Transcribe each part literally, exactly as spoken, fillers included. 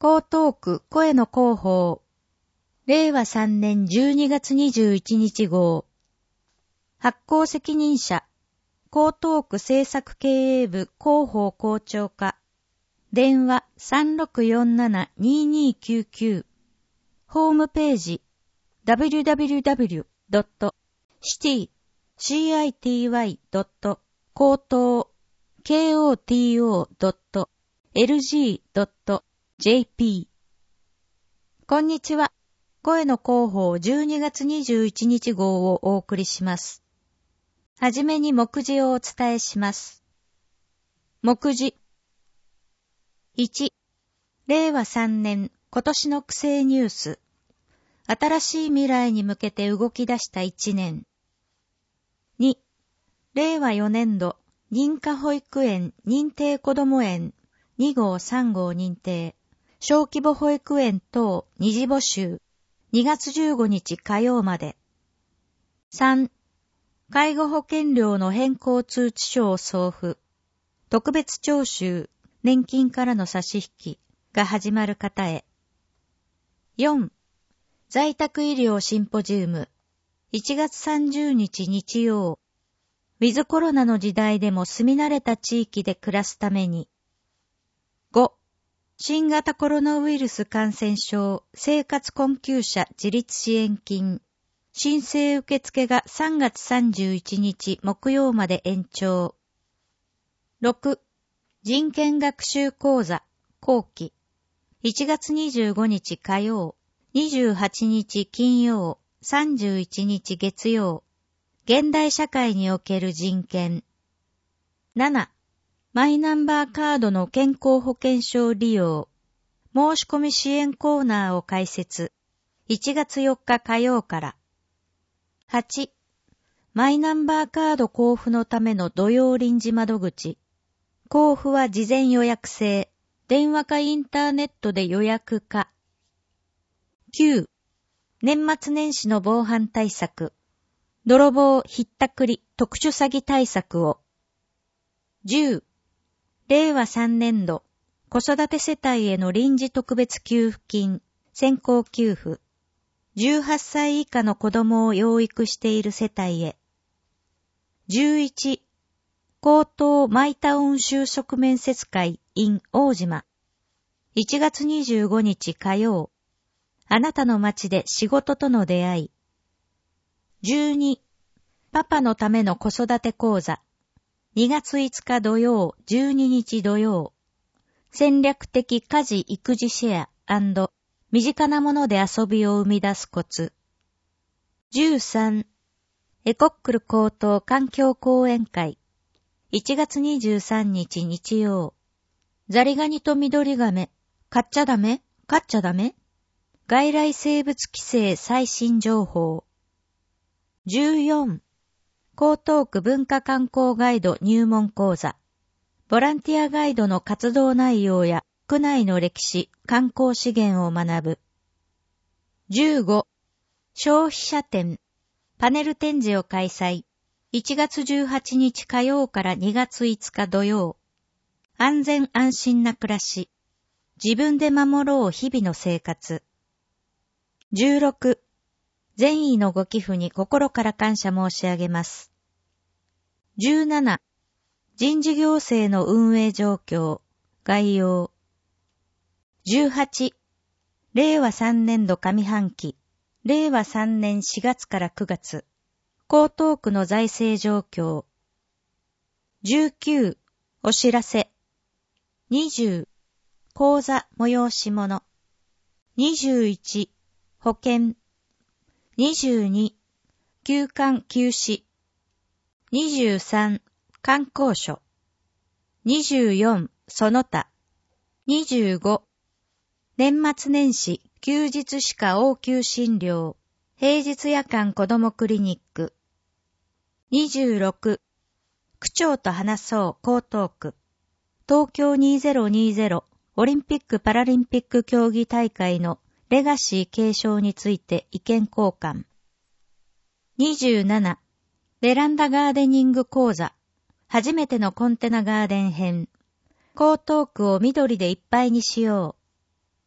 江東区声の広報。れいわさんねんじゅうにがつにじゅういちにち号。発行責任者。江東区政策経営部広報校長課。電話 さんろくよんななにーにーきゅうきゅう。ホームページ ダブリューダブリューダブリュードットシティ シーアイティーワイ ドット高等 ケーオーティーオー ドットエルジー ドットジェーピー。こんにちは。声の広報じゅうにがつにじゅういちにち号をお送りします。はじめに目次をお伝えします。目次いち、れいわさんねん今年の区政ニュース。新しい未来に向けて動き出したいちねん。に、れいわよねんど認可保育園認定こども園に号さん号認定小規模保育園等二次募集にがつじゅうごにち火曜まで。さん、介護保険料の変更通知書を送付。特別徴収、年金からの差し引きが始まる方へ。よん、在宅医療シンポジウム。いちがつさんじゅうにち日曜。ウィズコロナの時代でも住み慣れた地域で暮らすために。ご、新型コロナウイルス感染症生活困窮者自立支援金。申請受付がさんがつさんじゅういちにち木曜まで延長。ろく、人権学習講座後期。いちがつにじゅうごにち火曜、にじゅうはちにち金曜、さんじゅういちにち月曜。現代社会における人権。なな、マイナンバーカードの健康保険証利用。申し込み支援コーナーを開設。いちがつよっか火曜から。はち、マイナンバーカード交付のための土曜臨時窓口。交付は事前予約制。電話かインターネットで予約か。きゅう、年末年始の防犯対策。泥棒、ひったくり、特殊詐欺対策を。じゅう、れいわさんねんど、子育て世帯への臨時特別給付金、先行給付。じゅうはっさい以下の子供を養育している世帯へ。じゅういち、江東マイタウン就職面接会 in 大島。いちがつにじゅうごにち火曜。あなたの街で仕事との出会い。じゅうに、パパのための子育て講座。にがついつか土曜、じゅうににち土曜。戦略的家事育児シェア&身近なもので遊びを生み出すコツ。じゅうさん、エコックル高等環境講演会。いちがつにじゅうさんにち日曜。ザリガニとミドリガメ、飼っちゃダメ？飼っちゃダメ？外来生物規制最新情報。じゅうよん、江東区文化観光ガイド入門講座。ボランティアガイドの活動内容や区内の歴史、観光資源を学ぶ。じゅうご、消費者展。パネル展示を開催。いちがつじゅうはちにち火曜からにがついつか土曜。安全安心な暮らし。自分で守ろう日々の生活。じゅうろく、善意のご寄付に心から感謝申し上げます。じゅうなな、人事行政の運営状況、概要。じゅうはち、れいわさんねんど上半期、れいわさんねんしがつからくがつ、江東区の財政状況。じゅうきゅう、お知らせ。にじゅう、講座催し物。にじゅういち、保険。にじゅうに、休館休止。にじゅうさん、観光所。にじゅうよん、その他。にじゅうご、年末年始、休日歯科応急診療、平日夜間子どもクリニック。にじゅうろく、区長と話そう江東区。東京にせんにじゅうオリンピック・パラリンピック競技大会のレガシー継承について意見交換。にじゅうなな、ベランダガーデニング講座。初めてのコンテナガーデン編。江東区を緑でいっぱいにしよう。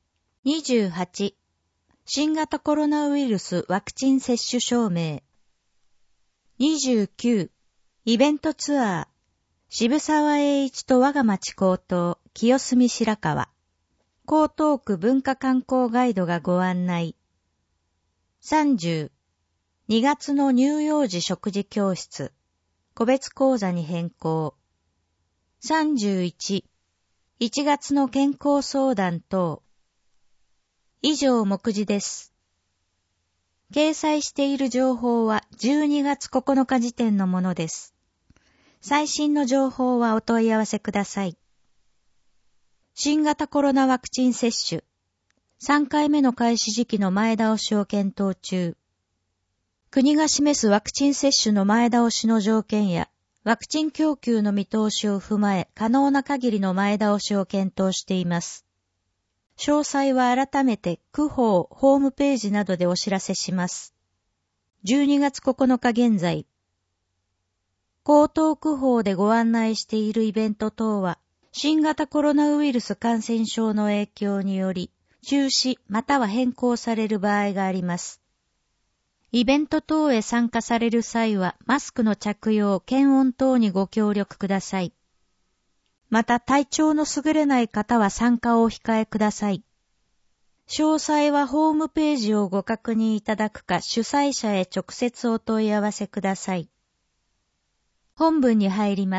にじゅうはち、新型コロナウイルスワクチン接種証明。にじゅうきゅう、イベントツアー、渋沢栄一と我が町高等、清澄白河。江東区文化観光ガイドがご案内。さんじゅう、にがつの乳幼児食事教室、個別講座に変更。さんじゅういち、いちがつの健康相談等。以上目次です。掲載している情報はじゅうにがつここのか時点のものです。最新の情報はお問い合わせください。新型コロナワクチン接種。さんかいめの開始時期の前倒しを検討中。国が示すワクチン接種の前倒しの条件や、ワクチン供給の見通しを踏まえ、可能な限りの前倒しを検討しています。詳細は改めて区法ホームページなどでお知らせします。じゅうにがつここのか現在、江東区法でご案内しているイベント等は、新型コロナウイルス感染症の影響により、中止または変更される場合があります。イベント等へ参加される際は、マスクの着用、検温等にご協力ください。また、体調の優れない方は参加をお控えください。詳細はホームページをご確認いただくか、主催者へ直接お問い合わせください。本文に入ります。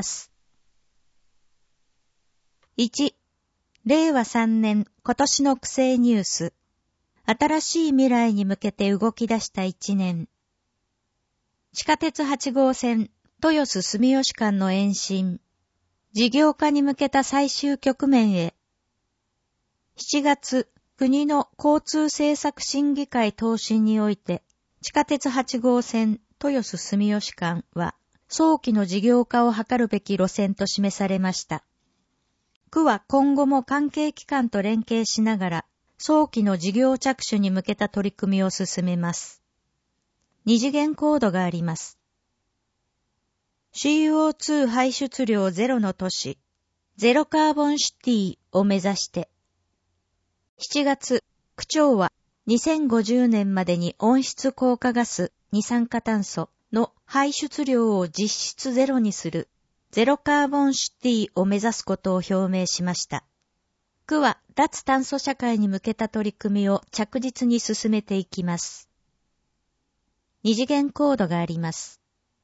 いち、れいわさんねん今年の区政ニュース。新しい未来に向けて動き出したいちねん。地下鉄はちごうせん、豊洲住吉間の延伸。事業化に向けた最終局面へ。しちがつ、国の交通政策審議会答申において、地下鉄はちごうせん、豊洲住吉間は、早期の事業化を図るべき路線と示されました。区は今後も関係機関と連携しながら、早期の事業着手に向けた取り組みを進めます。二次元コードがあります。シーオーツー 排出量ゼロの都市、ゼロカーボンシティを目指して、しちがつ、区長はにせんごじゅうねんまでに温室効果ガス、二酸化炭素の排出量を実質ゼロにする、ゼロカーボンシティを目指すことを表明しました。区は脱炭素社会に向けた取り組みを着実に進めていきます。二次元コードがあります。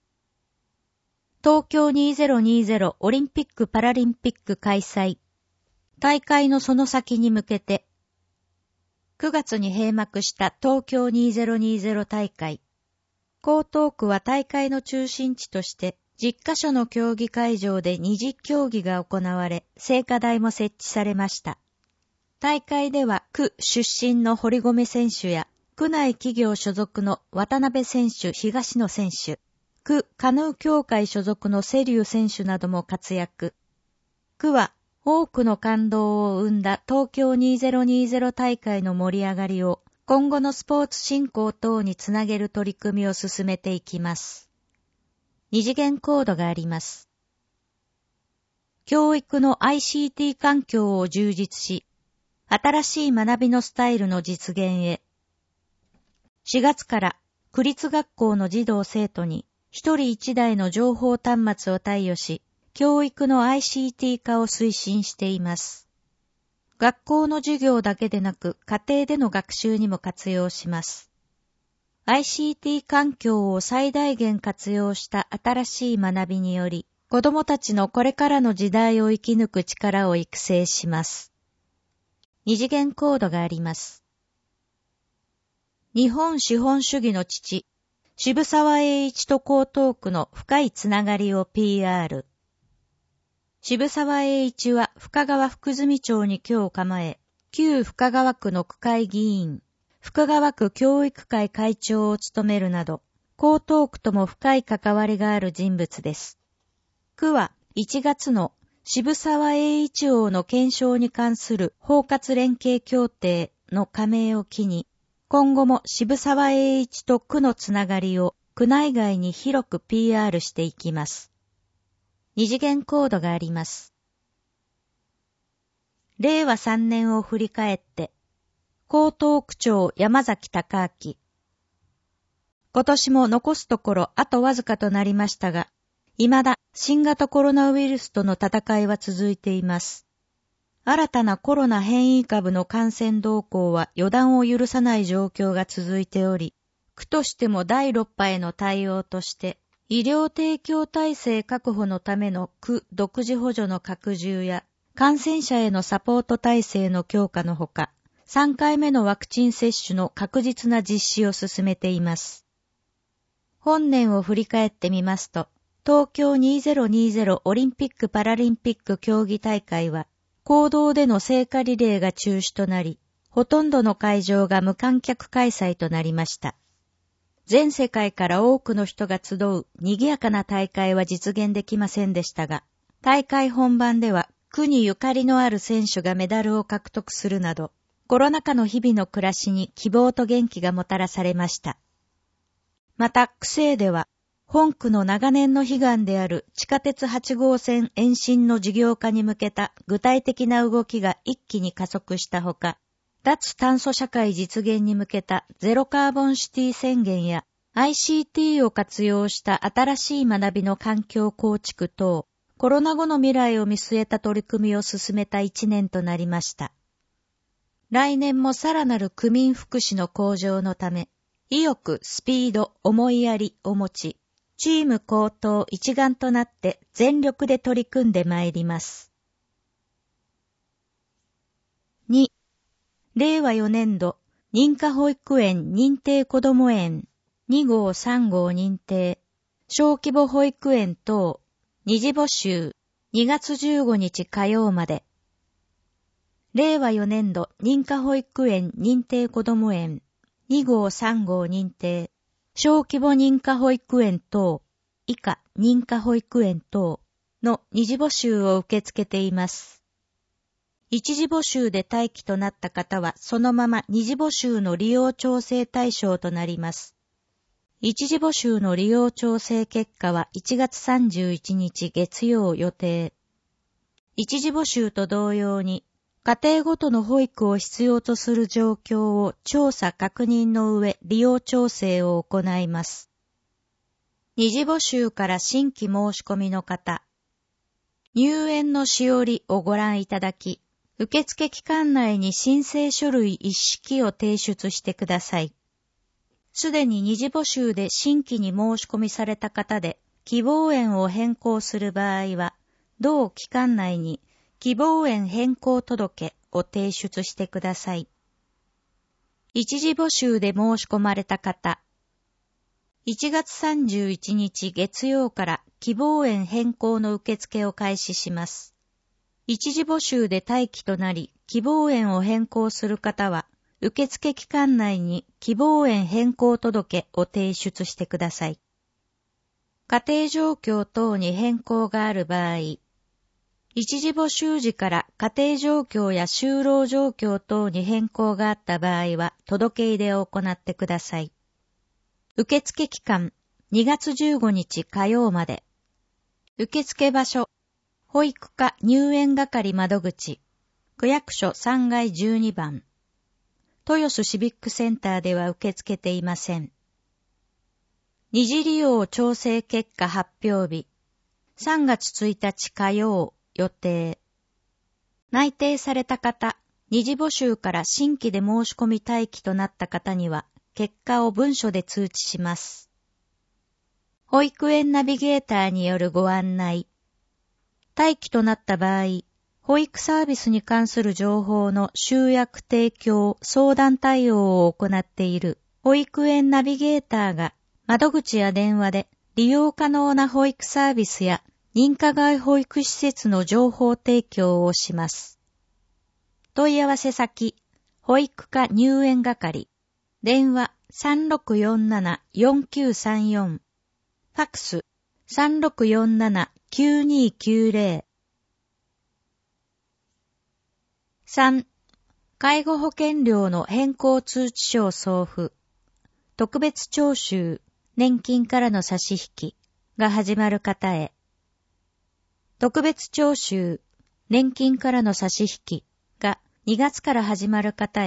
東京にせんにじゅうオリンピック・パラリンピック開催。大会のその先に向けて、くがつに閉幕した東京にせんにじゅう大会。江東区は大会の中心地として、じゅっかしょの競技会場でにじゅっきょうぎが行われ、聖火台も設置されました。大会では区出身の堀米選手や、区内企業所属の渡辺選手、東野選手、区カヌー協会所属の瀬立選手なども活躍。区は多くの感動を生んだ東京にせんにじゅう大会の盛り上がりを今後のスポーツ振興等につなげる取り組みを進めていきます。二次元コードがあります。教育の アイシーティー 環境を充実し、新しい学びのスタイルの実現へ。しがつから区立学校の児童生徒に一人一台の情報端末を貸与し、教育の アイシーティー 化を推進しています。学校の授業だけでなく家庭での学習にも活用します。アイシーティー 環境を最大限活用した新しい学びにより、子どもたちのこれからの時代を生き抜く力を育成します。二次元コードがあります。日本資本主義の父、渋沢栄一と江東区の深いつながりを ピーアール。渋沢栄一は深川福住町に居を構え、旧深川区の区会議員、深川区教育会会長を務めるなど、江東区とも深い関わりがある人物です。区はいちがつの渋沢栄一王の顕彰に関する包括連携協定の加盟を機に、今後も渋沢栄一と区のつながりを区内外に広く ピーアール していきます。二次元コードがあります。れいわさんねんを振り返って、 江東区長山崎隆明。今年も残すところあとわずかとなりましたが、未だ新型コロナウイルスとの戦いは続いています。新たなコロナ変異株の感染動向は予断を許さない状況が続いており、区としてもだいろく波への対応として、医療提供体制確保のための区独自補助の拡充や、感染者へのサポート体制の強化のほか、さんかいめのワクチン接種の確実な実施を進めています。本年を振り返ってみますと、東京にせんにじゅうオリンピック・パラリンピック競技大会は、公道での聖火リレーが中止となり、ほとんどの会場が無観客開催となりました。全世界から多くの人が集う賑やかな大会は実現できませんでしたが、大会本番では区にゆかりのある選手がメダルを獲得するなど、コロナ禍の日々の暮らしに希望と元気がもたらされました。また、区政では、本区の長年の悲願である地下鉄はち号線延伸の事業化に向けた具体的な動きが一気に加速したほか、脱炭素社会実現に向けたゼロカーボンシティ宣言や アイシーティー を活用した新しい学びの環境構築等、コロナ後の未来を見据えた取り組みを進めた一年となりました。来年もさらなる区民福祉の向上のため、意欲、スピード、思いやりを持ち、チーム高等一丸となって全力で取り組んでまいります。に、れいわよねんど認可保育園認定こども園に号さん号認定小規模保育園等二次募集にがつじゅうごにち火曜まで。れいわよねんど認可保育園認定こども園に号さん号認定小規模認可保育園等以下認可保育園等の二次募集を受け付けています。一次募集で待機となった方はそのまま二次募集の利用調整対象となります。一次募集の利用調整結果はいちがつさんじゅういちにち月曜予定。一次募集と同様に家庭ごとの保育を必要とする状況を調査確認の上利用調整を行います。二次募集から新規申し込みの方、入園のしおりをご覧いただき、受付期間内に申請書類一式を提出してください。すでに二次募集で新規に申し込みされた方で希望園を変更する場合は、同期間内に希望園変更届を提出してください。一次募集で申し込まれた方、いちがつさんじゅういちにち月曜から希望園変更の受付を開始します。一次募集で待機となり、希望園を変更する方は、受付期間内に希望園変更届を提出してください。家庭状況等に変更がある場合、一次募集時から家庭状況や就労状況等に変更があった場合は届け入れを行ってください。受付期間にがつじゅうごにち火曜まで。受付場所、保育課入園係窓口、区役所さんがいじゅうにばん。豊洲シビックセンターでは受け付けていません。二次利用調整結果発表日、さんがつついたち火曜予定。内定された方、二次募集から新規で申し込み待機となった方には、結果を文書で通知します。保育園ナビゲーターによるご案内。待機となった場合、保育サービスに関する情報の集約提供、相談対応を行っている保育園ナビゲーターが窓口や電話で利用可能な保育サービスや認可外保育施設の情報提供をします。問い合わせ先、保育課入園係、電話 さんろくよんななよんきゅうさんよん、ファックス さんろくよんななきゅうにきゅうぜろ。さん. 介護保険料の変更通知書を送付。特別徴収、年金からの差し引きが始まる方へ。特別徴収、年金からの差し引きがにがつから始まる方へ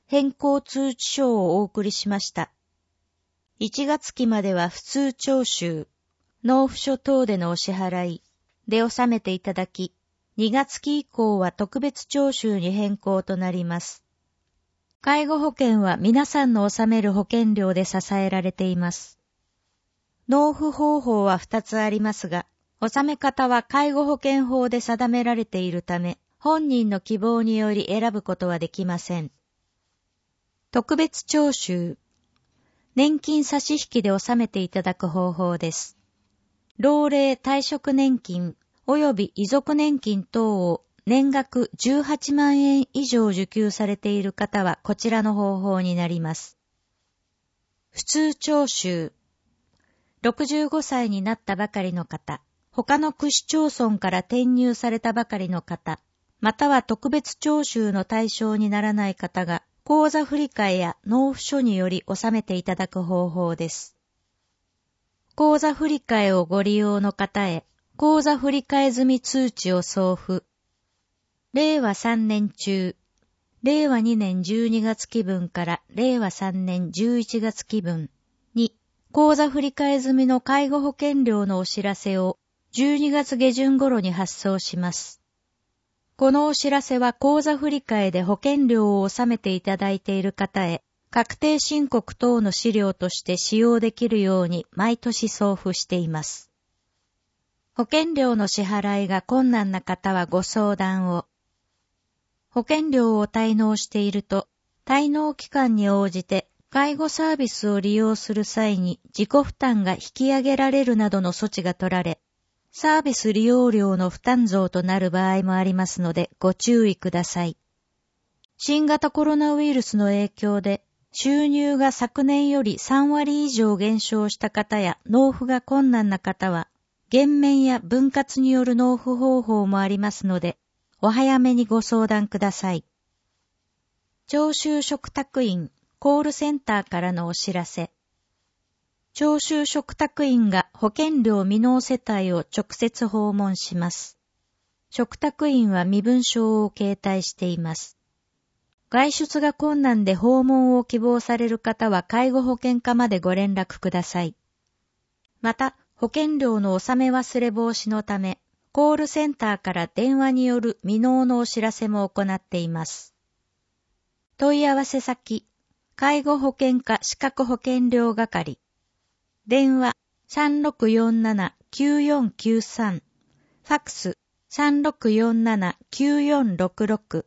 変更通知書をお送りしました。いちがつ期までは普通徴収、納付書等でのお支払いで納めていただき、にがつ期以降は特別徴収に変更となります。介護保険は皆さんの納める保険料で支えられています。納付方法はふたつありますが、納め方は介護保険法で定められているため、本人の希望により選ぶことはできません。特別徴収。年金差し引きで納めていただく方法です。老齢退職年金及び遺族年金等を年額じゅうはちまんえん以上受給されている方はこちらの方法になります。普通徴収。ろくじゅうごさいになったばかりの方、他の区市町村から転入されたばかりの方、または特別徴収の対象にならない方が、口座振替や納付書により納めていただく方法です。口座振替をご利用の方へ、口座振替済み通知を送付。れいわさんねん中、れいわにねんじゅうにがつ期分かられいわさんねんじゅういちがつ期分に、口座振替済みの介護保険料のお知らせをじゅうにがつ下旬頃に発送します。このお知らせは口座振替で保険料を納めていただいている方へ、確定申告等の資料として使用できるように毎年送付しています。保険料の支払いが困難な方はご相談を。保険料を滞納していると、滞納期間に応じて介護サービスを利用する際に自己負担が引き上げられるなどの措置が取られ、サービス利用料の負担増となる場合もありますのでご注意ください。新型コロナウイルスの影響で収入が昨年よりさんわり以上減少した方や納付が困難な方は、減免や分割による納付方法もありますので、お早めにご相談ください。徴収嘱託員コールセンターからのお知らせ。徴収嘱託員が保険料未納世帯を直接訪問します。嘱託員は身分証を携帯しています。外出が困難で訪問を希望される方は介護保険課までご連絡ください。また、保険料の納め忘れ防止のため、コールセンターから電話による未納のお知らせも行っています。問い合わせ先、介護保険課資格保険料係。電話 さんろくよんななきゅうよんきゅうさん、ファックス さんろくよんななきゅうよんろくろく。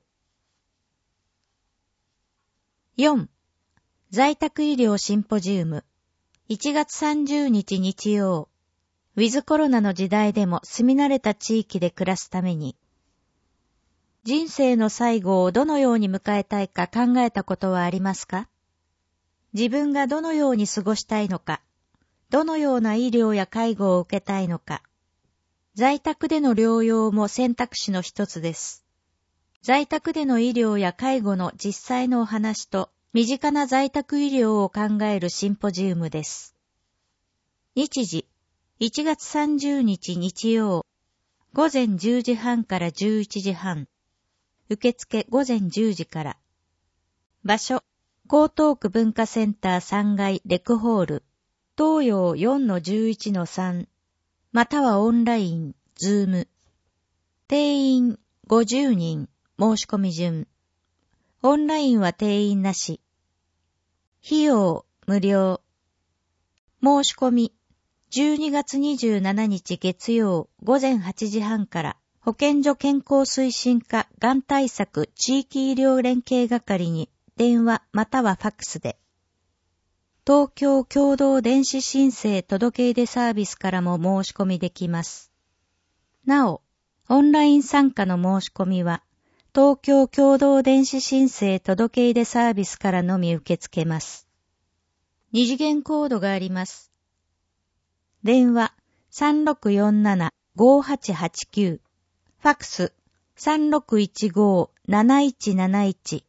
よん. 在宅医療シンポジウムいちがつさんじゅうにち日曜。ウィズコロナの時代でも住み慣れた地域で暮らすために、人生の最後をどのように迎えたいか考えたことはありますか？自分がどのように過ごしたいのか、どのような医療や介護を受けたいのか。在宅での療養も選択肢の一つです。在宅での医療や介護の実際のお話と身近な在宅医療を考えるシンポジウムです。日時、いちがつさんじゅうにち日曜、ごぜんじゅうじはんからじゅういちじはん。受付ごぜんじゅうじから。場所、江東区文化センターさんがいレクホール。東洋 よんのじゅういちのさん またはオンライン、ズーム。定員ごじゅうにん、申し込み順。オンラインは定員なし。費用無料。申し込みじゅうにがつにじゅうしちにち月曜ごぜんはちじはんから保健所健康推進課がん対策地域医療連携係に電話またはファックスで。東京共同電子申請届出サービスからも申し込みできます。なお、オンライン参加の申し込みは、東京共同電子申請届出サービスからのみ受け付けます。二次元コードがあります。電話 さんろくよんななごはちはちきゅう、ファックス さんろくいちごなないちなないち。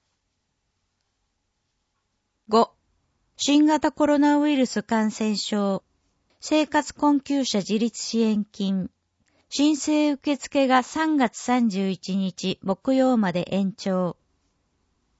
ご. 新型コロナウイルス感染症生活困窮者自立支援金申請受付がさんがつさんじゅういちにち木曜まで延長。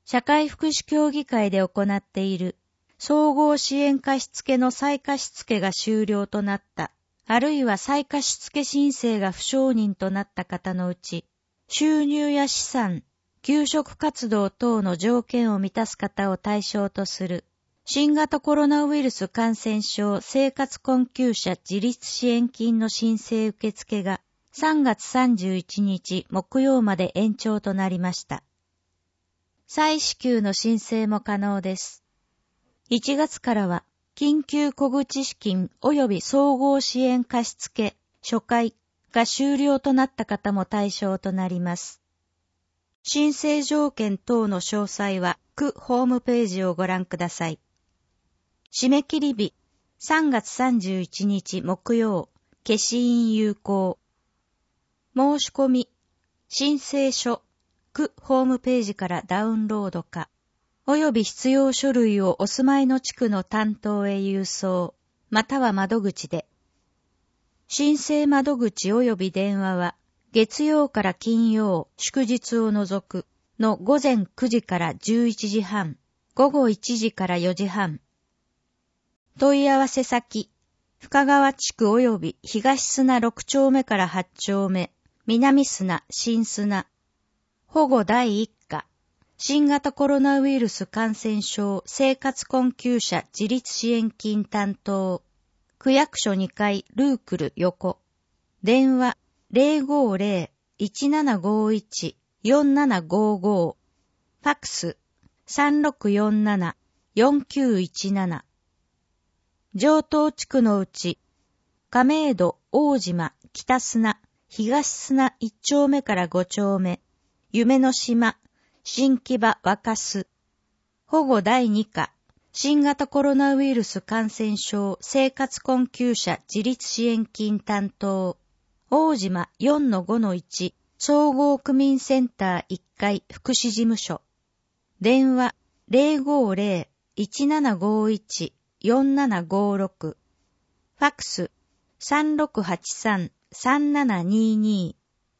社会福祉協議会で行っている総合支援貸付の再貸付が終了となった、あるいは再貸付申請が不承認となった方のうち、収入や資産、求職活動等の条件を満たす方を対象とする、新型コロナウイルス感染症生活困窮者自立支援金の申請受付がさんがつさんじゅういちにち木曜まで延長となりました。再支給の申請も可能です。いちがつからは、緊急小口資金及び総合支援貸付初回が終了となった方も対象となります。申請条件等の詳細は区ホームページをご覧ください。締め切り日、さんがつさんじゅういちにち木曜、消印有効。申し込み、申請書、区ホームページからダウンロードか、および必要書類をお住まいの地区の担当へ郵送、または窓口で。申請窓口および電話は、月曜から金曜、祝日を除くの午前くじからじゅういちじはん、午後いちじからよじはん。問い合わせ先、深川地区および東砂ろくちょうめからはちちょうめ、南砂、新砂。保護だいいっか。新型コロナウイルス感染症生活困窮者自立支援金担当。区役所にかいルークル横。電話 ゼロごゼロ いちななごいち よんななごご。ファックス さんろくよんなな よんきゅういちなな。城東地区のうち、亀戸、大島、北砂、東砂いっちょうめからごちょうめ、夢の島、新木場若洲、保護だいにか、新型コロナウイルス感染症生活困窮者自立支援金担当、大島 よんのごのいち 総合区民センターいっかい福祉事務所、電話 ゼロごゼロ いちななごいち よんななごろく、ファックス さんろくはちさん さんななにに。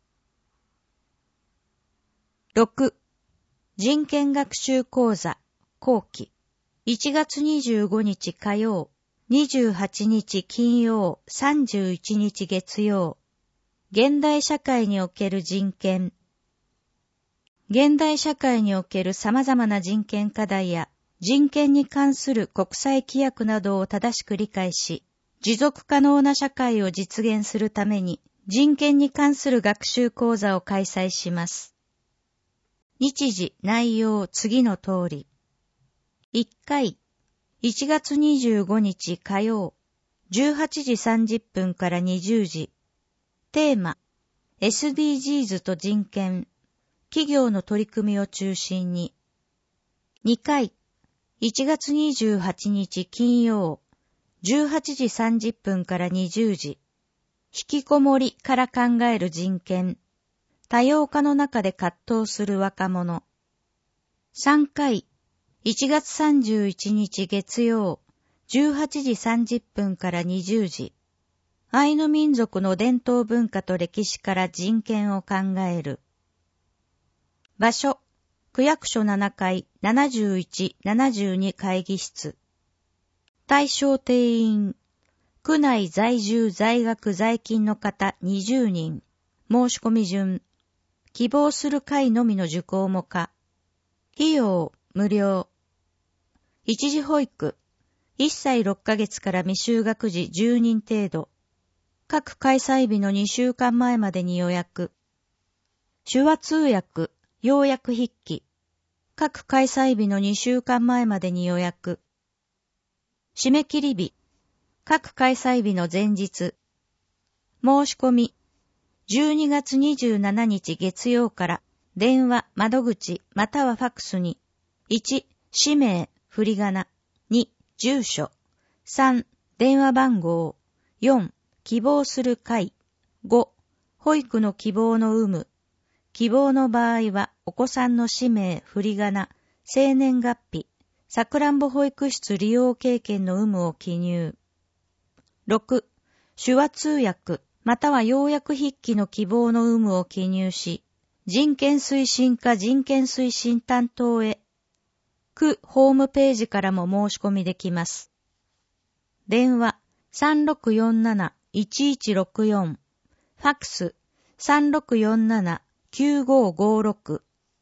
ろく. 人権学習講座後期いちがつにじゅうごにち火曜、にじゅうはちにち金曜、さんじゅういちにち月曜。現代社会における人権。現代社会における様々な人権課題や人権に関する国際規約などを正しく理解し、持続可能な社会を実現するために人権に関する学習講座を開催します。日時、内容、次の通り。いっかい、いちがつにじゅうごにち火曜、じゅうはちじさんじゅっぷんからにじゅうじ。テーマ、エスディージーズ と人権、企業の取り組みを中心に。にかい、いちがつにじゅうはちにち金曜、じゅうはちじさんじゅっぷんからにじゅうじ。引きこもりから考える人権、多様化の中で葛藤する若者。さんかい、いちがつさんじゅういちにち月曜、じゅうはちじさんじゅっぷんからにじゅうじ。アイヌ民族の伝統文化と歴史から人権を考える。場所、区役所ななかいななじゅういち、ななじゅうに会議室。対象定員、区内在住在学在勤の方にじゅうにん。申し込み順。希望する会のみの受講も可。費用、無料。一時保育。いっさいろっかげつから未就学児じゅうにん程度。各開催日のにしゅうかんまえまでに予約。手話通訳、要約筆記。各開催日のにしゅうかんまえまでに予約。締め切り日。各開催日の前日。申し込み。じゅうにがつにじゅうしちにち月曜から電話、窓口、またはファックスに。いち. 氏名、振り仮名。に. 住所。さん. 電話番号。よん. 希望する会。ご. 保育の希望の有無。希望の場合は、お子さんの氏名、振り仮名、生年月日、さくらんぼ保育室利用経験の有無を記入。ろく. 手話通訳、または要約筆記の希望の有無を記入し、人権推進課人権推進担当へ区ホームページからも申し込みできます。電話 さんろくよんなな いちいちろくよん、ファックス さんろくよんなな きゅうごごろく。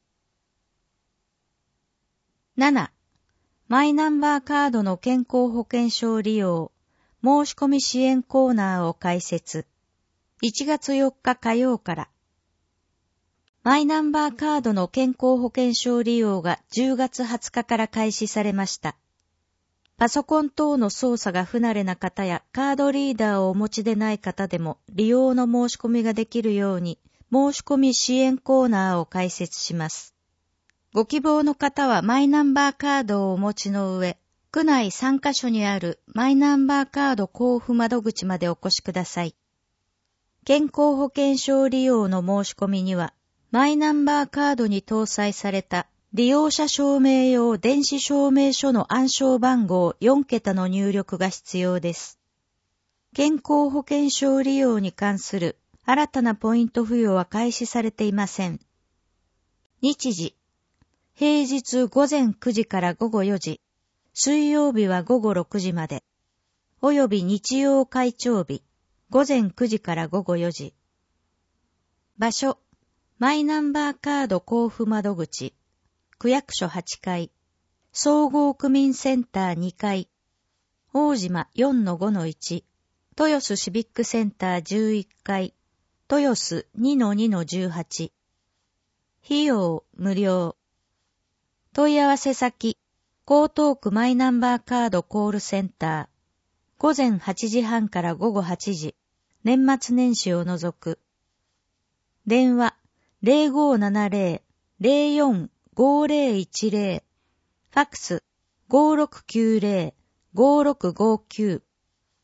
なな. マイナンバーカードの健康保険証利用申し込み支援コーナーを開設。いちがつよっか火曜から。マイナンバーカードの健康保険証利用がじゅうがつはつかから開始されました。パソコン等の操作が不慣れな方やカードリーダーをお持ちでない方でも利用の申し込みができるように申し込み支援コーナーを開設します。ご希望の方はマイナンバーカードをお持ちの上、区内さんカ所にあるマイナンバーカード交付窓口までお越しください。健康保険証利用の申し込みには、マイナンバーカードに搭載された利用者証明用電子証明書の暗証番号よんけたの入力が必要です。健康保険証利用に関する新たなポイント付与は開始されていません。日時、平日午前くじから午後よじ、水曜日は午後ろくじまで、および日曜開帳日、午前くじから午後よじ。場所、マイナンバーカード交付窓口、区役所はちかい、総合区民センターにかい、大島 よんのごのいち、豊洲シビックセンターじゅういっかい、豊洲 にのにのじゅうはち。費用無料。問い合わせ先、江東区マイナンバーカードコールセンター、午前はちじはんから午後はちじ、年末年始を除く。電話 ゼロごーななゼロ ゼロよん ごーゼロいちゼロ、ファックス ごーろくきゅうゼロ ごーろくごきゅう。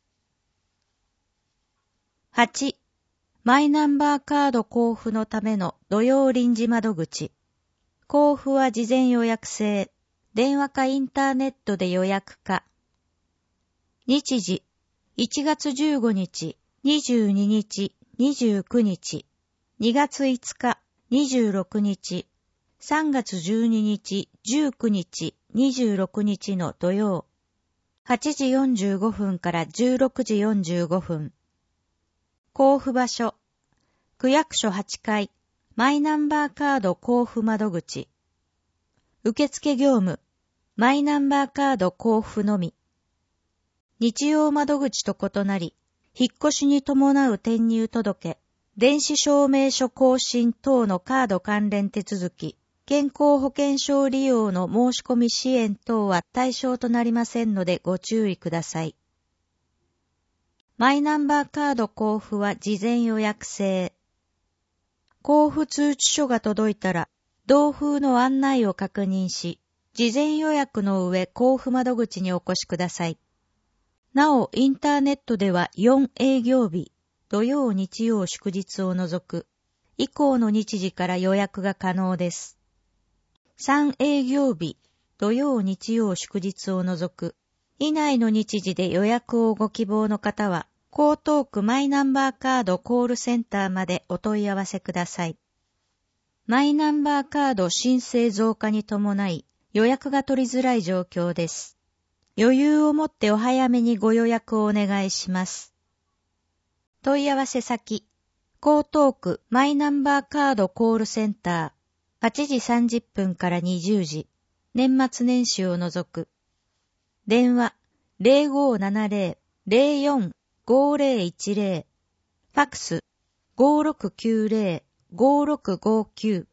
はち. マイナンバーカード交付のための土曜臨時窓口。交付は事前予約制。電話かインターネットで予約か。日時、いちがつじゅうごにち、にじゅうににち、にじゅうくにち、にがついつか、にじゅうろくにち、さんがつじゅうににち、じゅうくにち、にじゅうろくにちの土曜。はちじよんじゅうごふんからじゅうろくじよんじゅうごふん。交付場所、区役所はちかい、マイナンバーカード交付窓口。受付業務、マイナンバーカード交付のみ。日曜窓口と異なり、引っ越しに伴う転入届、電子証明書更新等のカード関連手続き、健康保険証利用の申し込み支援等は対象となりませんのでご注意ください。マイナンバーカード交付は事前予約制。交付通知書が届いたら、同封の案内を確認し、事前予約の上交付窓口にお越しください。なお、インターネットではよんえいぎょうび、土曜日曜祝日を除く、以降の日時から予約が可能です。さんえいぎょうび、土曜日曜祝日を除く、以内の日時で予約をご希望の方は、江東区マイナンバーカードコールセンターまでお問い合わせください。マイナンバーカード申請増加に伴い予約が取りづらい状況です。余裕をもってお早めにご予約をお願いします。問い合わせ先、江東区マイナンバーカードコールセンター、はちじさんじゅっぷんからにじゅうじ、年末年始を除く。電話 ゼロごーななゼロ ゼロよん ごーゼロいちゼロ、ファックス ごーろくきゅうゼロ ごーろくごきゅう。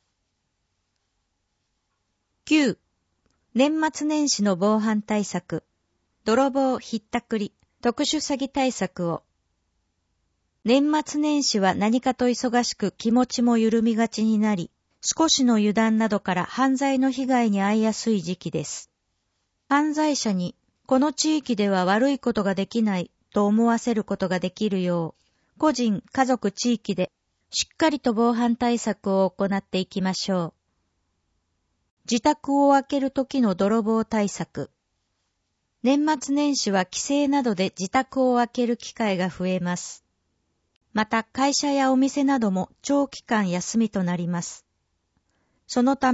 きゅう. 年末年始の防犯対策、泥棒ひったくり、特殊詐欺対策を。年末年始は何かと忙しく気持ちも緩みがちになり、少しの油断などから犯罪の被害に遭いやすい時期です。犯罪者に、この地域では悪いことができないと思わせることができるよう、個人、家族、地域でしっかりと防犯対策を行っていきましょう。自宅を開ける時の泥棒対策。年末年始は帰省などで自宅を開ける機会が増えます。また会社やお店なども長期間休みとなります。そのため、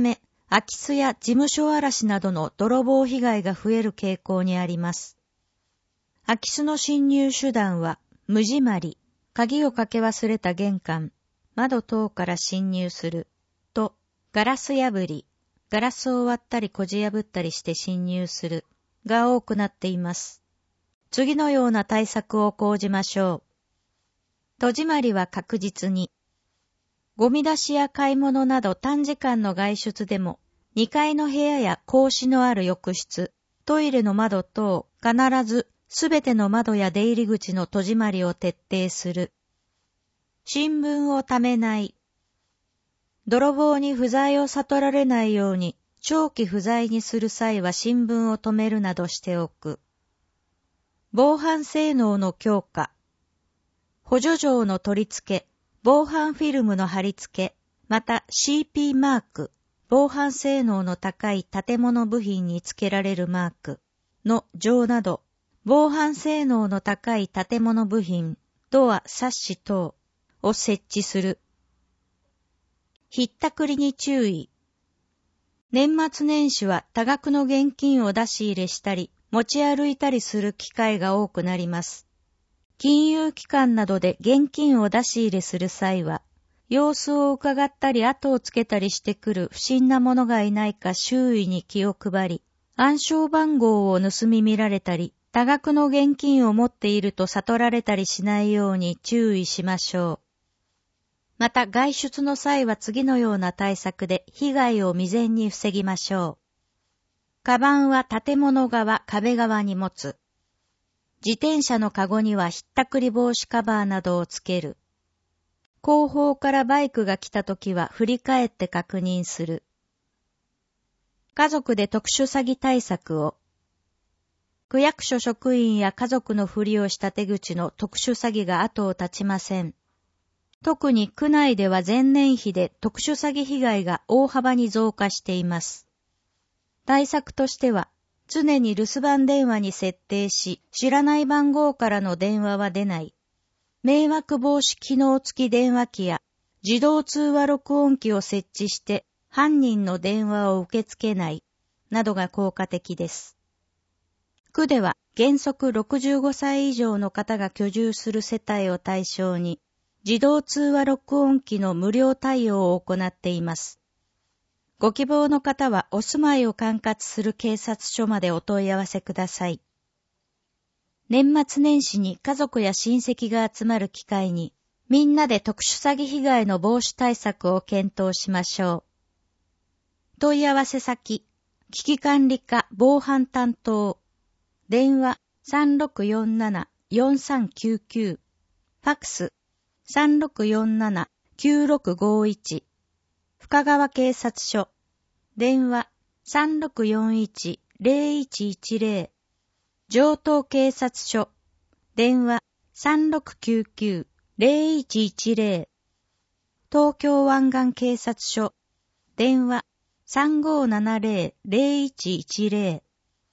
空き巣や事務所荒らしなどの泥棒被害が増える傾向にあります。空き巣の侵入手段は、無締まり、鍵をかけ忘れた玄関、窓等から侵入する、と、ガラス破り、ガラスを割ったりこじ破ったりして侵入する、が多くなっています。次のような対策を講じましょう。戸締まりは確実に。ゴミ出しや買い物など短時間の外出でも、にかいの部屋や格子のある浴室、トイレの窓等、必ずすべての窓や出入り口の戸締まりを徹底する。新聞をためない。泥棒に不在を悟られないように、長期不在にする際は新聞を止めるなどしておく。防犯性能の強化。補助錠の取り付け、防犯フィルムの貼り付け、また シーピー マーク、防犯性能の高い建物部品に付けられるマークの錠など、防犯性能の高い建物部品、ドア、サッシ等を設置する。ひったくりに注意。年末年始は多額の現金を出し入れしたり、持ち歩いたりする機会が多くなります。金融機関などで現金を出し入れする際は、様子を伺ったり後をつけたりしてくる不審な者がいないか周囲に気を配り、暗証番号を盗み見られたり、多額の現金を持っていると悟られたりしないように注意しましょう。また外出の際は次のような対策で被害を未然に防ぎましょう。カバンは建物側、壁側に持つ。自転車のカゴにはひったくり防止カバーなどをつける。後方からバイクが来たときは振り返って確認する。家族で特殊詐欺対策を。区役所職員や家族のふりをした手口の特殊詐欺が後を絶ちません。特に区内では前年比で特殊詐欺被害が大幅に増加しています。対策としては、常に留守番電話に設定し、知らない番号からの電話は出ない。迷惑防止機能付き電話機や自動通話録音機を設置して犯人の電話を受け付けないなどが効果的です。区では原則ろくじゅうごさい以上の方が居住する世帯を対象に自動通話録音機の無料対応を行っています。ご希望の方はお住まいを管轄する警察署までお問い合わせください。年末年始に家族や親戚が集まる機会に、みんなで特殊詐欺被害の防止対策を検討しましょう。問い合わせ先、危機管理課防犯担当、電話 さんろくよんななよんさんきゅうきゅう、ファクス さんろくよんななきゅうろくごいち、深川警察署、電話 さんろくよんいちゼロいちいちゼロ、城東警察署、電話 さんろくきゅうきゅうゼロいちいちゼロ、東京湾岸警察署、電話 さんごななゼロゼロいちいちゼロ。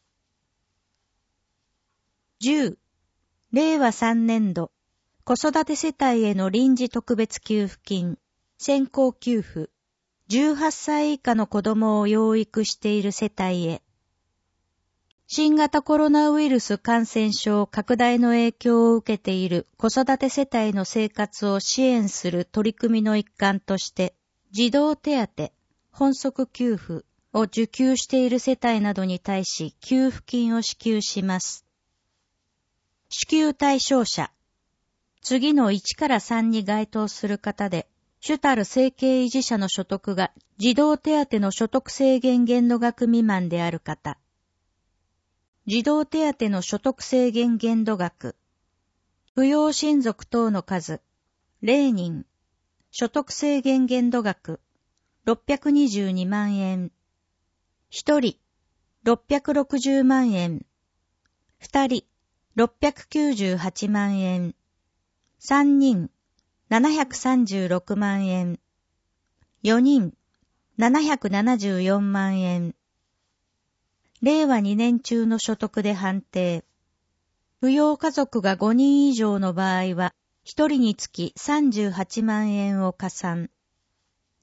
じゅう、令和さんねん度、子育て世帯への臨時特別給付金、先行給付、じゅうはっさい以下の子供を養育している世帯へ、新型コロナウイルス感染症拡大の影響を受けている子育て世帯の生活を支援する取り組みの一環として、児童手当、本則給付を受給している世帯などに対し給付金を支給します。支給対象者、次のいちからさんに該当する方で、主たる生計維持者の所得が児童手当の所得制限限度額未満である方、児童手当の所得制限限度額、扶養親族等の数、ゼロにん、所得制限限度額、ろっぴゃくにじゅうにまんえん、ひとり、ろっぴゃくろくじゅうまんえん、ふたり、ろっぴゃくきゅうじゅうはちまんえん、さんにん、ななひゃくさんじゅうろくまんえん、よにん、ななひゃくななじゅうよんまんえん、令和にねん中の所得で判定。扶養家族がごにん以上の場合は、ひとりにつきさんじゅうはちまんえんを加算。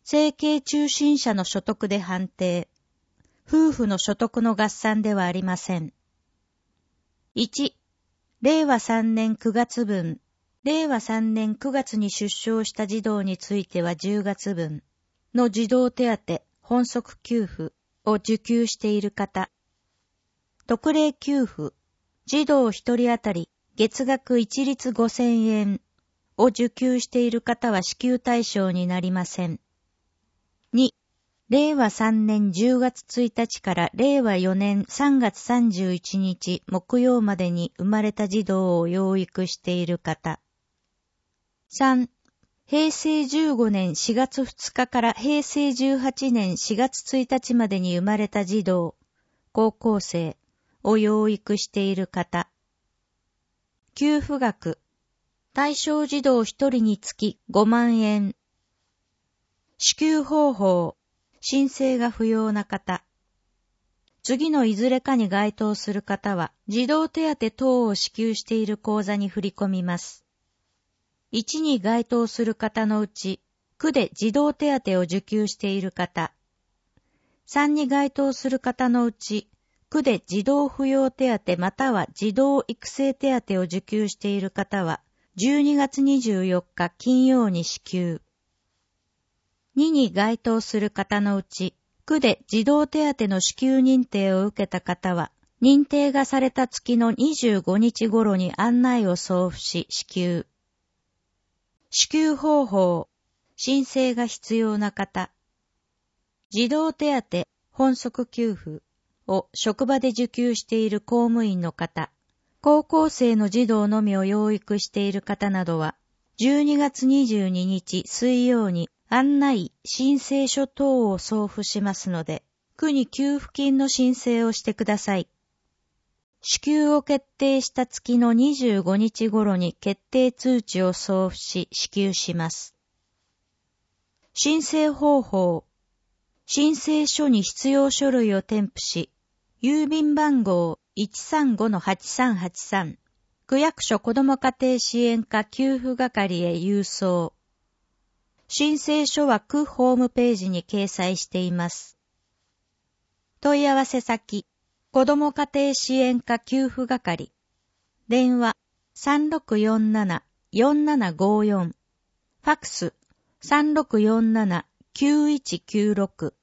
生計中心者の所得で判定。夫婦の所得の合算ではありません。いち、れいわさんねんくがつぶん、れいわさんねんくがつに出生した児童についてはじゅうがつぶんの児童手当、本則給付を受給している方。特例給付、児童ひとり当たり月額一律ごせんえんを受給している方は支給対象になりません。に、れいわさんねんじゅうがつついたちかられいわよねんさんがつさんじゅういちにち木曜までに生まれた児童を養育している方。さん、へいせいじゅうごねんしがつふつかからへいせいじゅうはちねんしがつついたちまでに生まれた児童、高校生を養育している方。給付額、対象児童ひとりにつきごまんえん。支給方法、申請が不要な方。次のいずれかに該当する方は、児童手当等を支給している口座に振り込みます。いちに該当する方のうち、区で児童手当を受給している方。さんに該当する方のうち、区で児童扶養手当または児童育成手当を受給している方は、じゅうにがつにじゅうよっか金曜に支給。にに該当する方のうち、区で児童手当の支給認定を受けた方は、認定がされた月のにじゅうごにち頃に案内を送付し支給。支給方法、申請が必要な方。児童手当、本則給付を職場で受給している公務員の方、高校生の児童のみを養育している方などは、じゅうにがつにじゅうににち水曜に案内、申請書等を送付しますので、区に給付金の申請をしてください。支給を決定した月のにじゅうごにち頃に決定通知を送付し支給します。申請方法。申請書に必要書類を添付し、郵便番号 いちさんごのはちさんはちさん、区役所子ども家庭支援課給付係へ郵送。申請書は区ホームページに掲載しています。問い合わせ先。子ども家庭支援課給付係。電話 さんろくよんななよんななごよん。ファックス さんろくよんななきゅういちきゅうろく。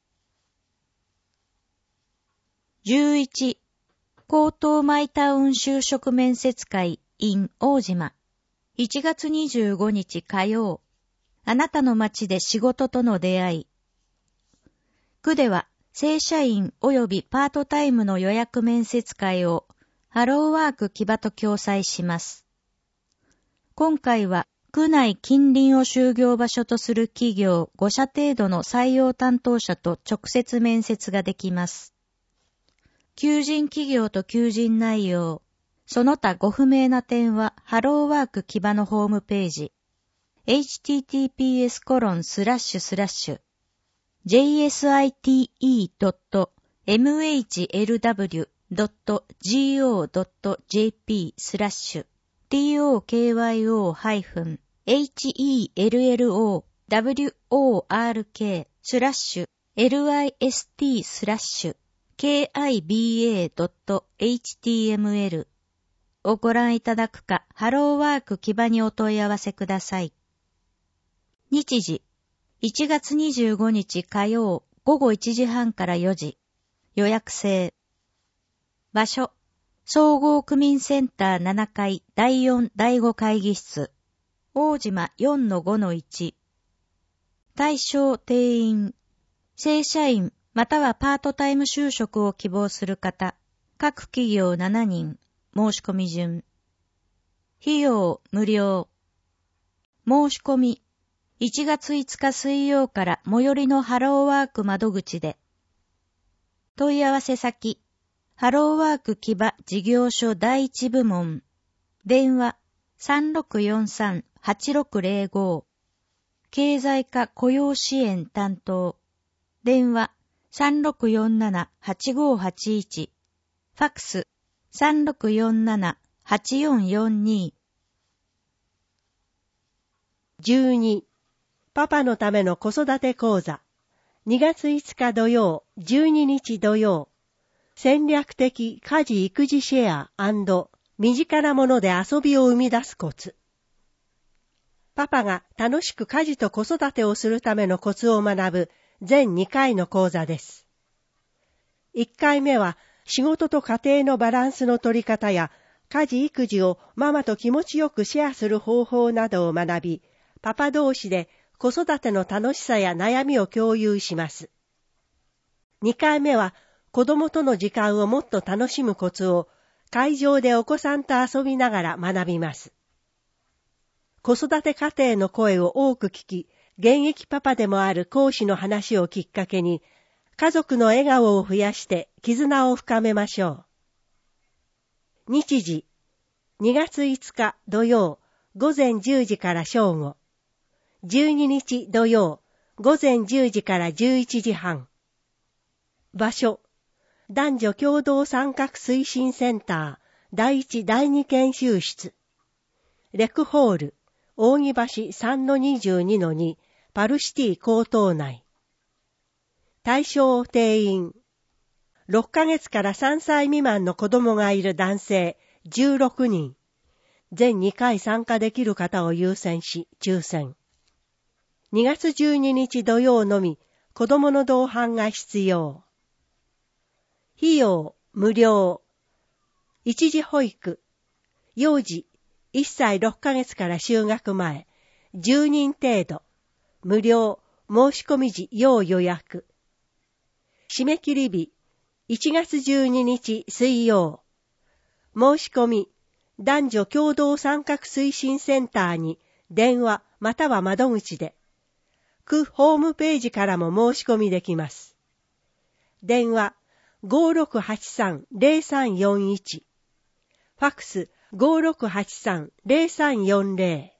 じゅういち. 江東マイタウン就職面接会 in 大島。いちがつにじゅうごにち火曜。あなたの街で仕事との出会い。区では、正社員及びパートタイムの予約面接会をハローワーク木場と共催します。今回は区内近隣を就業場所とする企業ごしゃ程度の採用担当者と直接面接ができます。求人企業と求人内容、その他ご不明な点はハローワーク木場のホームページ エイチティーティーピーエスコロンスラッシュスラッシュジェイエスアイティーイードットエムエイチエルダブリュードットジーオードットジェーピースラッシュティーオーケーワイオーハイフンエイチイーエルエルオーダブリューオーアールケースラッシュエルアイエスティースラッシュケーアイビーエードットエイチティーエムエル をご覧いただくか、ハローワーク木場にお問い合わせください。日時いちがつにじゅうごにち火曜ごごいちじはんからよじ。予約制。場所。総合区民センターななかいだいよんだいご会議室。大島 よんのごのいち。対象定員。正社員またはパートタイム就職を希望する方。各企業しちにん。申し込み順。費用無料。申し込み。いちがついつか水曜から最寄りのハローワーク窓口で。問い合わせ先。ハローワーク木場事業所第一部門。電話 さんろくよんさんはちろくゼロご。経済課雇用支援担当。電話 さんろくよんななはちごはちいち。ファックス さんろくよんななはちよんよんに。 じゅうに. パパのための子育て講座。にがついつか土曜、じゅうににち土曜。戦略的家事育児シェア&身近なもので遊びを生み出すコツ。パパが楽しく家事と子育てをするためのコツを学ぶ全にかいの講座です。いっかいめは仕事と家庭のバランスの取り方や家事育児をママと気持ちよくシェアする方法などを学び、パパ同士で子育ての楽しさや悩みを共有します。にかいめは子供との時間をもっと楽しむコツを会場でお子さんと遊びながら学びます。子育て家庭の声を多く聞き、現役パパでもある講師の話をきっかけに、家族の笑顔を増やして絆を深めましょう。日時、にがついつか土曜、ごぜんじゅうじから正午。じゅうににち土曜、ごぜんじゅうじからじゅういちじはん。場所、男女共同参画推進センターだいいちだいに研修室。レクホール、扇橋 さんのにじゅうにのに パルシティ高等内。対象定員。ろっかげつからさんさい未満の子供がいる男性じゅうろくにん。全にかい参加できる方を優先し抽選。にがつじゅうににち土曜のみ子供の同伴が必要。費用無料。一時保育。幼児いっさいろっかげつから就学前、じゅうにん程度、無料、申し込み時要予約。締め切り日、いちがつじゅうににち水曜。申し込み、男女共同参画推進センターに電話または窓口で、区ホームページからも申し込みできます。電話 ごーろくはちさんぜろさんよんいち、ファックスごーろくはちさんぜろさんよんぜ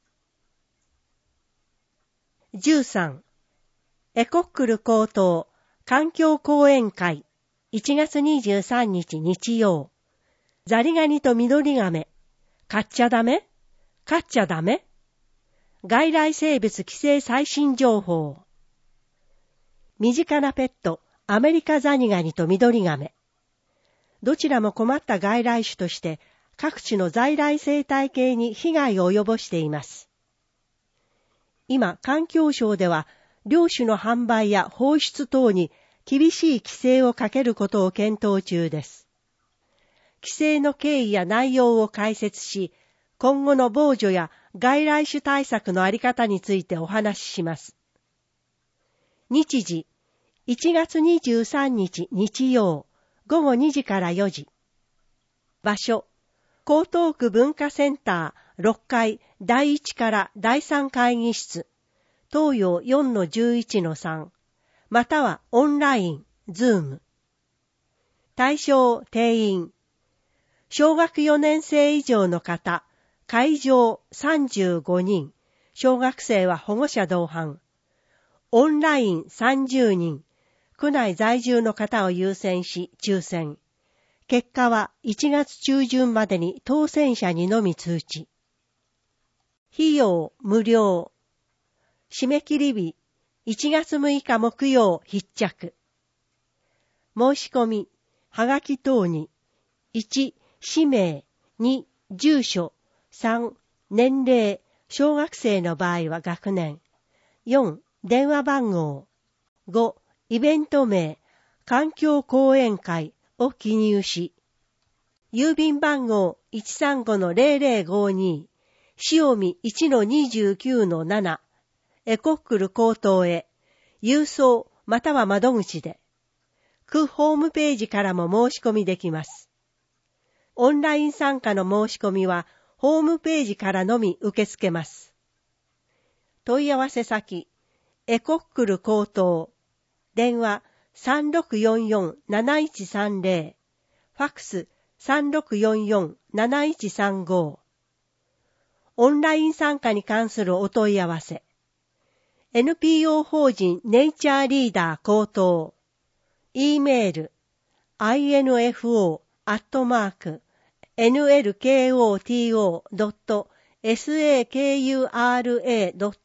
ろ。じゅうさん、エコックル高等環境講演会いちがつにじゅうさんにち日曜。ザリガニとミドリガメ、飼っちゃダメ？飼っちゃダメ？外来生物規制最新情報。身近なペット、アメリカザリガニとミドリガメ。どちらも困った外来種として各地の在来生態系に被害を及ぼしています。今、環境省では、両種の販売や放出等に厳しい規制をかけることを検討中です。規制の経緯や内容を解説し、今後の防除や外来種対策のあり方についてお話しします。日時、いちがつにじゅうさんにち日曜、ごごにじからよじ。場所、江東区文化センターろっかいだいいちからだいさん会議室、東洋 よんのじゅういちのさん、またはオンライン、ズーム。対象定員。小学よねんせい以上の方、会場さんじゅうごにん、小学生は保護者同伴。オンラインさんじゅうにん、区内在住の方を優先し抽選。結果はいちがつちゅうじゅんまでに当選者にのみ通知。費用無料。締め切り日いちがつむいか木曜必着。申し込み、はがき等にいち氏名、に住所、さん年齢、小学生の場合は学年、よん電話番号、ごイベント名、環境講演会を記入し、郵便番号 いちさんごのぜろぜろごに、塩見 いちのにじゅうきゅうのなな、エコックル高等へ、郵送または窓口で、区ホームページからも申し込みできます。オンライン参加の申し込みは、ホームページからのみ受け付けます。問い合わせ先、エコックル高等、電話 さんろくよんよんなないちさんぜろ、ファックス さんろくよんよんなないちさんご。オンライン参加に関するお問い合わせ。エヌピーオー 法人ネイチャーリーダー高等。E メール、アイエヌエフオー アットマーク、エヌエルケーオーティーオー ドット サクラ ドット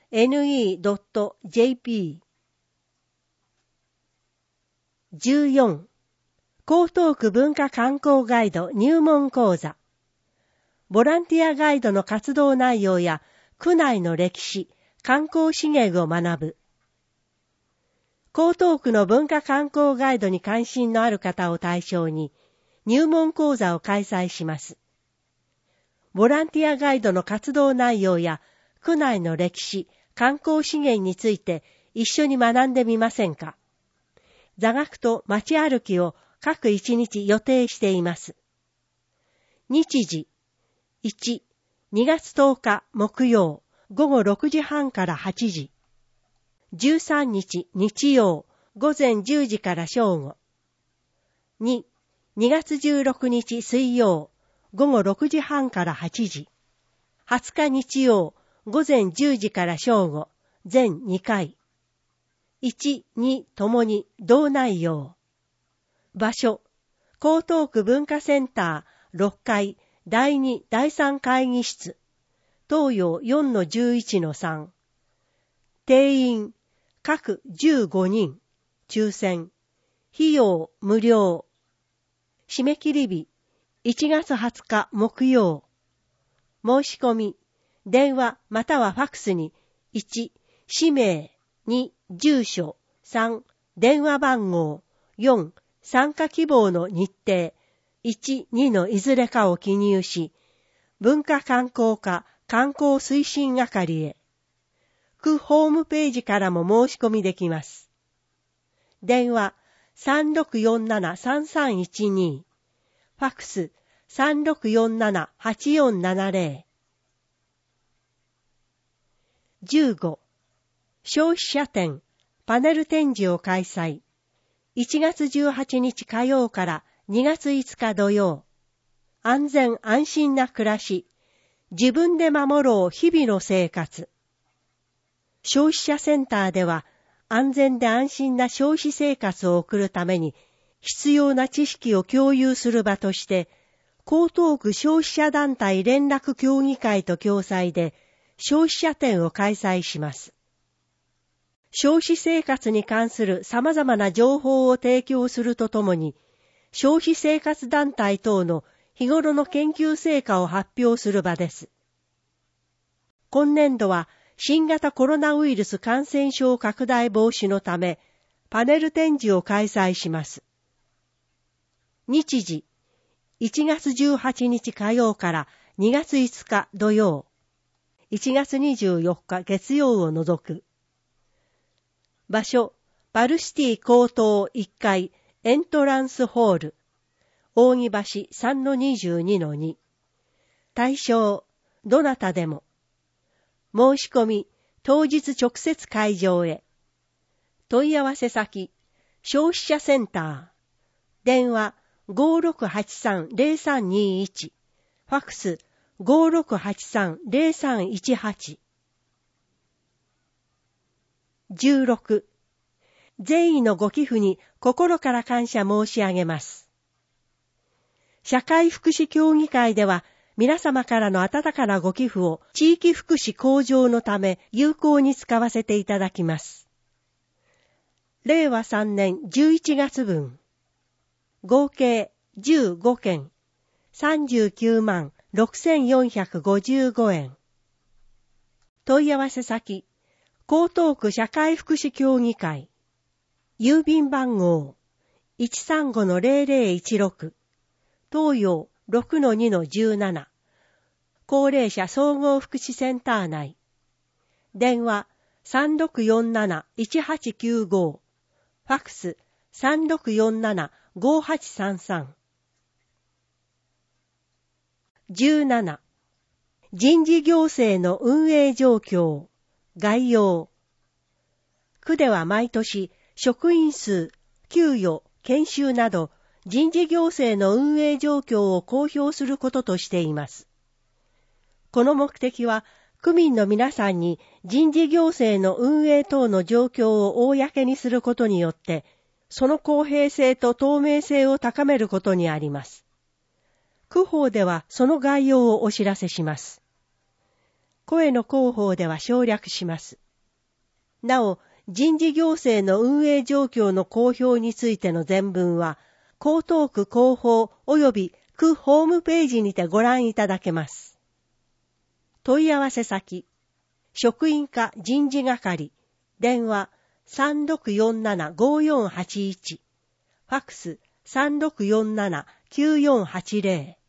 エヌイードットジェーピー。じゅうよん. 江東区文化観光ガイド入門講座。ボランティアガイドの活動内容や区内の歴史、観光資源を学ぶ。江東区の文化観光ガイドに関心のある方を対象に入門講座を開催します。ボランティアガイドの活動内容や区内の歴史、観光資源について一緒に学んでみませんか。座学と街歩きを各一日予定しています。日時いち、にがつとおか木曜ごごろくじはんからはちじ。じゅうさんにち日曜午前じゅうじから正午。に、にがつじゅうろくにち水曜ごごろくじはんからはちじ。はつか日曜午前じゅうじから正午全にかい。いち、にともに同内容。場所、江東区文化センターろっかいだいにだいさん会議室、東洋 よんのじゅういちのさん。定員、各じゅうごにん、抽選、費用無料。締め切り日、いちがつはつか木曜。申し込み、電話またはファクスにいち、氏名、に、住所、さん、電話番号、よん、参加希望の日程、いち、にのいずれかを記入し、文化観光課観光推進係へ。区ホームページからも申し込みできます。電話 さんろくよんななさんさんいちに、ファクス さんろくよんななはちよんななぜろ。じゅうご. 消費者展パネル展示を開催。いちがつじゅうはちにち火曜からにがついつか土曜。安全安心な暮らし、自分で守ろう日々の生活。消費者センターでは安全で安心な消費生活を送るために必要な知識を共有する場として、江東区消費者団体連絡協議会と共催で消費者展を開催します。消費生活に関する様々な情報を提供するとともに、消費生活団体等の日頃の研究成果を発表する場です。今年度は新型コロナウイルス感染症拡大防止のため、パネル展示を開催します。日時、いちがつじゅうはちにち火曜からにがついつか土曜。いちがつにじゅうよっか月曜を除く。場所、パルシティ江東いっかいエントランスホール。扇橋 さんのにじゅうにのに。対象、どなたでも。申し込み、当日直接会場へ。問い合わせ先、消費者センター。電話 ごろくはちさんぜろさんにいち。ファクスごろくはちさんぜろさんいちはち。じゅうろく. 善意のご寄付に心から感謝申し上げます。社会福祉協議会では皆様からの温かなご寄付を地域福祉向上のため有効に使わせていただきます。れいわさんねんじゅういちがつ分、合計じゅうごけん、さんじゅうきゅうまんろくせんよんひゃくごじゅうごえん。問い合わせ先、江東区社会福祉協議会。郵便番号 いちさんごのぜろぜろいちろく。東洋 ろくのにのじゅうなな。高齢者総合福祉センター内。電話 さんろくよんなないちはちきゅうご。ファクス さんろくよんななごはちさんさん。じゅうなな. 人事行政の運営状況。概要。区では毎年、職員数、給与、研修など、人事行政の運営状況を公表することとしています。この目的は、区民の皆さんに人事行政の運営等の状況を公にすることによって、その公平性と透明性を高めることにあります。区法ではその概要をお知らせします。 声の広報では省略します。なお、人事行政の運営状況の公表についての全文は、江東区広報及び区ホームページにてご覧いただけます。問い合わせ先、職員課人事係、電話 さんろくよんななごよんはちいち、ファックス さんろくよんななきゅうよんはちゼ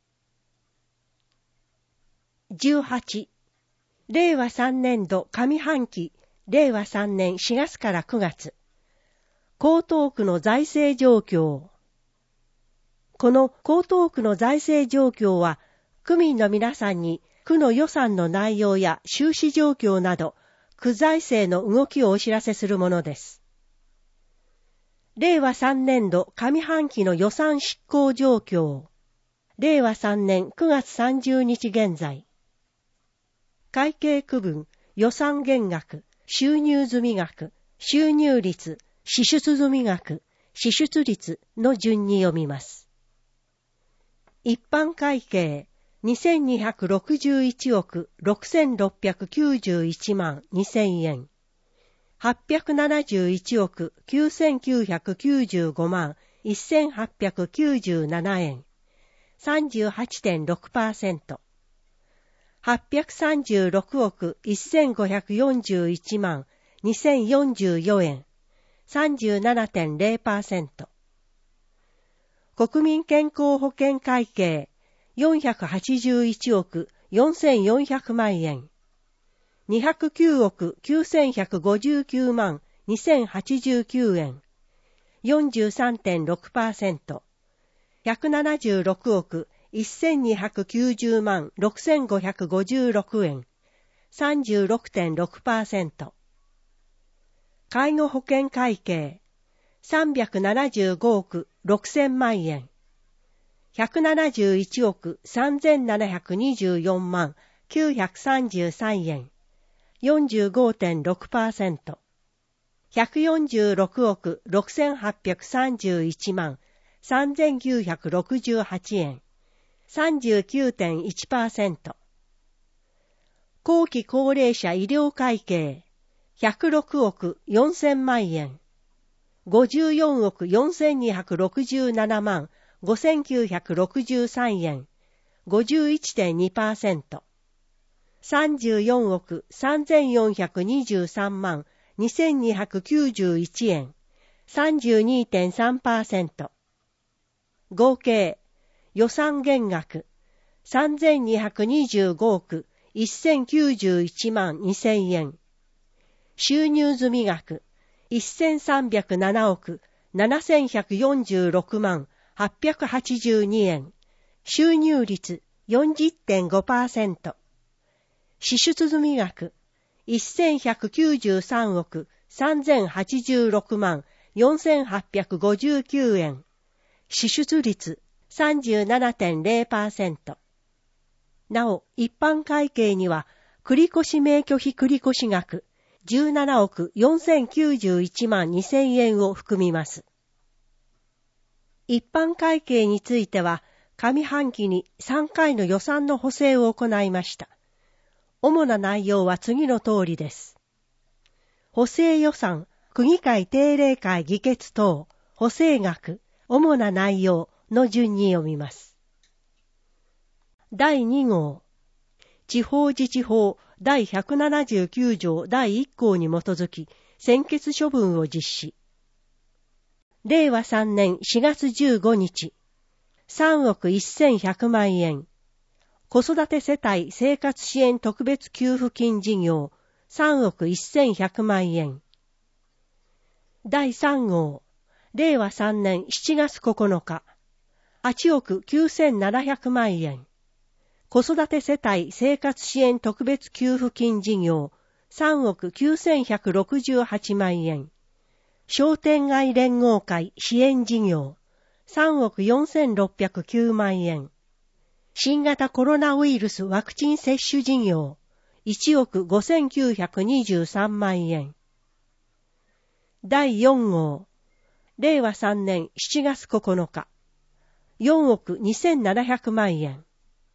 ロ。じゅうはち、れいわさんねんど上半期、れいわさんねんしがつからくがつ、江東区の財政状況。この江東区の財政状況は、区民の皆さんに区の予算の内容や収支状況など、区財政の動きをお知らせするものです。れいわさんねんど上半期の予算執行状況。れいわさんねんくがつさんじゅうにち現在。会計区分、予算減額、収入済額、収入率、支出済額、支出率の順に読みます。一般会計にせんにひゃくろくじゅういちおくろくせんろっぴゃくきゅうじゅういちまんにせんえん。はっぴゃくななじゅういちおくきゅうせんきゅうひゃくきゅうじゅうごまんせんはっぴゃくきゅうじゅうななえん。さんじゅうはちてんろくパーセント。はっぴゃくさんじゅうろくおくせんごひゃくよんじゅういちまんにせんよんじゅうよんえん。さんじゅうななてんゼロパーセント。国民健康保険会計よんひゃくはちじゅういちおくよんせんよんひゃくまんえん。にひゃくきゅうおくきゅうせんひゃくごじゅうきゅうまんにせんはちじゅうきゅうえん。よんじゅうさんてんろくパーセント。ひゃくななじゅうろくおくせんにひゃくきゅうじゅうまんろくせんごひゃくごじゅうろくえん。さんじゅうろくてんろくパーセント。介護保険会計さんびゃくななじゅうごおくろくせんまんえん。ひゃくななじゅういちおくさんぜんななひゃくにじゅうよんまんきゅうひゃくさんじゅうさんえん。よんじゅうごてんろくパーセント。ひゃくよんじゅうろくおくろくせんはっぴゃくさんじゅういちまんさんぜんきゅうひゃくろくじゅうはちえん。さんじゅうきゅうてんいちパーセント。後期高齢者医療会計ひゃくろくおくよんせんまんえん。ごじゅうよんおくよんせんにひゃくろくじゅうななまんごせんきゅうひゃくろくじゅうさんえん。ごじゅういちてんにパーセント。さんじゅうよんおくさんぜんよんひゃくにじゅうさんまんにせんにひゃくきゅうじゅういちえん。さんじゅうにてんさんパーセント。合計予算減額さんぜんにひゃくにじゅうごおくせんきゅうじゅういちまんにせんえん。収入済額せんさんびゃくななおくななせんひゃくよんじゅうろくまんはっぴゃくはちじゅうにえん。収入率 よんじゅってんごパーセント。支出済額せんひゃくきゅうじゅうさんおくさんぜんはちじゅうろくまんよんせんはっぴゃくごじゅうきゅうえん。支出率 さんじゅうななてんゼロパーセント。なお、一般会計には、繰越免許費繰越額じゅうななおくよんせんきゅうじゅういちまんにせんえんを含みます。一般会計については、上半期にさんかいの予算の補正を行いました。主な内容は次の通りです。補正予算、区議会定例会議決等、補正額、主な内容の順に読みます。だいにごう、地方自治法だいひゃくななじゅうきゅうじょうだいいっこうに基づき、専決処分を実施。れいわさんねんしがつじゅうごにち、さんおくせんひゃくまんえん。子育て世帯生活支援特別給付金事業さんおくせんひゃくまんえん。だいさんごう、れいわさんねんしちがつここのか、はちおくきゅうせんななひゃくまんえん。子育て世帯生活支援特別給付金事業さんおくきゅうせんひゃくろくじゅうはちまんえん。商店街連合会支援事業さんおくよんせんろっぴゃくきゅうまんえん。新型コロナウイルスワクチン接種事業いちおくごせんきゅうひゃくにじゅうさんまんえん。だいよんごう、れいわさんねんしちがつここのか、よんおくにせんななひゃくまんえん。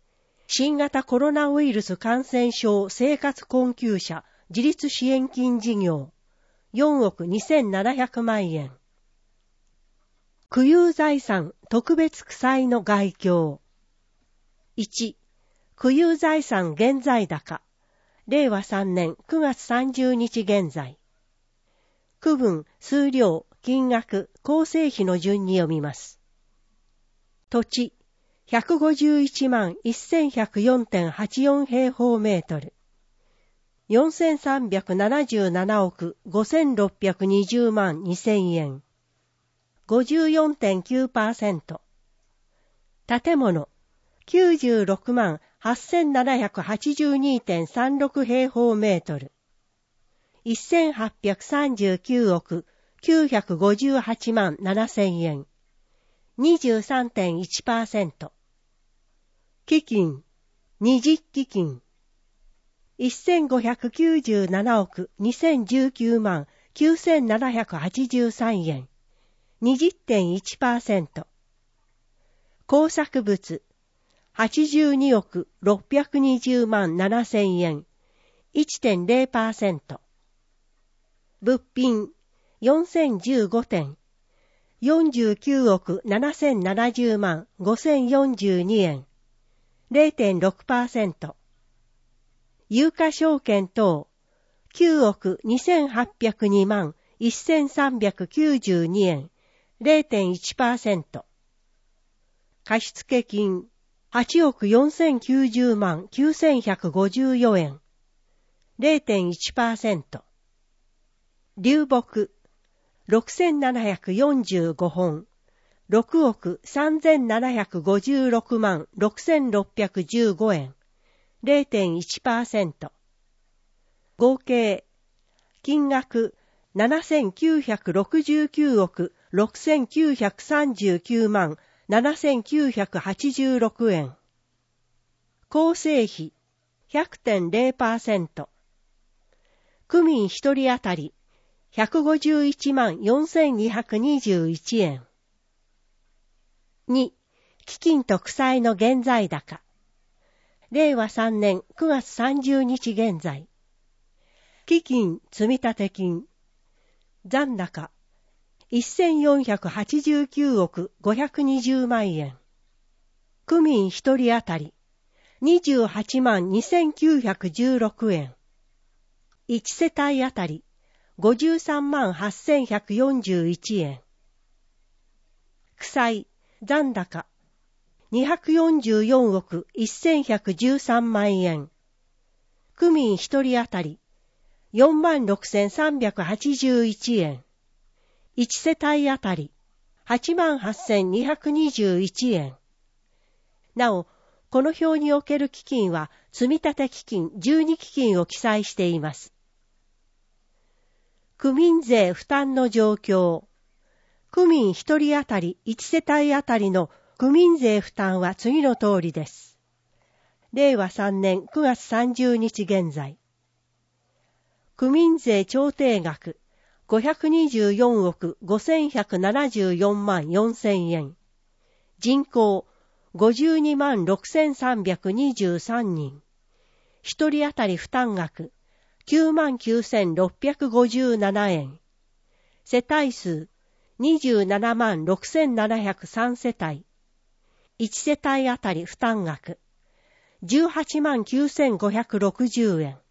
新型コロナウイルス感染症生活困窮者自立支援金事業よんおくにせんななひゃくまんえん。区有財産特別区債の概況。いち、区有財産現在高。れいわさんねんくがつさんじゅうにち現在。区分、数量、金額、構成費の順に読みます。土地、ひゃくごじゅういちまんせんひゃくよんてんはちよん平方メートル。よんせんさんびゃくななじゅうななおくごせんろっぴゃくにじゅうまんにせんえん。ごじゅうよんてんきゅうパーセント。建物、きゅうじゅうろくまんはっせんななひゃくはちじゅうにてんさんろく平方メートル。せんはっぴゃくさんじゅうきゅうおくきゅうひゃくごじゅうはちまんななせんえん。にじゅうさんてんいちパーセント。基金、二次基金。せんごひゃくきゅうじゅうななおくにせんじゅうきゅうまんきゅうせんななひゃくはちじゅうさんえん。にじゅってんいちパーセント。工作物、はちじゅうにおくろっぴゃくにじゅうまんななせんえん。いってんれいパーセント。物品、よんせんじゅうごてん。よんじゅうきゅうおくななせんななじゅうまんごせんよんじゅうにえん。れいてんろくパーセント。有価証券等、きゅうおくにせんはっぴゃくにまんせんさんびゃくきゅうじゅうにえん。れいてんいちパーセント。貸付金、はちおくよんせんきゅうじゅうまんきゅうせんひゃくごじゅうよえん。れいてんいちパーセント。流木、ろくせんななひゃくよんじゅうごほん。ろくおくさんぜんななひゃくごじゅうろくまんろくせんろっぴゃくじゅうごえん。れいてんいちパーセント。合計、金額ななせんきゅうひゃくろくじゅうきゅうおくろくせんきゅうひゃくさんじゅうきゅうまんななせんきゅうひゃくはちじゅうろくえん。構成費 ひゃくてんれいパーセント。区民ひとり当たりひゃくごじゅういちまんよんせんにひゃくにじゅういちえん。に、基金と区債の現在高。れいわさんねんくがつさんじゅうにち現在。基金積立金。残高。せんよんひゃくはちじゅうきゅうおくごひゃくにじゅうまんえん。区民ひとり当たり。にじゅうはちまんにせんきゅうひゃくじゅうろくえん。いち世帯当たり。ごじゅうさんまんはっせんひゃくよんじゅういちえん。区債。残高。にひゃくよんじゅうよんおくせんひゃくじゅうさんまんえん。区民ひとり当たりよんまんろくせんさんびゃくはちじゅういちえん。いち世帯当たりはちまんはっせんにひゃくにじゅういちえん。なお、この表における基金は積立基金じゅうに基金を記載しています。区民税負担の状況。区民ひとり当たりいち世帯当たりの区民税負担は次の通りです。れいわさんねんくがつさんじゅうにち現在。区民税調停額ごひゃくにじゅうよんおくごせんひゃくななじゅうよんまんよんせんえん。人口ごじゅうにまんろくせんさんびゃくにじゅうさんにん。ひとり当たり負担額きゅうまんきゅうせんろっぴゃくごじゅうななえん。世帯数にじゅうななまんろくせんななひゃくさん世帯。いち世帯当たり負担額じゅうはちまんきゅうせんごひゃくろくじゅうえん。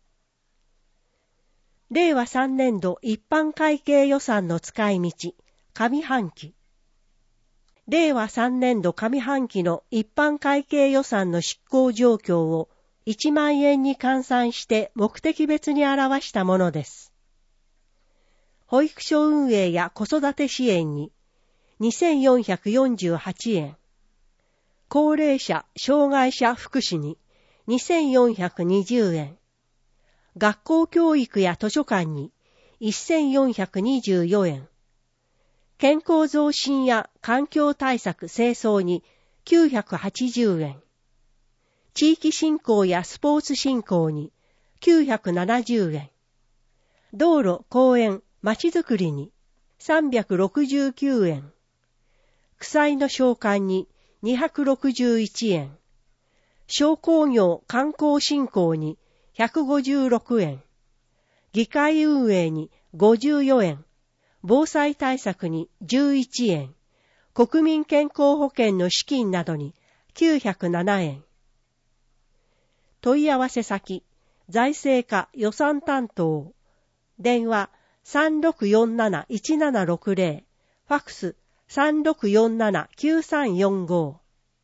れいわさんねんど一般会計予算の使い道、上半期。れいわさんねんど上半期の一般会計予算の執行状況をいちまんえんに換算して目的別に表したものです。保育所運営や子育て支援ににせんよんひゃくよんじゅうはちえん。高齢者・障害者福祉ににせんよんひゃくにじゅうえん。学校教育や図書館にせんよんひゃくにじゅうよえん。健康増進や環境対策清掃にきゅうひゃくはちじゅうえん。地域振興やスポーツ振興にきゅうひゃくななじゅうえん。道路・公園・まちづくりにさんびゃくろくじゅうきゅうえん。区債の償還ににひゃくろくじゅういちえん。 商工業観光振興にひゃくごじゅうろくえん、議会運営にごじゅうよえん、防災対策にじゅういちえん、国民健康保険の資金などにきゅうひゃくななえん。問い合わせ先、財政課予算担当、電話 さんろくよんなな いちななろくぜろ、ファックス さんろくよんなな きゅうさんよんご。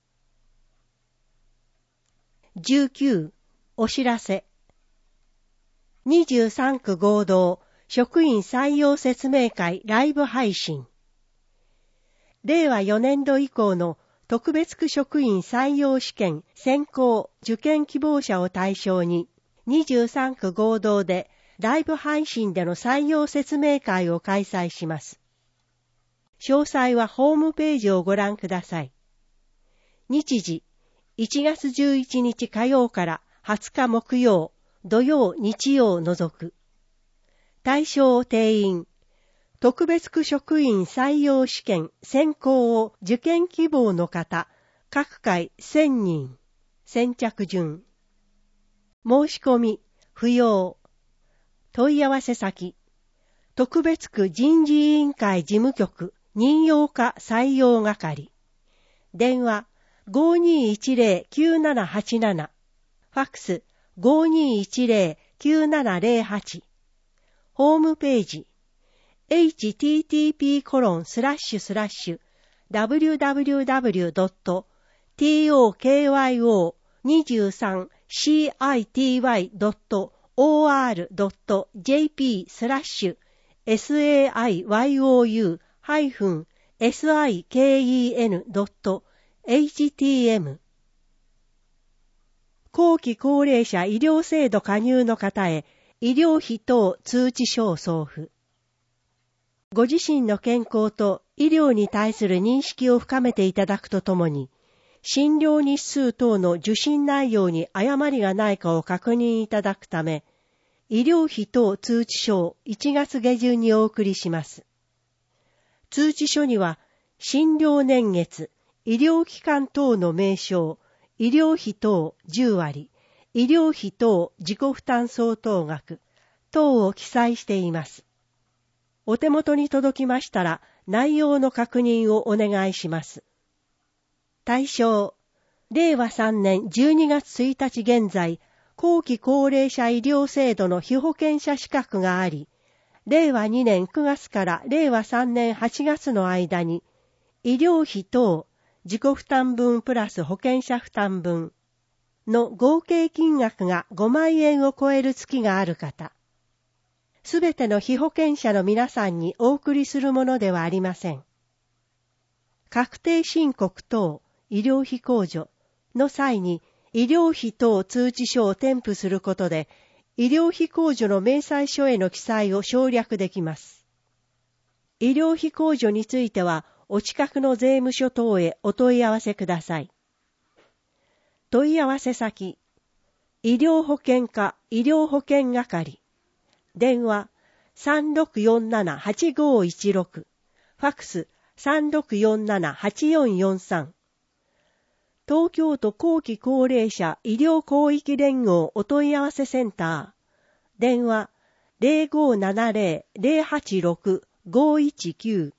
じゅうきゅう、お知らせ。にじゅうさんく合同職員採用説明会ライブ配信。れいわよねんど以降の特別区職員採用試験選考受験希望者を対象ににじゅうさんく合同でライブ配信での採用説明会を開催します。詳細はホームページをご覧ください。日時、いちがつじゅういちにち火曜からはつか木曜、土曜、日曜を除く。対象定員、特別区職員採用試験選考を受験希望の方、各回せんにん、先着順。申し込み、不要。問い合わせ先、特別区人事委員会事務局任用課採用係。電話 ごーにーいちぜろ きゅうななはちなな、ファックス ごーにーいちぜろ きゅうななぜろはち。ホームページ エイチティーティーピーコロンスラッシュスラッシュダブリューダブリューダブリュードットトーキョにじゅうさんシーアイティーワイドットオーアールドットジェーピースラッシュエスエーアイワイオーユーハイフンエスアイケーイーエヌドットエイチティーエム。後期高齢者医療制度加入の方へ医療費等通知書を送付。ご自身の健康と医療に対する認識を深めていただくとともに、診療日数等の受診内容に誤りがないかを確認いただくため、医療費等通知書をいちがつげじゅんにお送りします。通知書には、診療年月、医療機関等の名称、医療費等じゅうわり、医療費等自己負担相当額等を記載しています。お手元に届きましたら内容の確認をお願いします。対象、れいわさんねんじゅうにがつついたち現在、後期高齢者医療制度の被保険者資格があり、れいわにねんくがつかられいわさんねんはちがつの間に、医療費等自己負担分プラス保険者負担分の合計金額がごまんえんを超える月がある方、すべての被保険者の皆さんにお送りするものではありません。確定申告等医療費控除の際に医療費等通知書を添付することで、医療費控除の明細書への記載を省略できます。医療費控除については、お近くの税務署等へお問い合わせください。問い合わせ先、医療保険課医療保険係、電話 さんろくよんななはちごいちろく、ファックス さんろくよんななはちよんよんさん。東京都後期高齢者医療広域連合お問い合わせセンター、電話 ゼロごーななゼロ ゼロはちろく ごいちきゅう。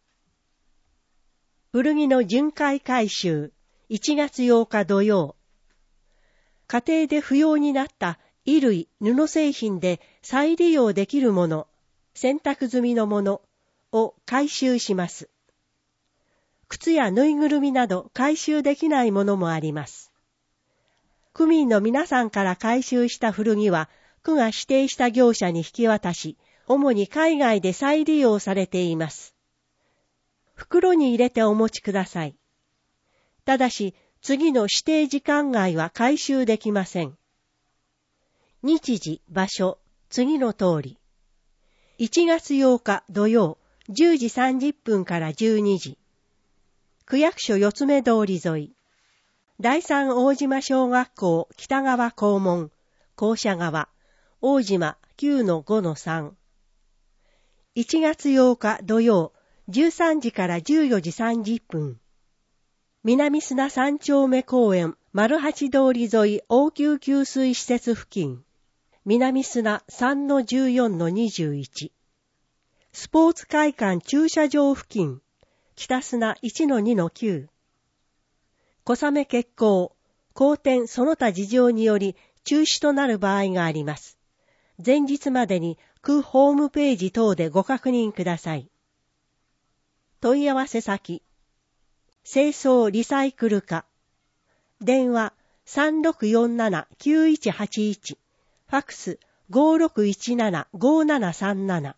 古着の巡回回収、いちがつようか土曜。家庭で不要になった衣類、布製品で再利用できるもの、洗濯済みのものを回収します。靴やぬいぐるみなど回収できないものもあります。区民の皆さんから回収した古着は、区が指定した業者に引き渡し、主に海外で再利用されています。袋に入れてお持ちください。ただし、次の指定時間外は回収できません。日時、場所、次の通り。いちがつようか土曜、じゅうじさんじゅっぷんからじゅうにじ。区役所四つ目通り沿い。第三大島小学校北側校門、校舎側、大島 きゅうのごのさん。いちがつようか土曜、じゅうさんじからじゅうよじさんじゅっぷん。南砂三丁目公園丸八通り沿い応急給水施設付近、南砂 さんのじゅうよんのにじゅういち、スポーツ会館駐車場付近、北砂 いちのにのきゅう、小雨欠航、荒天その他事情により中止となる場合があります。前日までに区ホームページ等でご確認ください。問い合わせ先、清掃リサイクル課、電話 さんろくよんななきゅういちはちいち、ファックス ごろくいちななごななさんなな。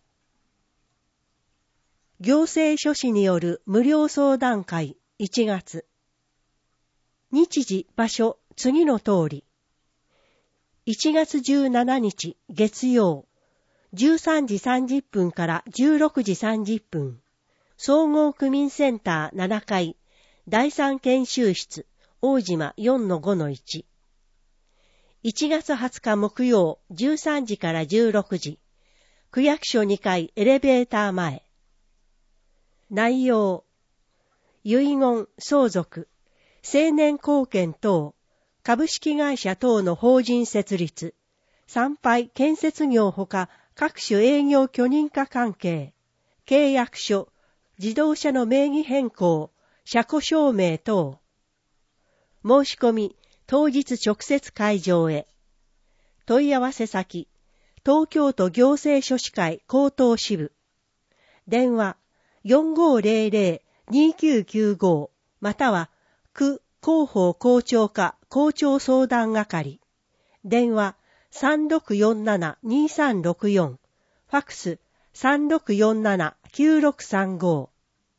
行政書士による無料相談会いちがつ。日時場所次の通り。いちがつじゅうしちにち月曜、じゅうさんじさんじゅっぷんからじゅうろくじさんじゅっぷん、総合区民センターななかい、だいさん研修室、大島 よんのごのいち。いちがつはつか木曜、じゅうさんじからじゅうろくじ、区役所にかいエレベーター前。内容、遺言、相続、成年後見等、株式会社等の法人設立、参拝建設業ほか各種営業許認可関係、契約書、自動車の名義変更、車庫証明等。申し込み、当日直接会場へ。問い合わせ先、東京都行政書士会高等支部。電話 よんごーぜろぜろにきゅうきゅうご または区広報校長課校長相談係。電話 さんろくよんななにさんろくよん、ファックス さんろくよんななきゅうろくさんご。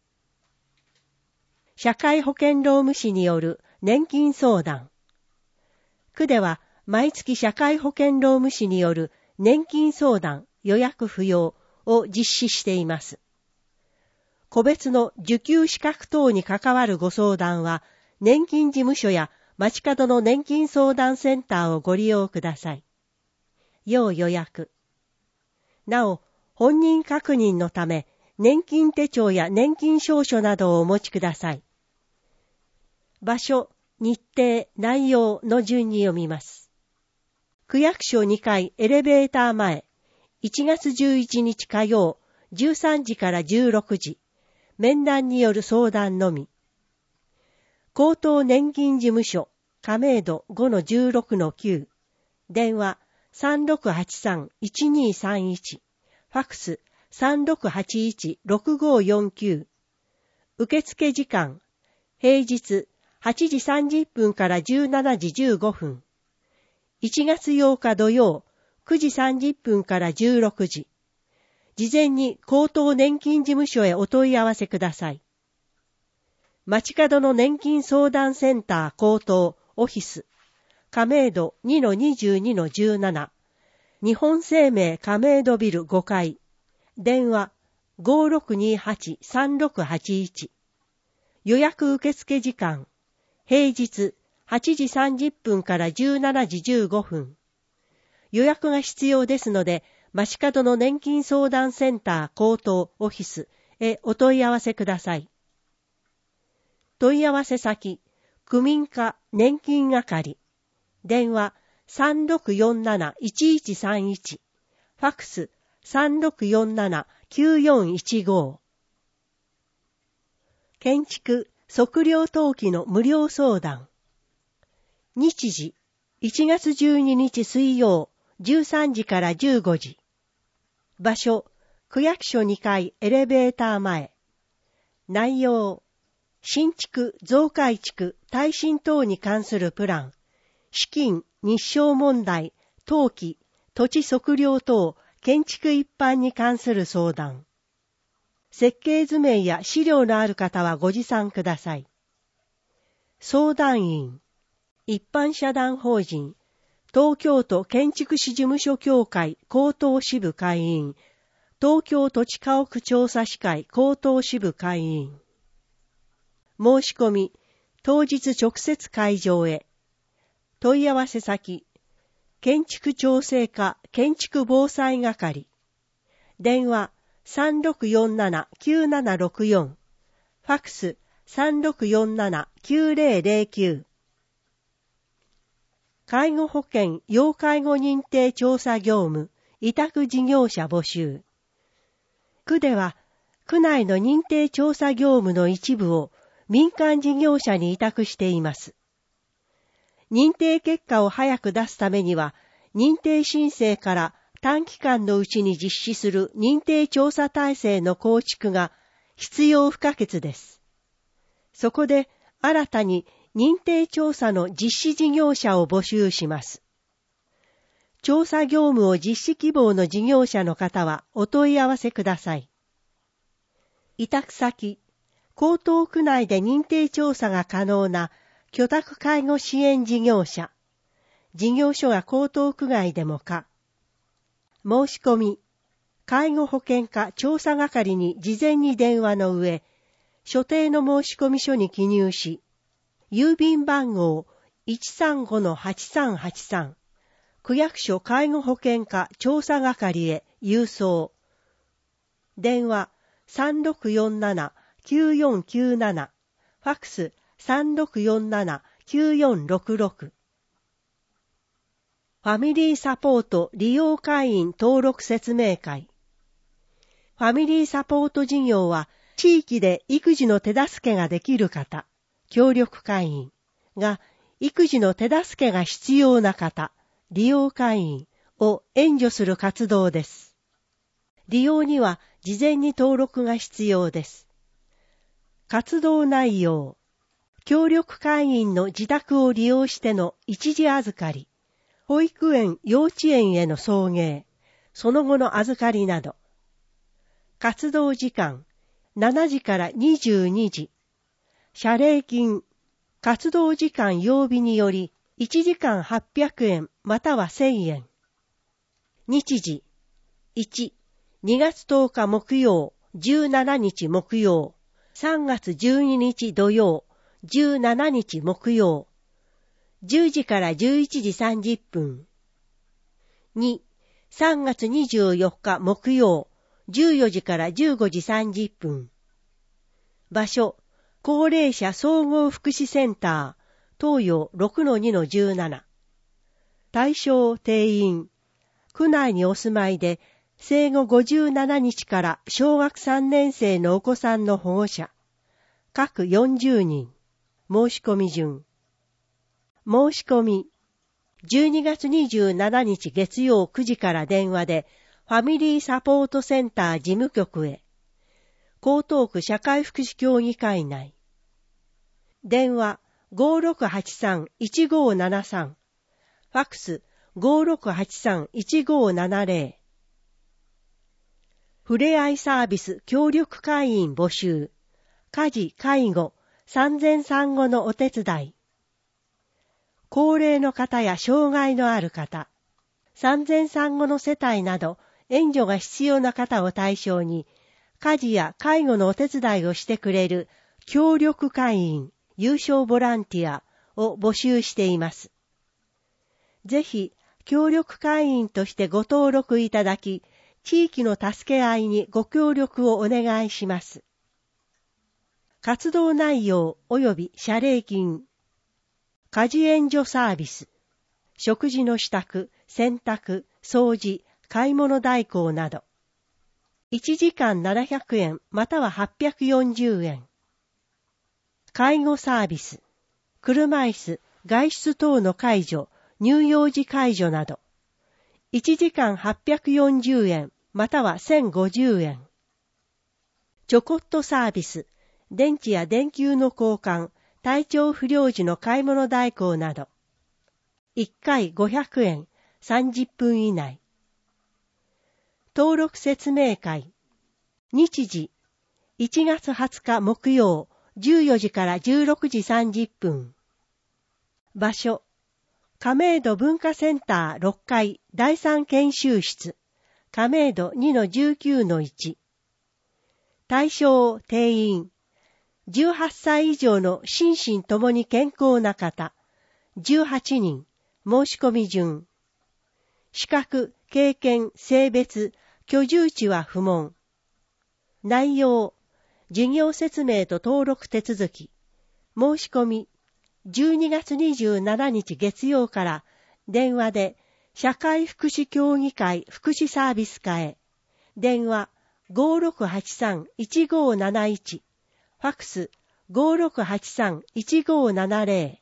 社会保険労務士による年金相談。区では毎月社会保険労務士による年金相談予約不要を実施しています。個別の受給資格等に関わるご相談は、年金事務所や街角の年金相談センターをご利用ください。要予約。なお、本人確認のため、年金手帳や年金証書などをお持ちください。場所、日程、内容の順に読みます。区役所にかいエレベーター前、いちがつじゅういちにち火曜、じゅうさんじからじゅうろくじ、面談による相談のみ。高等年金事務所、亀戸 ごのじゅうろくのきゅう、電話 さんろくはちさんいちにさんいち、ファックス さんろくはちいちろくごよんきゅう。受付時間、平日はちじさんじゅっぷんからじゅうしちじじゅうごふん。いちがつようか土曜、くじさんじゅっぷんからじゅうろくじ。事前に高等年金事務所へお問い合わせください。街角の年金相談センター高等オフィス、亀戸 にのにじゅうにのじゅうなな、日本生命亀戸ビルごかい、電話 ごろくにはちさんろくはちいち。予約受付時間、平日はちじさんじゅっぷんからじゅうしちじじゅうごふん。予約が必要ですので、街角の年金相談センター高等オフィスへお問い合わせください。問い合わせ先、区民課年金係。電話 さんろくよんなないちいちさんいち、ファックス さんろくよんななきゅうよんいちご。建築測量登記の無料相談。日時、いちがつじゅうににち水曜、じゅうさんじからじゅうごじ。場所、区役所にかいエレベーター前。内容、新築、増改築、耐震等に関するプラン、資金、日照問題、登記、土地測量等、建築一般に関する相談。設計図面や資料のある方はご持参ください。相談員、一般社団法人、東京都建築士事務所協会高等支部会員、東京土地家屋調査士会高等支部会員。申し込み、当日直接会場へ。問い合わせ先、建築調整課建築防災係。電話 さんろくよんななきゅうななろくよん、ファックス さんろくよんななきゅうぜろぜろきゅう。 介護保険要介護認定調査業務委託事業者募集。区では、区内の認定調査業務の一部を民間事業者に委託しています。認定結果を早く出すためには、認定申請から短期間のうちに実施する認定調査体制の構築が必要不可欠です。そこで新たに認定調査の実施事業者を募集します。調査業務を実施希望の事業者の方はお問い合わせください。委託先、江東区内で認定調査が可能な居宅介護支援事業者、事業所が江東区外でもか。申し込み、介護保険課調査係に事前に電話の上、所定の申込書に記入し、郵便番号 いちさんごのはちさんはちさん、区役所介護保険課調査係へ郵送。電話 さんろくよんななきゅうよんきゅうなな、ファックス さんろくよんななきゅうよんろくろく。ファミリーサポート利用会員登録説明会。ファミリーサポート事業は地域で育児の手助けができる方、協力会員が育児の手助けが必要な方、利用会員を援助する活動です。利用には事前に登録が必要です。活動内容、協力会員の自宅を利用しての一時預かり、保育園、幼稚園への送迎、その後の預かりなど。活動時間、しちじからにじゅうにじ。謝礼金、活動時間曜日によりいちじかんはっぴゃくえんまたはせんえん。日時、いち、にがつとおか木曜、じゅうしちにち木曜、さんがつじゅうににち土曜、じゅうしちにち木曜、じゅうじからじゅういちじさんじゅっぷん。に、さんがつにじゅうよっか木曜、じゅうよじからじゅうごじさんじゅっぷん。場所、高齢者総合福祉センター、東洋 ろくのにのじゅうなな。対象定員、区内にお住まいで、生後ごじゅうななにちから小学さんねん生のお子さんの保護者、各よんじゅうにん。申し込み順。申し込み、じゅうにがつにじゅうしちにち月曜くじから電話で、ファミリーサポートセンター事務局へ。江東区社会福祉協議会内。電話 ごろくはちさんいちごななさん。ファックス ごろくはちさんいちごななぜろ。ふれあいサービス協力会員募集。家事・介護、産前産後のお手伝い。高齢の方や障害のある方、産前産後の世帯など援助が必要な方を対象に、家事や介護のお手伝いをしてくれる協力会員、有償ボランティアを募集しています。ぜひ、協力会員としてご登録いただき、地域の助け合いにご協力をお願いします。活動内容及び謝礼金、家事援助サービス、食事の支度、洗濯、掃除、買い物代行など、いちじかんななひゃくえんまたははっぴゃくよんじゅうえん。介護サービス、車椅子、外出等の介助、乳幼児介助など、いちじかんはっぴゃくよんじゅうえんまたはせんごじゅうえん。ちょこっとサービス、電池や電球の交換、体調不良時の買い物代行など、いっかいごひゃくえん、さんじゅっぷん以内。登録説明会。日時、いちがつはつか木曜、じゅうよじからじゅうろくじさんじゅっぷん。場所、亀戸文化センターろっかいだいさん研修室、亀戸 にのじゅうきゅうのいち。対象定員、じゅうはっさい以上の心身ともに健康な方、じゅうはちにん、申し込み順。資格、経験、性別、居住地は不問。内容、事業説明と登録手続き。申し込み、じゅうにがつにじゅうしちにち月曜から電話で社会福祉協議会福祉サービス課へ。電話 ごーろくはちさんいちごーなないち、ファクス ごーろくはちさんいちごーななぜろ。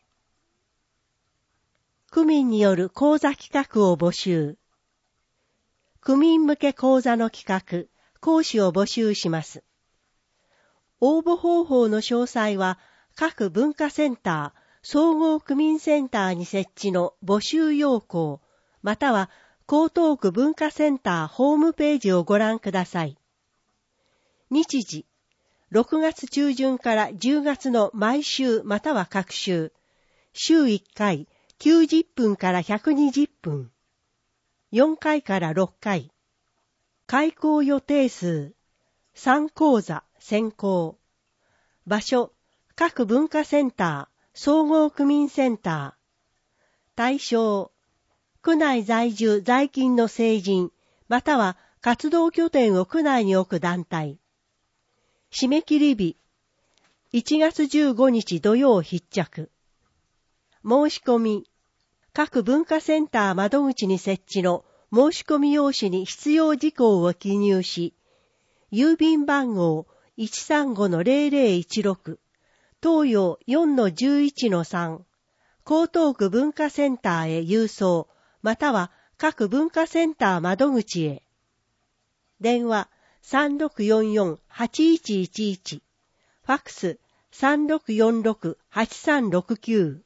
区民による講座企画を募集。区民向け講座の企画、講師を募集します。応募方法の詳細は各文化センター、総合区民センターに設置の募集要項、または江東区文化センターホームページをご覧ください。日時、ろくがつ中旬からじゅうがつの毎週または各週、週いっかいきゅうじゅっぷんからひゃくにじゅっぷん、よんかいからろっかい、開講予定数、さん講座先行、場所、各文化センター、総合区民センター、対象、区内在住在勤の成人、または活動拠点を区内に置く団体。締め切り日、いちがつじゅうごにち土曜必着。申し込み、各文化センター窓口に設置の申し込み用紙に必要事項を記入し、郵便番号 いちさんごのぜろぜろいちろく、東洋 よんのじゅういちのさん、江東区文化センターへ郵送、または各文化センター窓口へ。電話 さんろくよんよんはちいちいちいち、ファックス さんろくよんろくはちさんろくきゅう。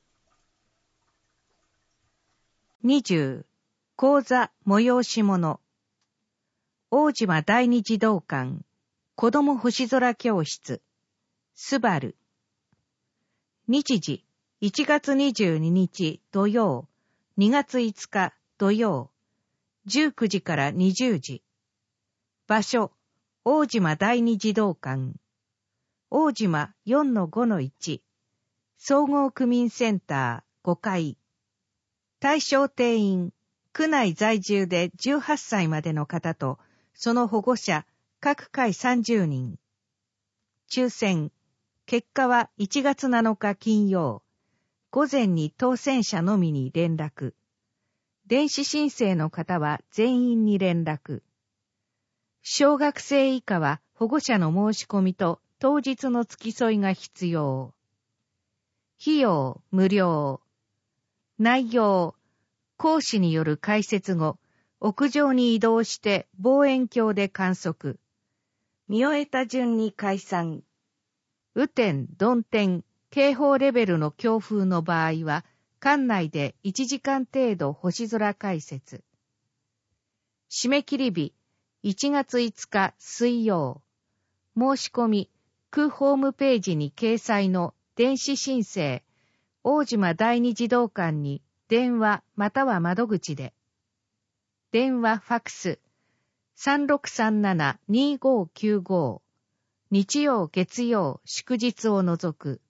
にじゅう講座催し物。大島第二児童館子ども星空教室スバル。日時いちがつにじゅうににち土曜、にがついつか土曜、じゅうくじからにじゅうじ。場所、大島第二児童館。大島 よんのごのいち、総合区民センターごかい。対象定員、区内在住でじゅうはっさいまでの方と、その保護者、各回さんじゅうにん。抽選、結果はいちがつなのか金曜、午前に当選者のみに連絡。電子申請の方は全員に連絡。小学生以下は保護者の申し込みと当日の付き添いが必要。費用無料。内容、講師による解説後、屋上に移動して望遠鏡で観測。見終えた順に解散。雨天、曇天、警報レベルの強風の場合は、館内でいちじかん程度星空解説。締め切り日、いちがついつか水曜。申し込み、区ホームページに掲載の電子申請、大島第二児童館に電話または窓口で。電話ファクス さんろくさんななにごきゅうご、日曜月曜祝日を除く。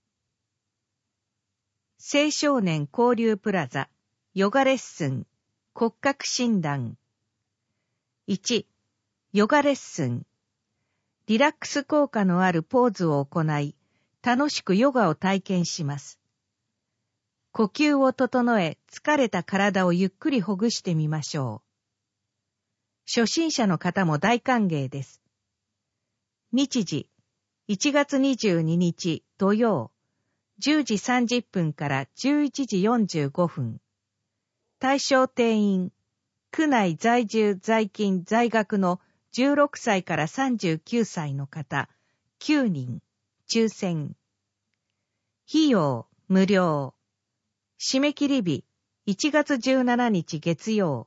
青少年交流プラザヨガレッスン骨格診断。いち、ヨガレッスン。リラックス効果のあるポーズを行い、楽しくヨガを体験します。呼吸を整え、疲れた体をゆっくりほぐしてみましょう。初心者の方も大歓迎です。日時、いちがつにじゅうににち土曜、じゅうじさんじゅっぷんからじゅういちじよんじゅうごふん。対象定員、区内在住在勤在学のじゅうろくさいからさんじゅうきゅうさいの方、きゅうにん、抽選。費用、無料。締め切り日、いちがつじゅうしちにち月曜。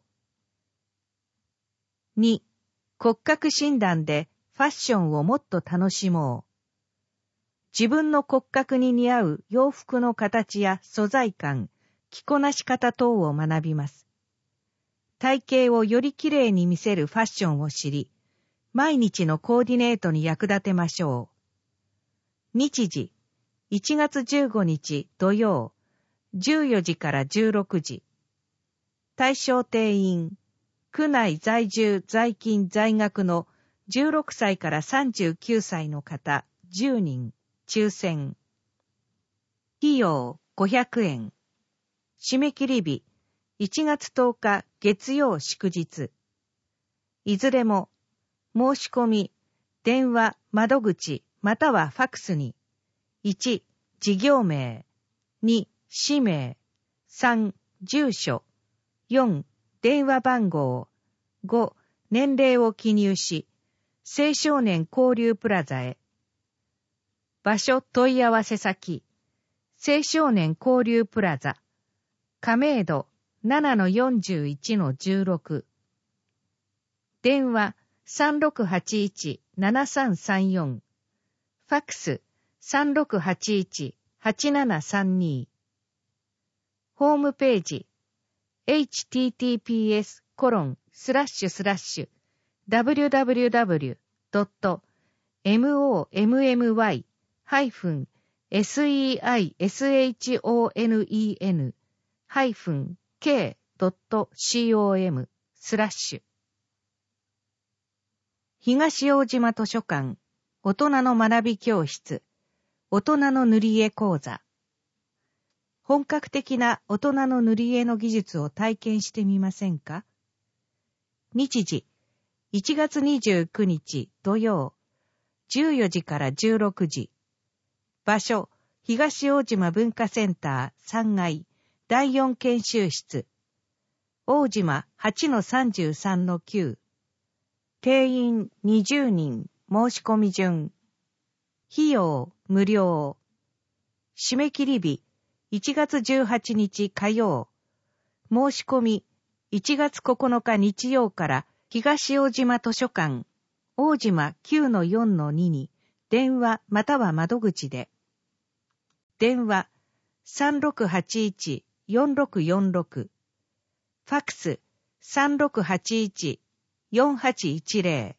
に、骨格診断でファッションをもっと楽しもう。自分の骨格に似合う洋服の形や素材感、着こなし方等を学びます。体型をよりきれいに見せるファッションを知り、毎日のコーディネートに役立てましょう。日時、いちがつじゅうごにち土曜、じゅうよじからじゅうろくじ。対象定員、区内在住在勤在学のじゅうろくさいからさんじゅうきゅうさいの方じゅうにん、抽選。費用ごひゃくえん。締め切り日、 いちがつとおか月曜祝日。いずれも申し込み、電話、窓口、またはファックスに、いち、事業名、に、氏名、さん、住所、よん、電話番号、ご、年齢を記入し、青少年交流プラザへ。場所問い合わせ先、青少年交流プラザ、亀戸 ななのよんじゅういちのじゅうろく。電話 さんろくはちいち ななさんさんよん。ファックス さんろくはちいち はちななさんに。ホームページ エイチティーティーピーエスコロンスラッシュスラッシュダブリュダブリュダブリュドットエムオーエムエムワイハイフンエスイーアイエスエイチオーエヌイーエヌハイフンケードットシーオーエムスラッシュ東大島図書館大人の学び教室大人の塗り絵講座。本格的な大人の塗り絵の技術を体験してみませんか？日時いちがつにじゅうくにち土曜じゅうよじからじゅうろくじ。場所東大島文化センターさんがいだいよん研修室大島 はちのさんじゅうさんのきゅう。定員にじゅうにん申し込み順。費用無料。締め切り日いちがつじゅうはちにち火曜。申し込みいちがつここのか日曜から東大島図書館大島 きゅうのよんのに に電話または窓口で。電話 さんろくはちいち よんろくよんろく。ファックス さんろくはちいち よんはちいちゼロ。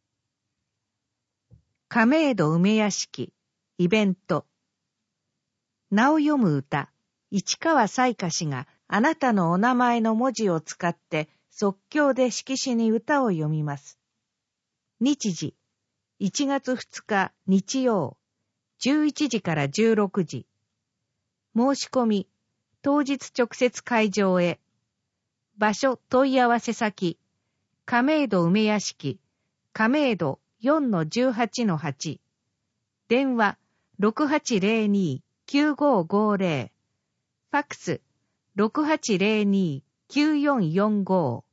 亀戸梅屋敷イベント。名を読む歌、市川彩花氏があなたのお名前の文字を使って即興で色紙に歌を読みます。日時、いちがつふつか日曜、じゅういちじからじゅうろくじ。申し込み、当日直接会場へ。場所問い合わせ先、亀戸梅屋敷、亀戸 よんのじゅうはちのはち。電話 ろくはちゼロに きゅうごごゼロ。ファックス ろくはちゼロに きゅうよんよんご。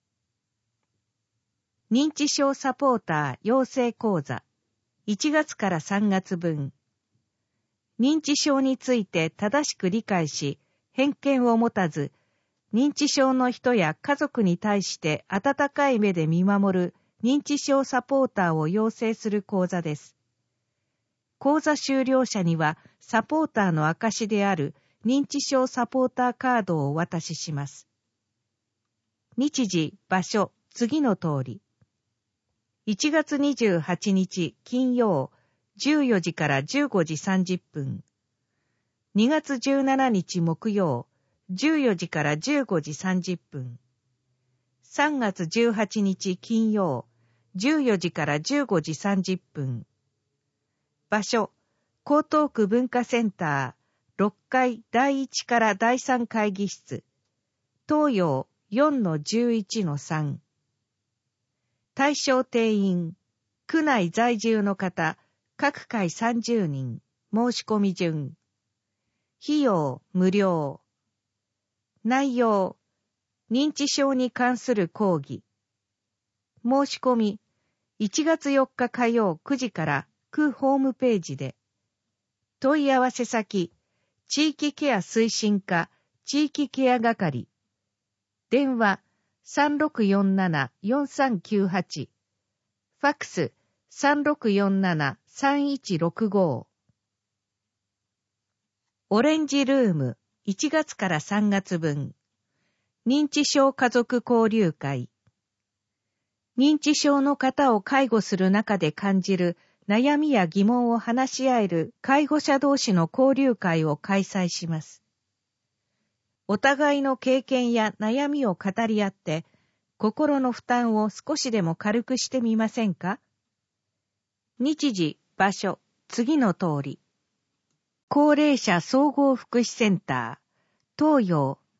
認知症サポーター養成講座いちがつからさんがつぶん。認知症について正しく理解し、偏見を持たず、認知症の人や家族に対して温かい目で見守る認知症サポーターを養成する講座です。講座修了者にはサポーターの証である認知症サポーターカードをお渡しします。日時、場所、次の通り。いちがつにじゅうはちにち金曜じゅうよじからじゅうごじさんじゅっぷん。にがつじゅうしちにち木曜じゅうよじからじゅうごじさんじゅっぷん。さんがつじゅうはちにち金曜じゅうよじからじゅうごじさんじゅっぷん。場所、江東区文化センターろっかいだいいちからだいさん会議室。東洋 よんのじゅういちのさん。対象定員、区内在住の方、各回さんじゅうにん、申し込み順。費用無料。内容、認知症に関する講義。申し込み、いちがつよっか火曜くじから区ホームページで。問い合わせ先、地域ケア推進課、地域ケア係。電話、さんろくよんなな よんさんきゅうはち。ファックス、さんろくよんなな さんいちろくご。オレンジルーム、いちがつからさんがつぶん。認知症家族交流会。認知症の方を介護する中で感じる悩みや疑問を話し合える介護者同士の交流会を開催します。お互いの経験や悩みを語り合って、心の負担を少しでも軽くしてみませんか？日時、場所、次の通り。高齢者総合福祉センター、東洋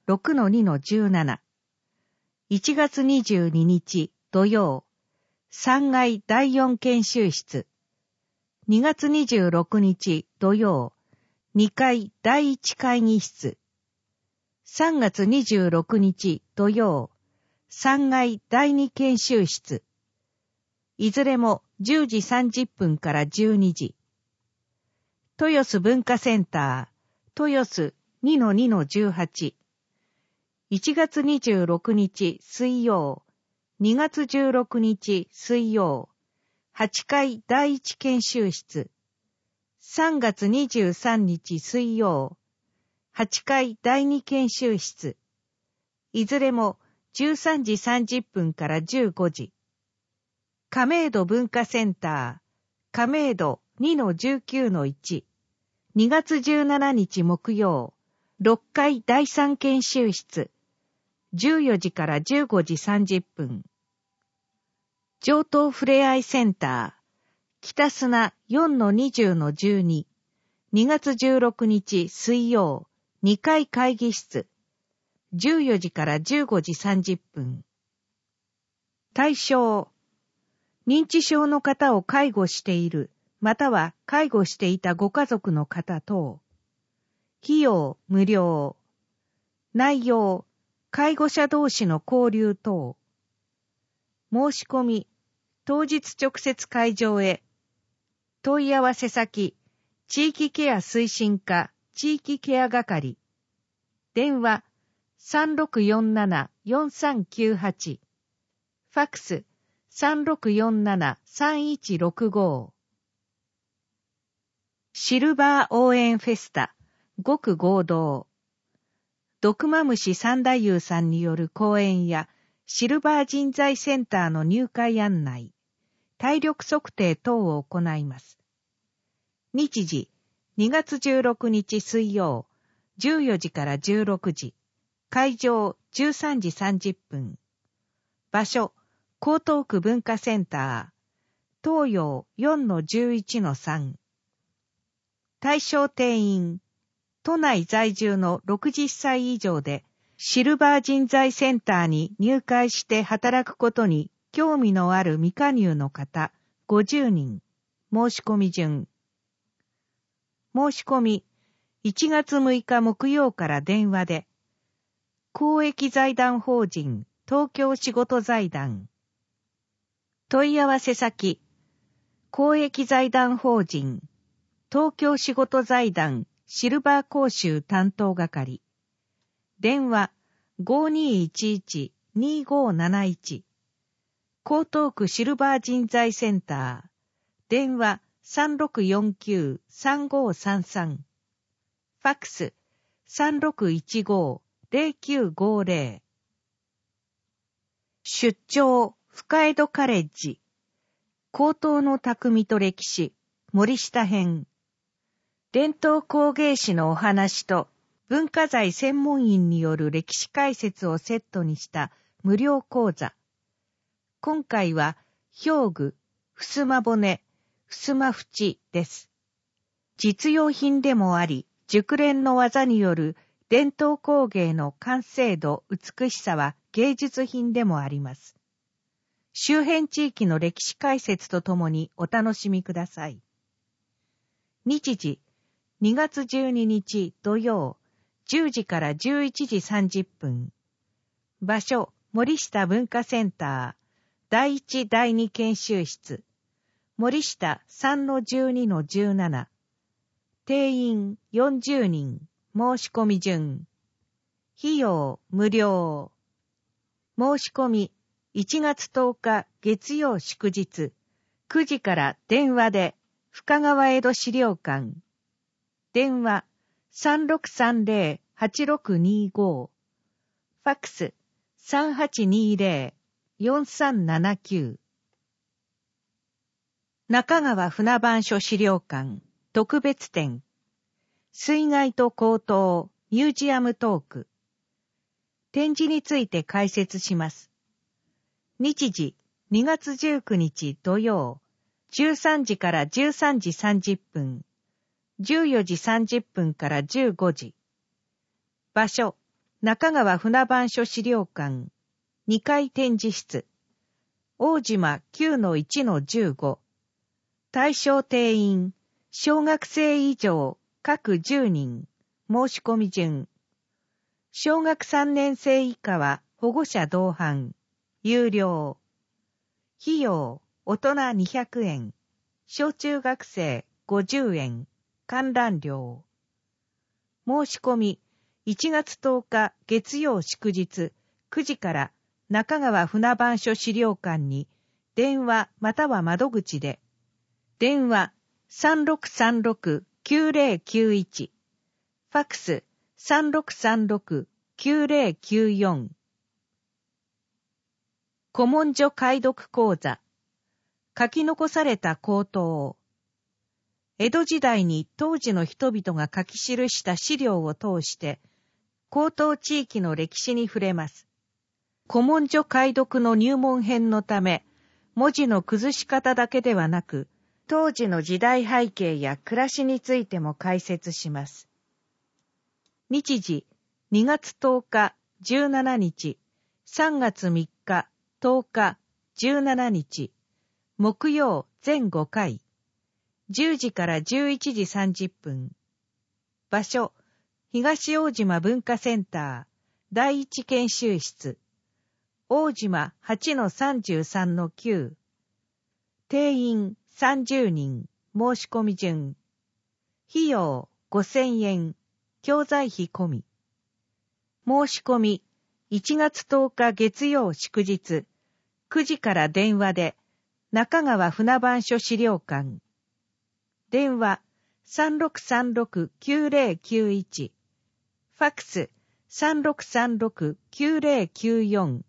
ろくのにのじゅうなな。いちがつにじゅうににち土曜、さんがいだいよん研修室。にがつにじゅうろくにち土曜、にかいだいいち会議室。さんがつにじゅうろくにち土曜、さんがいだいに研修室。いずれもじゅうじさんじゅっぷんからじゅうにじ。豊洲文化センター、豊洲 にのにのじゅうはち。いちがつにじゅうろくにち水曜、にがつじゅうろくにち水曜、はちかいだいいち研修室。さんがつにじゅうさんにち水曜、はちかいだいに研修室。いずれもじゅうさんじさんじゅっぷんからじゅうごじ。亀戸文化センター、亀戸 にのじゅうきゅうのいち。にがつじゅうしちにち木曜、ろっかいだいさん研修室。じゅうよじからじゅうごじさんじゅっぷん。上東ふれあいセンター、北砂 よんのにじゅうのじゅうに。にがつじゅうろくにち水曜、にかい会議室。じゅうよじからじゅうごじさんじゅっぷん。対象。認知症の方を介護している、または介護していたご家族の方等。費用無料。内容、介護者同士の交流等。申し込み、当日直接会場へ。問い合わせ先、地域ケア推進課、地域ケア係。電話、さんろくよんなな よんさんきゅうはち。ファックス、さんろくよんなな さんいちろくご。シルバー応援フェスタ、極合同。ドクマムシ三太夫さんによる講演や、シルバー人材センターの入会案内、体力測定等を行います。日時、にがつじゅうろくにち水曜、じゅうよじからじゅうろくじ。会場、じゅうさんじさんじゅっぷん。場所、江東区文化センター、東洋 よんのじゅういちのさん。対象定員、都内在住のろくじゅっさい以上で、シルバー人材センターに入会して働くことに興味のある未加入の方ごじゅうにん。申し込み順。申し込み、いちがつむいか木曜から電話で、公益財団法人東京仕事財団。問い合わせ先、公益財団法人東京仕事財団シルバー講習担当係。電話 ごにいちいち にごなないち。江東区シルバー人材センター。電話 さんろくよんきゅう さんごさんさん。ファックス さんろくいちご ぜろきゅうごぜろ。出張深江戸カレッジ。高等の匠と歴史、森下編。伝統工芸士のお話と文化財専門員による歴史解説をセットにした無料講座。今回は、表具、襖骨、襖縁です。実用品でもあり、熟練の技による伝統工芸の完成度、美しさは芸術品でもあります。周辺地域の歴史解説とともにお楽しみください。日時、にがつじゅうににち土曜、じゅうじからじゅういちじさんじゅっぷん。場所、森下文化センター、だいいちだいに研修室。森下 さんのじゅうにのじゅうなな。定員よんじゅうにん。申し込み順。費用無料。申し込みいちがつとおか月曜祝日くじから電話で深川江戸資料館。電話 さんろくさんぜろ はちろくにご。ファックス さんはちにぜろ よんさんななきゅう。中川船番所資料館特別展。水害と高騰ミュージアムトーク。展示について解説します。日時にがつじゅうくにち土曜、じゅうさんじからじゅうさんじさんじゅっぷん。じゅうよじさんじゅっぷんからじゅうごじ。場所、 中川船番所資料館、にかい展示室、大島 きゅうのいちのじゅうご、対象定員、小学生以上各じゅうにん、申し込み順。小学さんねん生以下は保護者同伴、有料。費用、大人にひゃくえん、小中学生ごじゅうえん、観覧料。申し込み、いちがつとおか月曜祝日くじから中川船番所資料館に電話または窓口で、電話 さんろくさんろくきゅうぜろきゅういち、ファックス さんろくさんろくきゅうぜろきゅうよん。古文書解読講座、書き残された口頭。江戸時代に当時の人々が書き記した資料を通して、江東地域の歴史に触れます。古文書解読の入門編のため、文字の崩し方だけではなく、当時の時代背景や暮らしについても解説します。日時、にがつとおか、じゅうしちにち、さんがつみっか、とおか、じゅうしちにち、木曜全ごかい、じゅうじからじゅういちじさんじゅっぷん。場所、東大島文化センター、だいいち研修室、大島 はちのさんじゅうさんのきゅう。定員さんじゅうにん、申し込み順。費用ごせんえん、教材費込み。申し込み、いちがつとおか月曜祝日、くじから電話で、中川船番所資料館。電話 さんろくさんろくきゅうぜろきゅういち、ファックス さんろくさんろくきゅうぜろきゅうよん。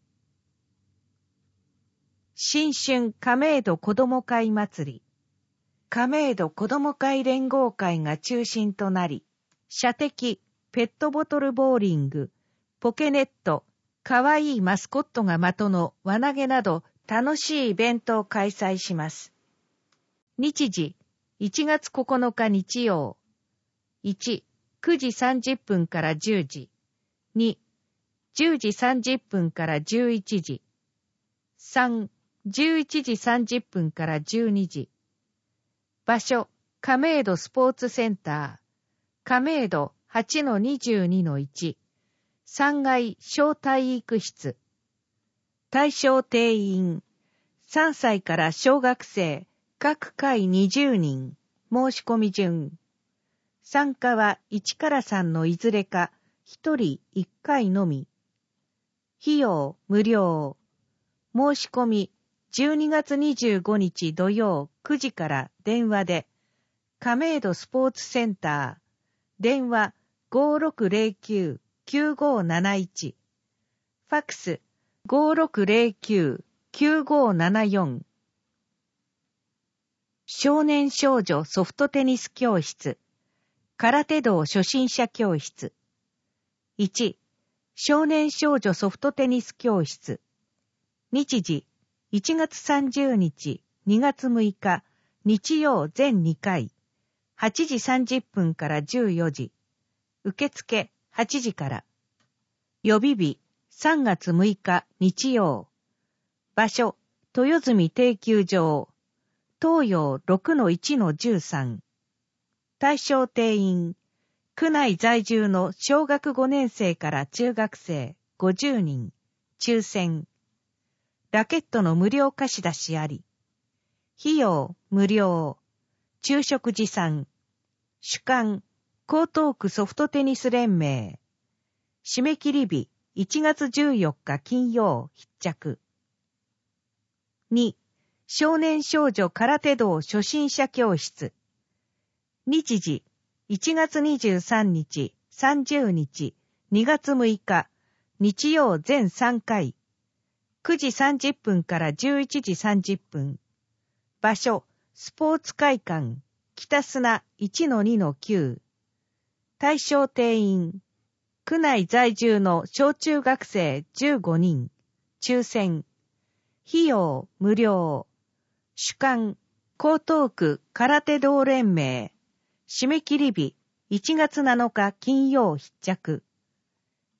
新春亀戸子ども会祭り。亀戸子ども会連合会が中心となり、射的、ペットボトルボーリング、ポケネット、かわいいマスコットが的の輪投げなど楽しいイベントを開催します。日時、いちがつここのか日曜。いち、くじさんじゅっぷんからじゅうじ。に、じゅうじさんじゅっぷんからじゅういちじ。さん、じゅういちじさんじゅっぷんからじゅうにじ。場所、亀戸スポーツセンター、亀戸 はちのにじゅうにのいち、さんがい小体育室。対象定員、さんさいから小学生、各回にじゅうにん、申し込み順。参加はいちからさんのいずれか、ひとりいっかいのみ。費用無料。申し込み、じゅうにがつにじゅうごにち土曜くじから電話で、亀戸スポーツセンター、電話 ごろくぜろきゅうきゅうごなないち、ファックス ごろくぜろきゅうきゅうごななよん。少年少女ソフトテニス教室、空手道初心者教室。いち、少年少女ソフトテニス教室。日時、いちがつさんじゅうにち、にがつむいか、日曜全にかい、はちじさんじゅっぷんからじゅうよじ。受付はちじから。予備日さんがつむいか日曜。場所、豊住定休場。東洋 ろくのいちのじゅうさん。対象定員、区内在住の小学ごねん生から中学生ごじゅうにん、抽選。ラケットの無料貸し出しあり。費用無料。昼食持参。主幹、江東区ソフトテニス連盟。締め切り日いちがつじゅうよっか金曜必着。に、少年少女空手道初心者教室。日時、いちがつにじゅうさんにち、さんじゅうにち、にがつむいか、日曜全さんかい。くじさんじゅっぷんからじゅういちじさんじゅっぷん。場所、スポーツ会館、北砂 いちのにのきゅう。対象定員、区内在住の小中学生じゅうごにん、抽選。費用無料。主幹、江東区空手道連盟。締め切り日いちがつなのか金曜必着。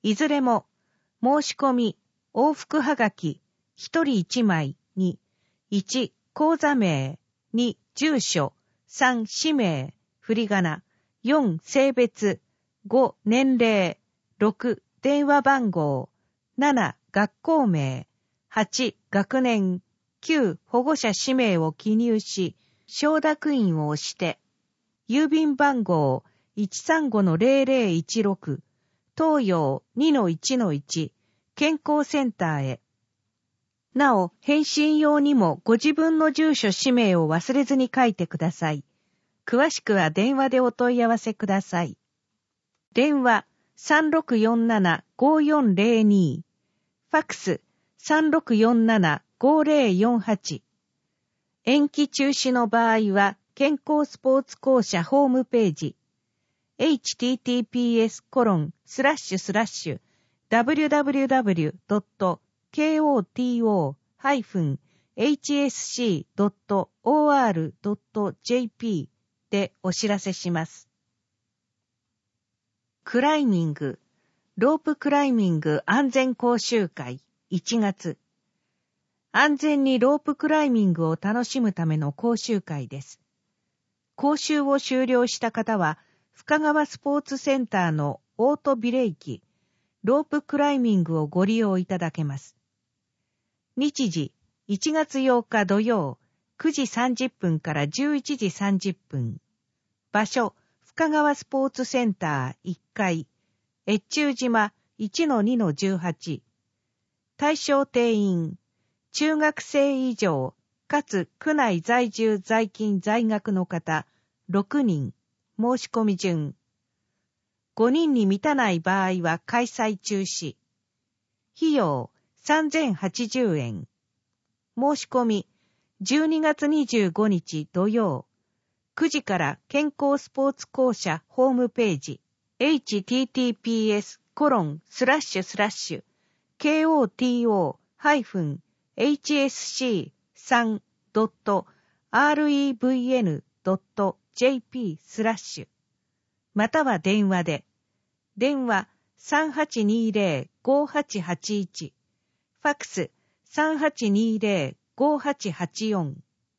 いずれも申し込み、往復はがき、一人一枚に、いち、口座名、に、住所、さん、氏名、振り仮名、よん、性別、ご、年齢、ろく、電話番号、なな、学校名、はち、学年、きゅう、保護者氏名を記入し、承諾印を押して、郵便番号 いちさんごのゼロゼロいちろく、東洋 にのいちのいち、健康センターへ。なお、返信用にもご自分の住所氏名を忘れずに書いてください。詳しくは電話でお問い合わせください。電話 さんろくよんななごよんゼロに、ファックス さんろくよんななごゼロよんはち。延期中止の場合は、健康スポーツ公社ホームページ、エイチティーティーピーエスコロンスラッシュスラッシュダブリュダブリュダブリュドットケーオーティーオーハイフンエイチエスシードットオーアールドットジェーピー でお知らせします。クライミング、ロープクライミング安全講習会いちがつ。安全にロープクライミングを楽しむための講習会です。講習を修了した方は、深川スポーツセンターのオートビレイキ、ロープクライミングをご利用いただけます。日時、いちがつようか土曜、くじさんじゅっぷんからじゅういちじさんじゅっぷん。場所、深川スポーツセンターいっかい、越中島 いちのにのじゅうはち。対象定員、中学生以上、かつ区内在住在勤在学の方ろくにん、申し込み順。ごにんに満たない場合は開催中止。費用さんぜんはちじゅうえん。申し込みじゅうにがつにじゅうごにち土曜、くじから健康スポーツ公社ホームページ エイチティーティーピーエスコロンスラッシュスラッシュケーオーティーオーハイフンエイチエスシーさんドットアールイーブイエヌドットジェーピー スラッシュまたは電話で電話 さんはちにゼロ ごはちはちいち ファックス さんはちにゼロ ごはちはちよん。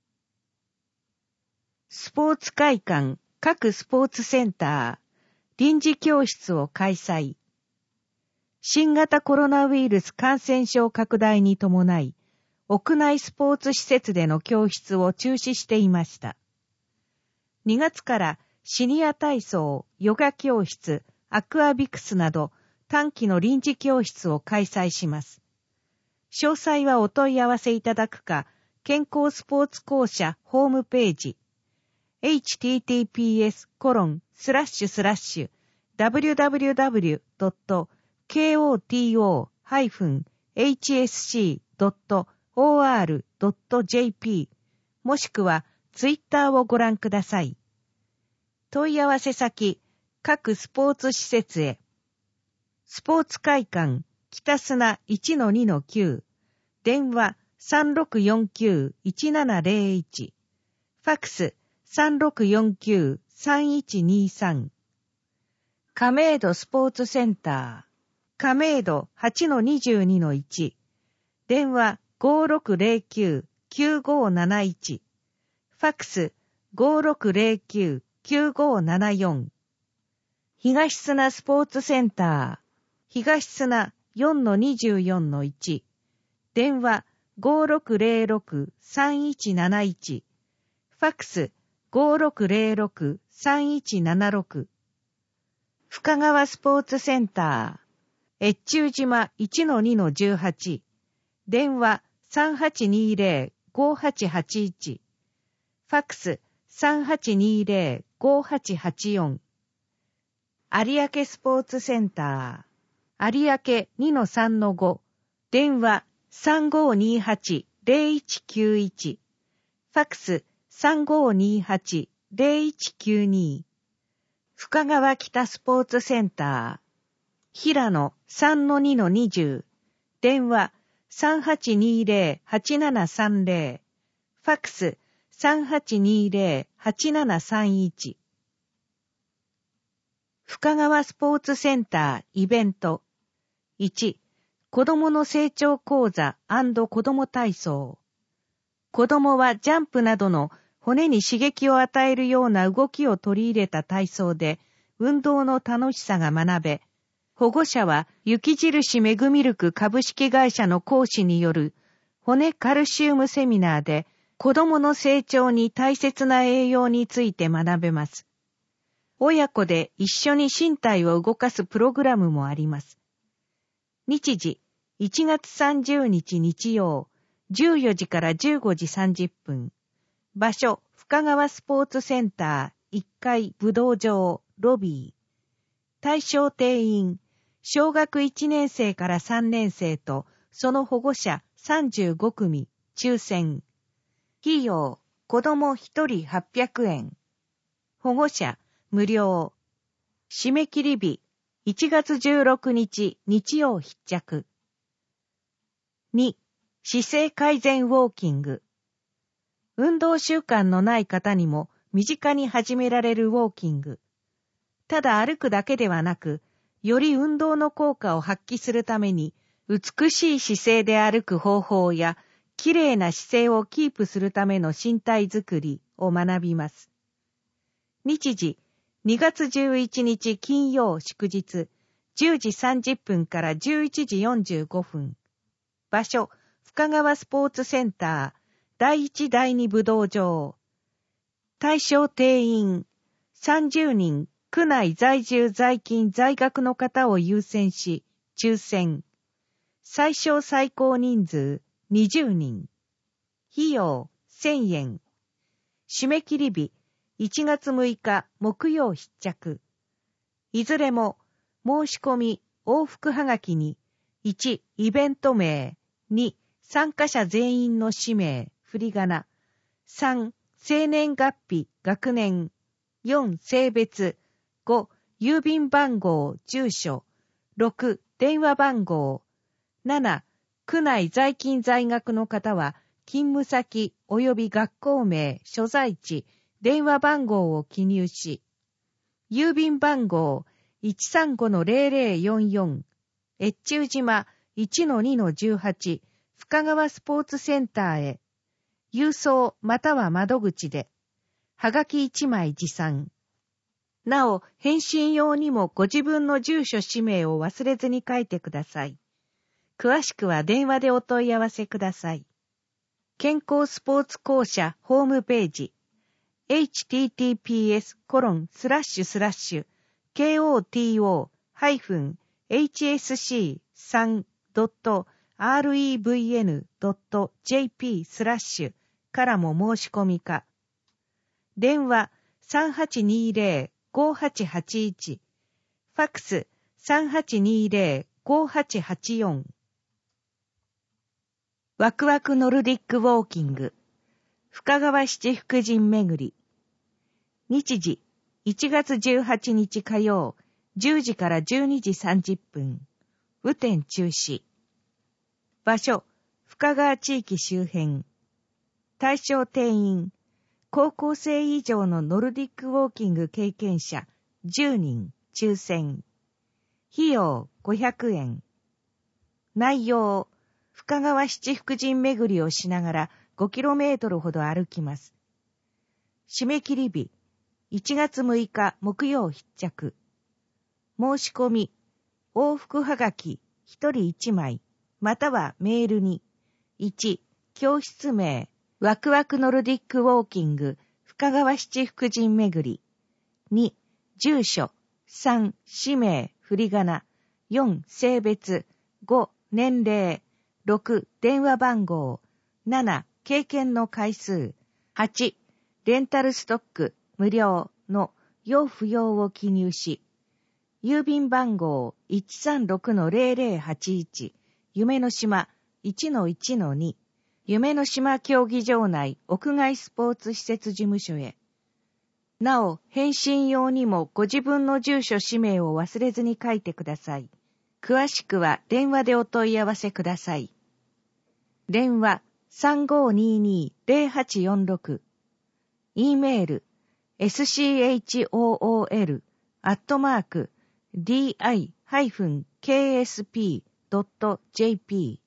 スポーツ会館各スポーツセンター臨時教室を開催。新型コロナウイルス感染症拡大に伴い屋内スポーツ施設での教室を中止していました。にがつからシニア体操、ヨガ教室、アクアビクスなど短期の臨時教室を開催します。詳細はお問い合わせいただくか、健康スポーツ公社ホームページ、エイチティーティーピーエスコロンスラッシュスラッシュダブリュダブリュダブリュドットケーオーティーオーハイフンエイチエスシードットオーアールドットジェーピー もしくはツイッターをご覧ください。問い合わせ先、各スポーツ施設へ。スポーツ会館、北砂 いちのにのきゅう、電話 さんろくよんきゅう いちななゼロいち、ファックス さんろくよんきゅう さんいちにさん。亀戸スポーツセンター、亀戸 はちのにじゅうにのいち、電話ごろくゼロきゅう きゅうごなないち、ファックス ごろくゼロきゅう きゅうごななよん。東砂スポーツセンター、東砂 よんのにじゅうよんのいち、電話ごろくゼロろく さんいちなないち、ファックスごろくゼロろく さんいちななろく。深川スポーツセンター、越中島 いちのにのじゅうはち、電話さんはちにゼロ ごはちはちいち、ファックスさんはちにゼロ ごはちはちよん。有明スポーツセンター、有明 にのさんのご、電話さんごにはちゼロいちきゅういち、ファックスさんごにはちゼロいちきゅうに。深川北スポーツセンター、平野 さんのにのにじゅう、電話さんはちにゼロ はちななさんゼロ、ファックスさんはちにゼロ はちななさんいち。深川スポーツセンターイベント、 いち、子供の成長講座&子供体操。子供はジャンプなどの骨に刺激を与えるような動きを取り入れた体操で運動の楽しさが学べ、保護者は雪印メグミルク株式会社の講師による骨カルシウムセミナーで子供の成長に大切な栄養について学べます。親子で一緒に身体を動かすプログラムもあります。日時、いちがつさんじゅうにち日曜、じゅうよじからじゅうごじさんじゅっぷん。場所、深川スポーツセンターいっかい武道場ロビー。対象定員、小学いちねん生からさんねん生とその保護者さんじゅうごくみ、抽選。費用、子供ひとりはっぴゃくえん。保護者、無料。締め切り日、いちがつじゅうろくにち日曜必着。に、姿勢改善ウォーキング。運動習慣のない方にも身近に始められるウォーキング。ただ歩くだけではなく、より運動の効果を発揮するために、美しい姿勢で歩く方法や、きれいな姿勢をキープするための身体づくりを学びます。日時、にがつじゅういちにち金曜祝日、じゅうじさんじゅっぷんからじゅういちじよんじゅうごふん。場所、深川スポーツセンター、だいいちだいに武道場。対象定員、さんじゅうにん、区内在住在勤在学の方を優先し、抽選。最小最高人数、にじゅうにん。費用、せんえん。締め切り日、いちがつむいか木曜必着。いずれも、申し込み、往復はがきに、いち、イベント名、に、参加者全員の氏名、振り仮名、さん、生年月日、学年、よん、性別、ご、郵便番号、住所、ろく、電話番号、なな、区内在勤在学の方は、勤務先及び学校名、所在地、電話番号を記入し、郵便番号 いちさんごのゼロゼロよんよん、越中島 いちのにのじゅうはち、深川スポーツセンターへ、郵送または窓口で、はがきいちまい持参。なお、返信用にもご自分の住所氏名を忘れずに書いてください。詳しくは電話でお問い合わせください。健康スポーツ公社ホームページ エイチティーティーピーエスコロンスラッシュスラッシュケーオーティーオーハイフンエイチエスシースリードットアールイーブイエヌドットジェーピースラッシュからも申し込みか。電話 さんはちにゼロ ごはちはちいち、ファックス さんはちにゼロ ごはちはちよん。ワクワクノルディックウォーキング、深川七福神巡り。日時、いちがつじゅうはちにち火曜、じゅうじからじゅうにじさんじゅっぷん、雨天中止。場所、深川地域周辺。対象定員、高校生以上のノルディックウォーキング経験者じゅうにん、抽選。費用ごひゃくえん。内容、深川七福神巡りをしながらごキロメートルほど歩きます。締め切り日、いちがつむいか木曜必着。申し込み、往復はがきひとりいちまい、またはメールに、いち、教室名、ワクワクノルディックウォーキング、深川七福神巡り。に、住所。さん、氏名、振り仮名。よん、性別。ご、年齢。ろく、電話番号。なな、経験の回数。はち、レンタルストック、無料の要不要を記入し、郵便番号 いちさんろくのゼロゼロはちいち、夢の島 いちのいちのに、夢の島競技場内屋外スポーツ施設事務所へ。なお、返信用にもご自分の住所氏名を忘れずに書いてください。詳しくは電話でお問い合わせください。電話 さんごーにーにーゼロはちよんろく、E メール エスシーエイチオーオーエル アットマーク ディーアイ ハイフンケーエスピードットジェーピ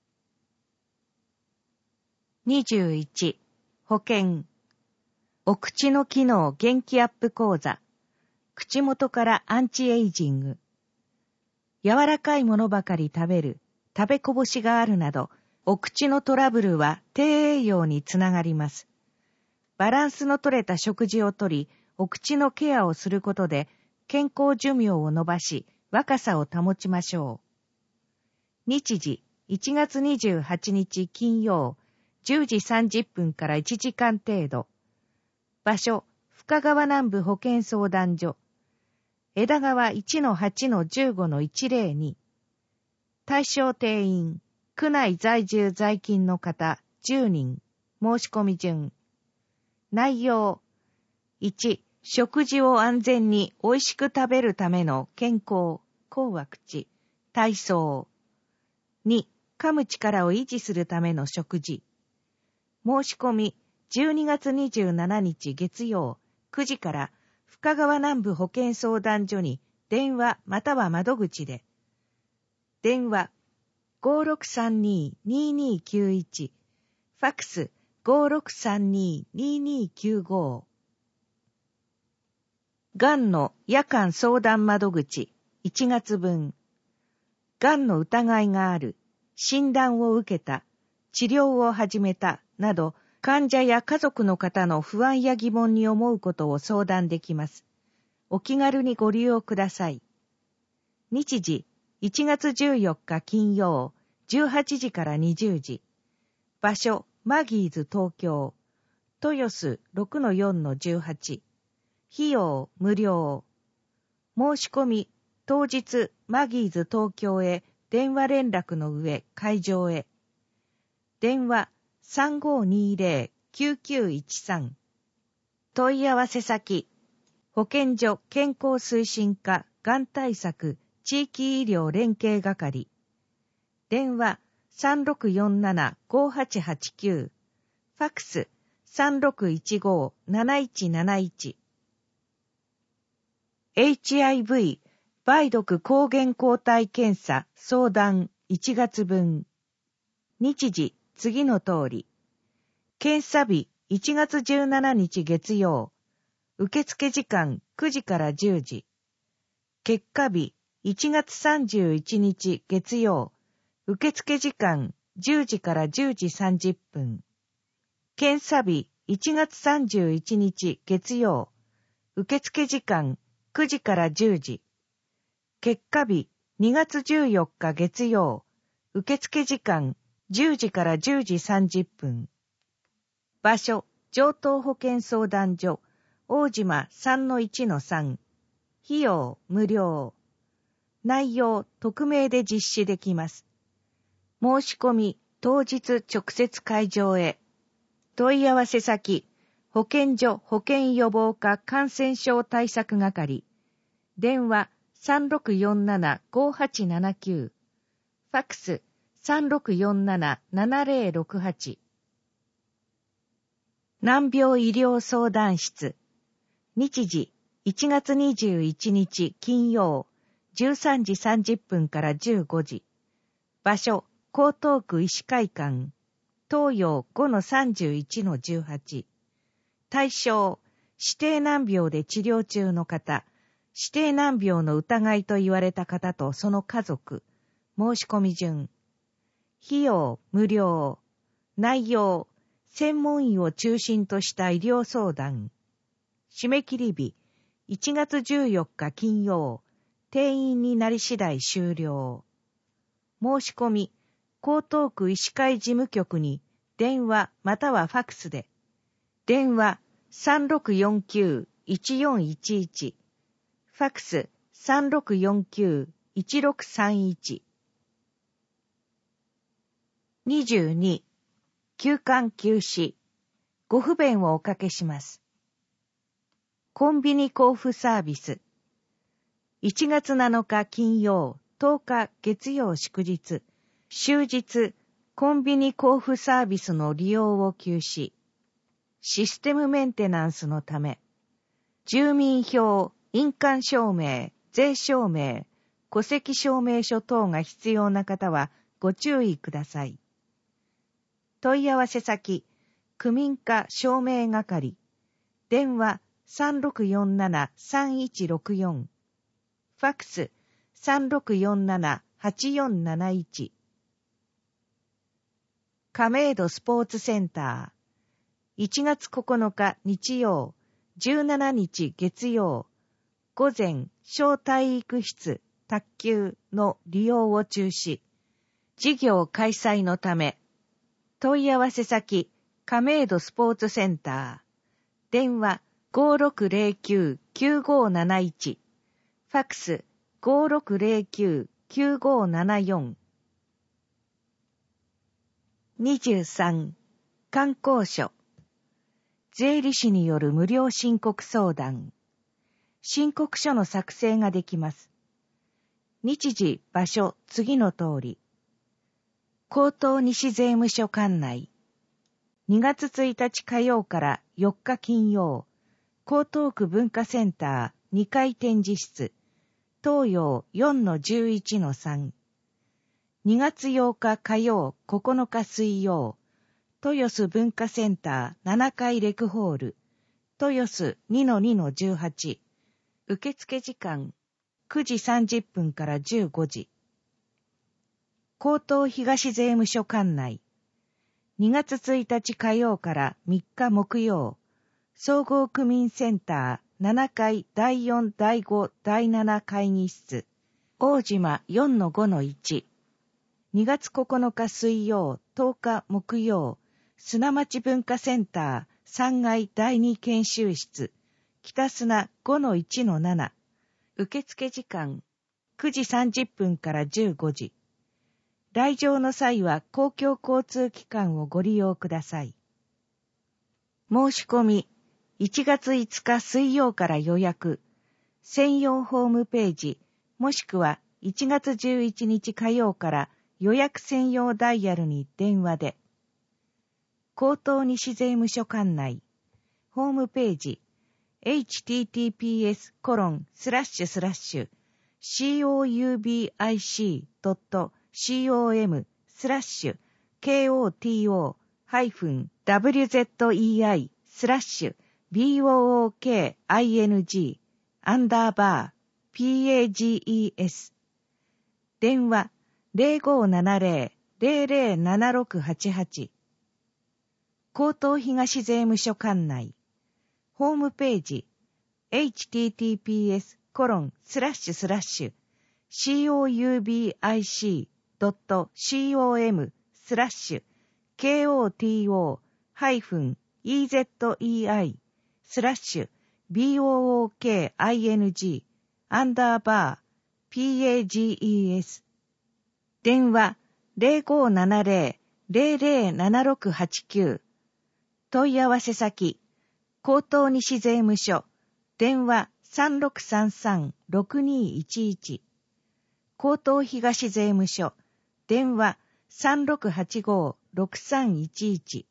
ー。にじゅういち、保険。お口の機能元気アップ講座。口元からアンチエイジング。柔らかいものばかり食べる、食べこぼしがあるなど、お口のトラブルは低栄養につながります。バランスの取れた食事をとり、お口のケアをすることで、健康寿命を伸ばし、若さを保ちましょう。日時、いちがつにじゅうはちにち金曜、じゅうじさんじゅっぷんからいちじかん程度。場所、深川南部保健相談所。枝川 いちのはちのじゅうごのいちぜろに。対象定員、区内在住在勤の方じゅうにん。申し込み順。内容。いち、食事を安全に美味しく食べるための健康、口枠地、体操。に、噛む力を維持するための食事。申し込み、じゅうにがつにじゅうしちにち月曜、くじから深川南部保健相談所に電話または窓口で。電話 ごーろくさんにーにーにーきゅういち、ファックス ごーろくさんにーにーにーきゅうご。がんの夜間相談窓口いちがつぶん。がんの疑いがある、診断を受けた、治療を始めたなど、患者や家族の方の不安や疑問に思うことを相談できます。お気軽にご利用ください。日時、いちがつじゅうよっか金曜、じゅうはちじからにじゅうじ。場所、マギーズ東京。豊洲 ろくのよんのじゅうはち。費用、無料。申し込み、当日、マギーズ東京へ電話連絡の上、会場へ。電話、さんごーにーぜろーきゅうきゅういちさん。問い合わせ先、保健所健康推進課がん対策地域医療連携係。電話 さんろくよんななごはちはちきゅう。ファックス さんろくいちごなないちなないち。エイチアイブイ 梅毒抗原抗体検査相談いちがつぶん。日時、次の通り。検査日いちがつじゅうしちにち月曜。受付時間くじからじゅうじ。結果日いちがつさんじゅういちにち月曜。受付時間じゅうじからじゅうじさんじゅっぷん。検査日いちがつさんじゅういちにち月曜。受付時間くじからじゅうじ。結果日にがつじゅうよっか月曜。受付時間じゅうじからじゅうじさんじゅっぷん。場所、城東保健相談所、大島 さんのいちのさん。費用、無料。内容、匿名で実施できます。申し込み、当日直接会場へ。問い合わせ先、保健所保健予防課感染症対策係。電話、さんろくよんななごはちななきゅう。ファックス、さんろくよんななななぜろろくはち。難病医療相談室。日時、いちがつにじゅういちにち金曜、じゅうさんじさんじゅっぷんからじゅうごじ。場所、江東区医師会館。東洋 ごのさんじゅういちのじゅうはち。対象、指定難病で治療中の方、指定難病の疑いと言われた方とその家族。申し込み順。費用、無料。内容、専門医を中心とした医療相談。締め切り日、いちがつじゅうよっか金曜。定員になり次第終了。申し込み、江東区医師会事務局に電話またはファックスで。電話 さんろくよんきゅういちよんいちいち。ファックス さんろくよんきゅういちろくさんいち。にじゅうに、休館休止。ご不便をおかけします。コンビニ交付サービス。いちがつなのか金曜、とおか月曜祝日、終日、コンビニ交付サービスの利用を休止。システムメンテナンスのため、住民票、印鑑証明、税証明、 戸籍証明書等が必要な方はご注意ください。問い合わせ先、区民課証明係、電話 さんろくよんななさんいちろくよん、ファックス さんろくよんななはちよんなないち。亀戸スポーツセンター、いちがつここのか日曜、じゅうしちにち月曜、午前小体育室卓球の利用を中止。事業開催のため、問い合わせ先、亀戸スポーツセンター、電話 ごろくぜろきゅうきゅうごなないち、ファックス ごろくぜろきゅうきゅうごななよん。にじゅうさん、観光所。税理士による無料申告相談。申告書の作成ができます。日時、場所、次の通り。江東西税務署管内。にがつついたち火曜からよっか金曜。江東区文化センターにかい展示室。東洋 よんのじゅういちのさん。にがつようか火曜、ここのか水曜。豊洲文化センターななかいレクホール。豊洲 にのにのじゅうはち。受付時間くじさんじゅっぷんからじゅうごじ。江東東税務署管内。にがつついたち火曜からみっか木曜。総合区民センターななかいだいよんだいごだいなな会議室。大島 よんのごのいち。にがつここのか水曜、とおか木曜。砂町文化センターさんがいだいに研修室。北砂 ごのいちのなな。受付時間くじさんじゅっぷんからじゅうごじ。来場の際は公共交通機関をご利用ください。申し込みいちがついつか水曜から予約。専用ホームページもしくはいちがつじゅういちにち火曜から予約専用ダイヤルに電話で。江東西税務署管内。ホームページ エイチティーティーピーエスコロンスラッシュスラッシュ シーオーユービーアイシードットシーオーエム スラッシュ ケーオーティーオー ハイフン ダブリューゼットイーアイ スラッシュ ビーオーオーケーアイエヌジー アンダーバー ピーエージーイーエス。電話 ゼロごななゼロ ゼロゼロななろくはちはち。江東東税務署管内。ホームページ エイチティーティーピーエスコロンスラッシュスラッシュ シーオーユービーアイシードットシーオーエム スラッシュ ケーオーティーオー ハイフン イーゼットイーアイ スラッシュ ビーオーオーケーアイエヌジー アンダーバー ピーエージーイーエス。電話 ゼロごななゼロ ゼロゼロななろくはちきゅう。問い合わせ先江東西税務署。電話 さんろくさんさんろくにいちいち。江東東税務署。電話 さんろくはちごろくさんいちいち。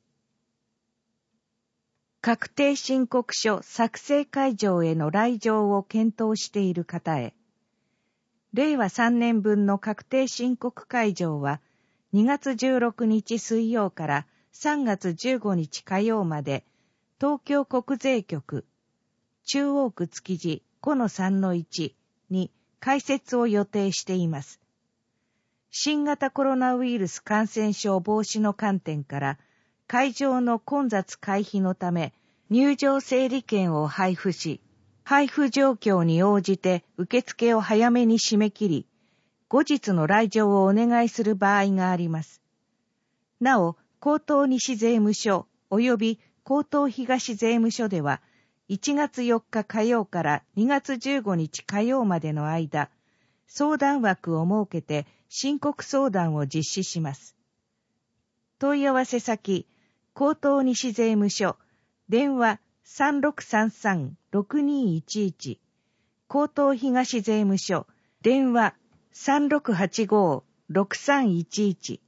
確定申告書作成会場への来場を検討している方へ。れいわさんねんぶんの確定申告会場はにがつじゅうろくにち水曜からさんがつじゅうごにち火曜まで東京国税局中央区築地 ごのさんのいち に開設を予定しています。新型コロナウイルス感染症防止の観点から会場の混雑回避のため入場整理券を配布し、配布状況に応じて受付を早めに締め切り、後日の来場をお願いする場合があります。なお、江東西税務署及び江東東税務署では、いちがつよっか火曜からにがつじゅうごにち火曜までの間、相談枠を設けて申告相談を実施します。問い合わせ先、江東西税務署、電話 さんろくさんさんろくにいちいち、江東東税務署、電話 さんろくはちごろくさんいちいち。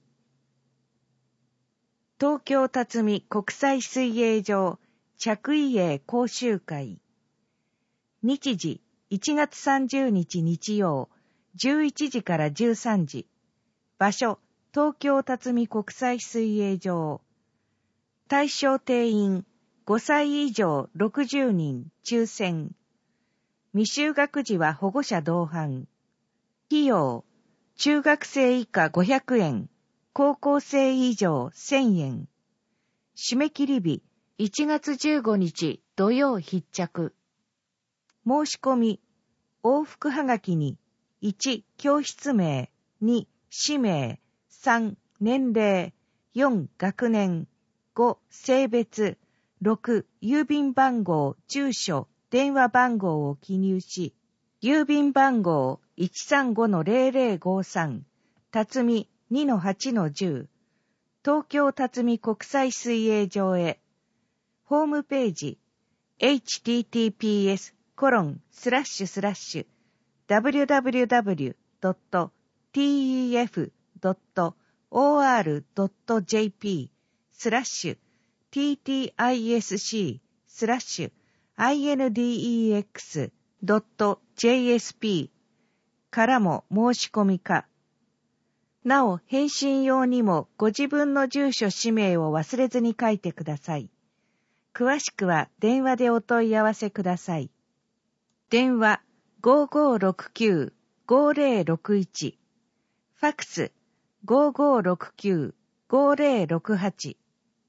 東京辰巳国際水泳場着衣泳講習会。日時いちがつさんじゅうにち日曜、 じゅういちじからじゅうさんじ。場所、東京辰巳国際水泳場。対象定員、ごさい以上ろくじゅうにん、抽選。未就学児は保護者同伴。費用、中学生以下ごひゃくえん、高校生以上せんえん。締め切り日、いちがつじゅうごにち土曜必着。申し込み、往復はがきに、いち、教室名、に、氏名、さん、年齢、よん、学年、ご、性別、ろく、郵便番号、住所、電話番号を記入し、郵便番号 いちさんごのゼロゼロごさん、辰巳 にのはちのじゅう、東京辰巳国際水泳場へ。ホームページ、エイチティーティーピーエスコロンスラッシュスラッシュダブリュダブリュダブリュドットティーイーエフドットオーアールドットジェーピースラッシュ ティーティーアイエスシースラッシュアイエヌディーイーエックスドットジェーエスピー からも申し込みか。なお、返信用にもご自分の住所氏名を忘れずに書いてください。詳しくは電話でお問い合わせください。電話 ごーごーろくきゅうごーぜろろくいち、ファックス ごーごーろくきゅうごーぜろろくはち。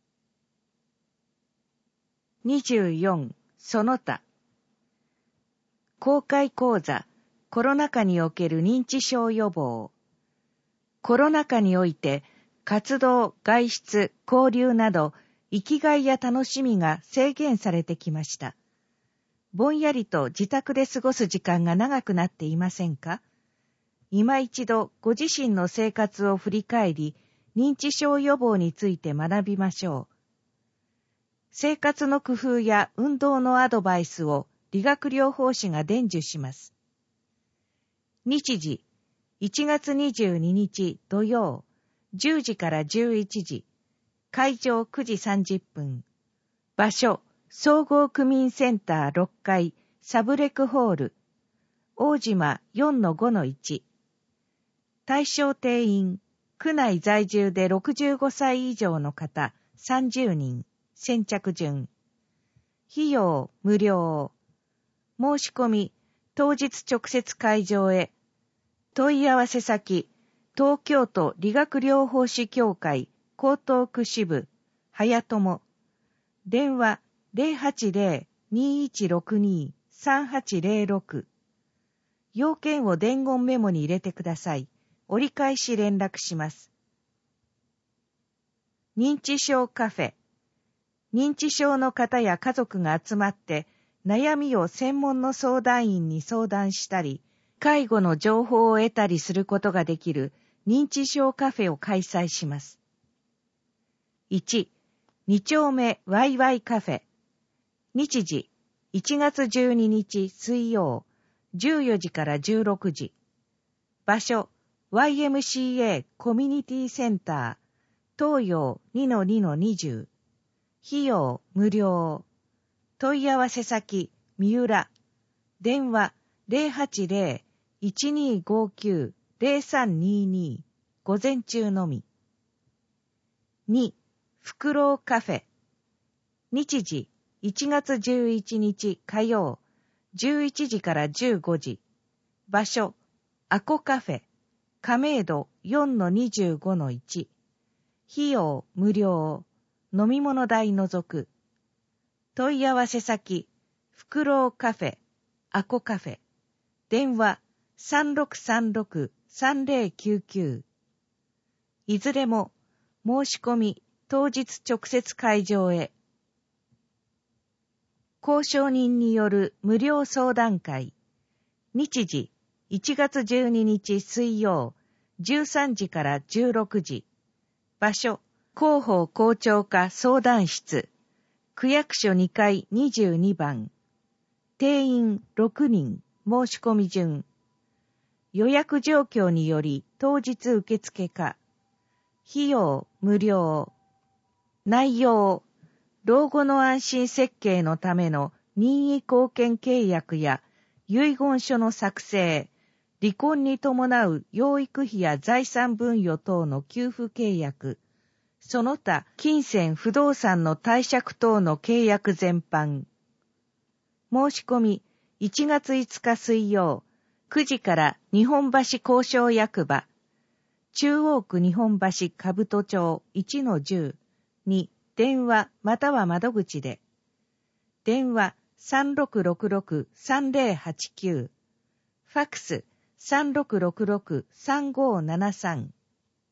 にじゅうよん、その他。公開講座、コロナ禍における認知症予防。コロナ禍において、活動、外出、交流など、生きがいや楽しみが制限されてきました。ぼんやりと自宅で過ごす時間が長くなっていませんか？今一度ご自身の生活を振り返り、認知症予防について学びましょう。生活の工夫や運動のアドバイスを理学療法士が伝授します。日時、いちがつにじゅうににち土曜、じゅうじからじゅういちじ、会場くじさんじゅっぷん。場所、総合区民センターろっかい、サブレクホール、大島 よんのごのいち。対象定員、区内在住でろくじゅうごさい以上の方さんじゅうにん、先着順。費用、無料。申し込み、当日直接会場へ。問い合わせ先、東京都理学療法士協会江東区支部、早友。電話 ゼロはちゼロ にいちろくに さんはちゼロろく。要件を伝言メモに入れてください。折り返し連絡します。認知症カフェ。認知症の方や家族が集まって悩みを専門の相談員に相談したり、介護の情報を得たりすることができる認知症カフェを開催します。いち、に丁目ワイワイカフェ。日時、いちがつじゅうににち水曜、じゅうよじからじゅうろくじ。場所、ワイエムシーエー コミュニティセンター、東洋 にのにのにじゅう。費用、無料。問い合わせ先、三浦。電話、ゼロはちゼロ いちにごきゅう ゼロさんにに。午前中のみ。に、フクロウカフェ。日時、いちがつじゅういちにち火曜、じゅういちじからじゅうごじ。場所、アコカフェ。亀戸 よんのにじゅうごのいち。費用、無料。飲み物代除く。問い合わせ先、フクロウカフェ、アコカフェ。電話、さんろくさんろく さんぜろきゅうきゅう。いずれも、申し込み、当日直接会場へ。交渉人による無料相談会。日時、いちがつじゅうににち水曜、じゅうさんじからじゅうろくじ。場所、広報校長課相談室。区役所にかいにじゅうにばん。定員ろくにん、申し込み順。予約状況により当日受付か。費用無料。内容、老後の安心設計のための任意貢献契約や遺言書の作成、 離婚に伴う養育費や財産分与等の給付契約、その他金銭不動産の貸借等の契約全般。申し込みいちがついつか水曜くじから日本橋公証役場、中央区日本橋兜町 いちのじゅう に電話または窓口で。電話 さんろくろくろくさんぜろはちきゅう、ファックス さんろくろくろくさんごななさん。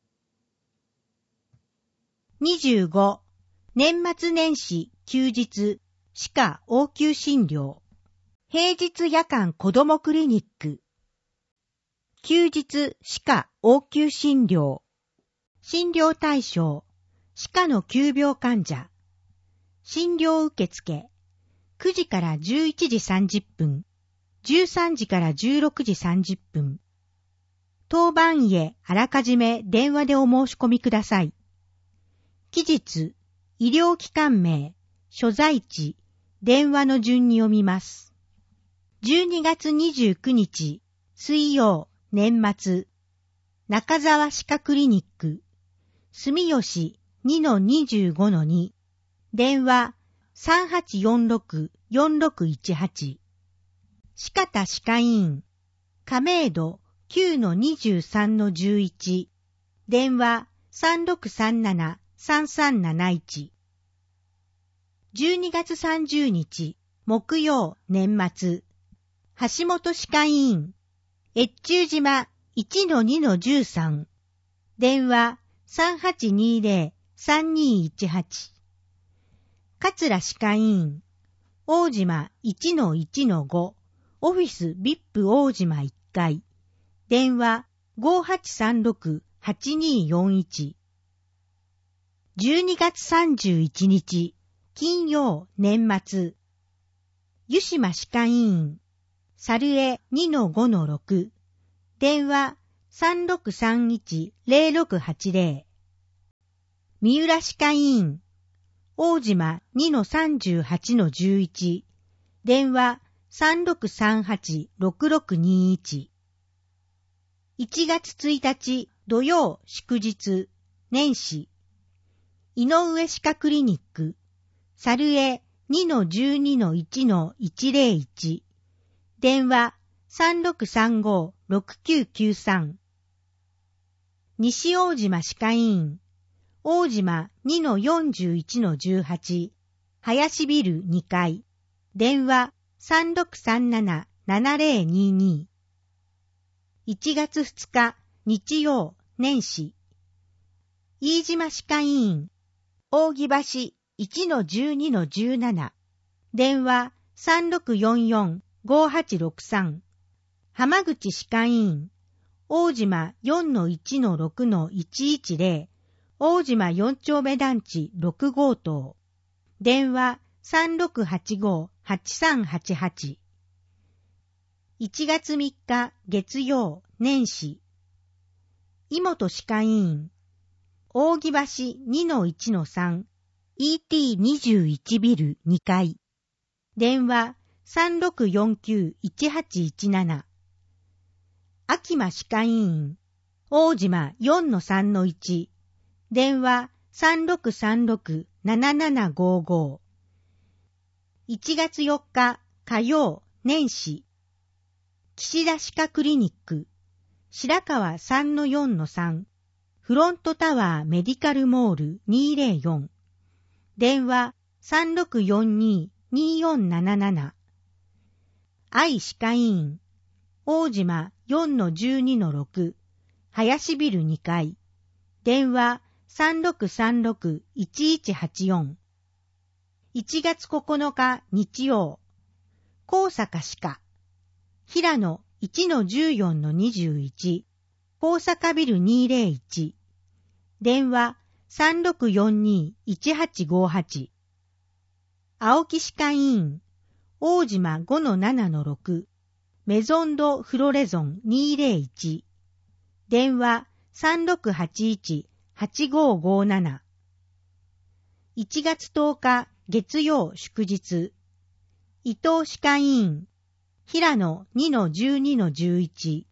にじゅうご、年末年始休日歯科応急診療、平日夜間子どもクリニック、休日歯科応急診療、診療対象、歯科の急病患者、診療受付、くじからじゅういちじさんじゅっぷん、じゅうさんじからじゅうろくじさんじゅっぷん。当番医へあらかじめ電話でお申し込みください。期日、医療機関名、所在地、電話の順に読みます。じゅうにがつにじゅうくにち、水曜、年末、中沢歯科クリニック、住吉 にのにじゅうごのに、電話 さんはちよんろくよんろくいちはち、歯科田歯科医院、亀戸 きゅうのにじゅうさんのじゅういち、電話 さんろくさんななさんさんなないち。じゅうにがつさんじゅうにち、木曜、年末、橋本歯科医院、越中島 いちのにのじゅうさん、電話 さんはちにぜろさんにいちはち。桂歯科医院、大島 いちのいちのご、オフィス ブイアイピー 大島いっかい、電話 ごはちさんろくはちによんいち。じゅうにがつさんじゅういちにち、金曜、年末、湯島歯科医院、猿江 にのごのろく、電話 さんろくさんいちぜろろくはちぜろ。三浦歯科医院、大島 にのさんじゅうはちのじゅういち、電話 さんろくさんはちろくろくにいち。いちがつついたち土曜祝日年始、井上歯科クリニック、猿江 にのじゅうにのいちのいちぜろいち、電話 さんろくさんごろくきゅうきゅうさん。西大島歯科医院、大島 にのよんじゅういちのじゅうはち、林ビルにかい、電話 さんろくさんななななぜろにに。いちがつふつか日曜年始、飯島歯科医院、扇橋 いちのじゅうにのじゅうなな、電話 さんろくよんよんごはちろくさん。浜口歯科医院、大島 よんのいちのろくのいちいちぜろ、大島よん丁目団地ろく号棟、電話 さんろくはちごはちさんはちはち。いちがつみっか月曜年始、井本歯科医院、扇橋 にのいちのさん、イーティーにじゅういち ビルにかい、電話 さんろくよんきゅういちはちいちなな。秋間歯科医院、大島 よんのさんのいち、電話 さんろくさんろくななななごご。いちがつよっか火曜年始、岸田歯科クリニック、白川 さんのよんのさん、フロントタワーメディカルモールにぜろよん、電話 さんろくよんに によんなななな。愛歯科医院、大島 よんのじゅうにのろく、林ビルにかい、電話 さんろくさんろくいちいちはちよん。いちがつここのか日曜、高坂歯科、平野 いちのじゅうよんのにじゅういち、高坂ビルにぜろいち、電話 さんろくよんにいちはちごはち。青木歯科医院、大島 ごのななのろく、メゾンドフロレゾンにぜろいち、電話 さんろくはちいちはちごごなな。いちがつとおか月曜祝日、伊藤歯科医院、平野 にのじゅうにのじゅういち、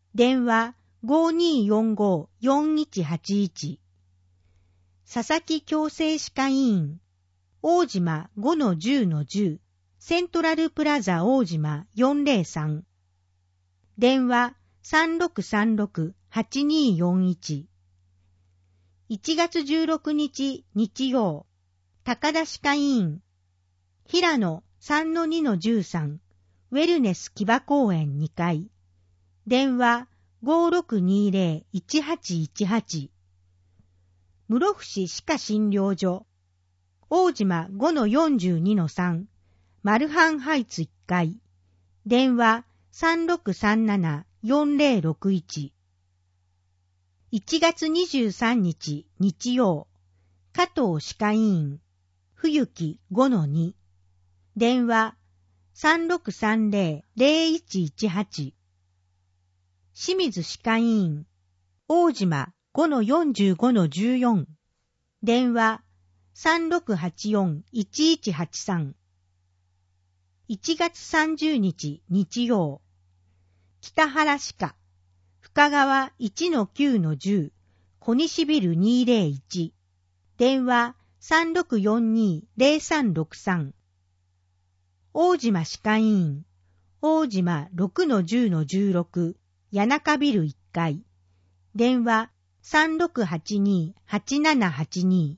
電話 ごーにーよんごーよんいちはちいち。佐々木矯正歯科医院、大島 ごのじゅうのじゅう、セントラルプラザ大島よんぜろさん。電話 さんろくさんろくはちにーよんいち。いちがつじゅうろくにち日曜、高田歯科医院、平野 さんのにのじゅうさん、ウェルネス木場公園にかい。電話 ごーろくにーぜろいちはちいちはち。室伏歯科診療所、大島 ごのよんじゅうにのさん、マルハンハイツいっかい。電話 さんろくさんななよんぜろろくいち。いちがつにじゅうさんにち日曜、加藤歯科医院、冬木 ごのに。電話 さんろくさんぜろぜろいちいちはち。清水歯科医院、大島 ごのよんじゅうごのじゅうよん。電話 さんろくはちよんいちいちはちさん。いちがつさんじゅうにち日曜、北原歯科、深川 いちのきゅうのじゅう、小西ビルにぜろいち。電話 さんろくよんにーぜろさんろくさん。大島歯科医院、大島 ろくのじゅうのじゅうろく、谷中ビルいっかい。電話 さんろくはちにーはちななはちに。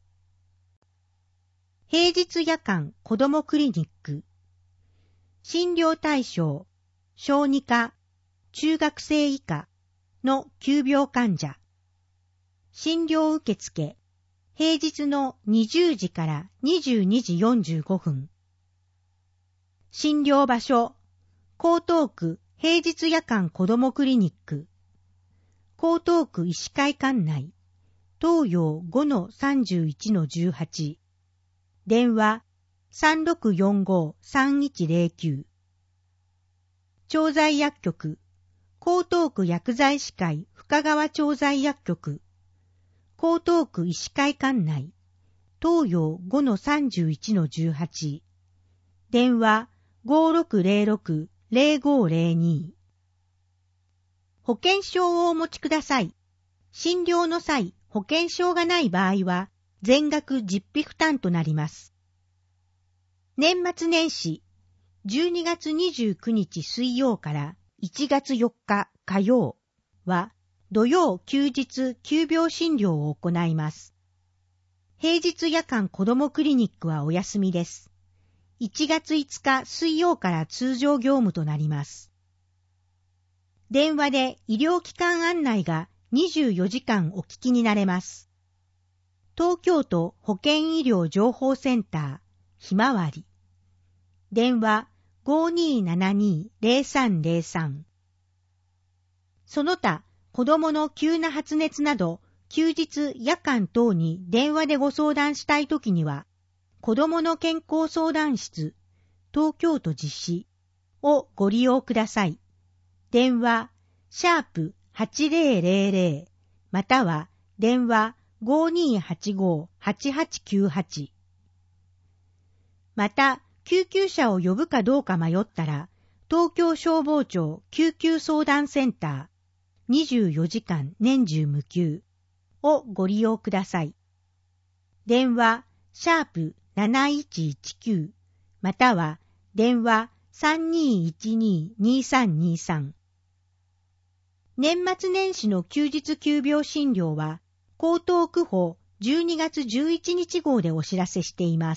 平日夜間子どもクリニック、診療対象、小児科、中学生以下の急病患者。診療受付、平日のにじゅうじからにじゅうにじよんじゅうごふん。診療場所、江東区平日夜間子どもクリニック、江東区医師会館内、東洋 ごのさんじゅういちのじゅうはち。電話 さんろくよんごーさんいちぜろきゅう。調剤薬局、江東区薬剤師会深川調剤薬局、江東区医師会館内、東洋 ごのさんじゅういちのじゅうはち。電話 ごろくぜろろくぜろごぜろに。保険証をお持ちください。診療の際、保険証がない場合は、全額実費負担となります。年末年始、じゅうにがつにじゅうくにち水曜からいちがつよっか火曜は、土曜休日急病診療を行います。平日夜間子どもクリニックはお休みです。いちがついつか水曜から通常業務となります。電話で医療機関案内がにじゅうよじかんお聞きになれます。東京都保健医療情報センターひまわり。電話 ごにーななにーぜろさんぜろさん。その他、子どもの急な発熱など、休日夜間等に電話でご相談したいときには、子どもの健康相談室、東京都実施をご利用ください。電話、シャープはちぜろぜろぜろ、または電話 ごにーはちごーはちはちきゅうはち。また、救急車を呼ぶかどうか迷ったら、東京消防庁救急相談センターにじゅうよじかん年中無休をご利用ください。電話、シャープなないちいちきゅう、または電話 さんにーいちにーにーさんにーさん。年末年始の休日急病診療は、江東区報じゅうにがつじゅういちにち号でお知らせしています。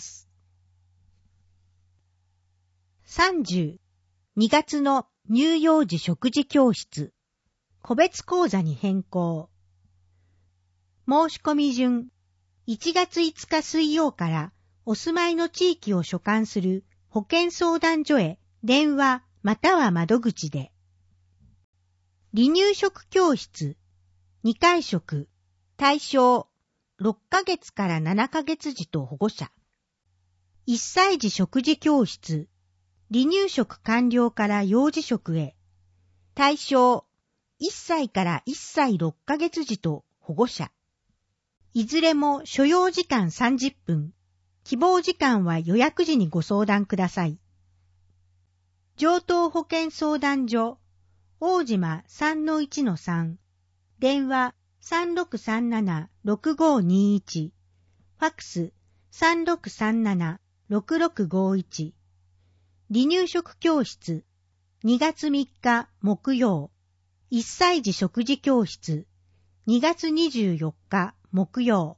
さんじゅう、にがつの乳幼児食事教室、個別講座に変更。申し込み順、いちがついつか水曜からお住まいの地域を所管する保健相談所へ電話または窓口で。離乳食教室、にかい食、対象、ろっかげつからななかげつ児と保護者。いっさい児食事教室、離乳食完了から幼児食へ。対象、いっさいからいっさいろっかげつ児と保護者。いずれも所要時間さんじゅっぷん。希望時間は予約時にご相談ください。上東保健相談所、 大島 さんのいちのさん、電話 さんろくさんななろくごにいち、ファックス さんろくさんななろくろくごいち、離乳食教室にがつみっか木曜、いっさい児食事教室にがつにじゅうよっか木曜。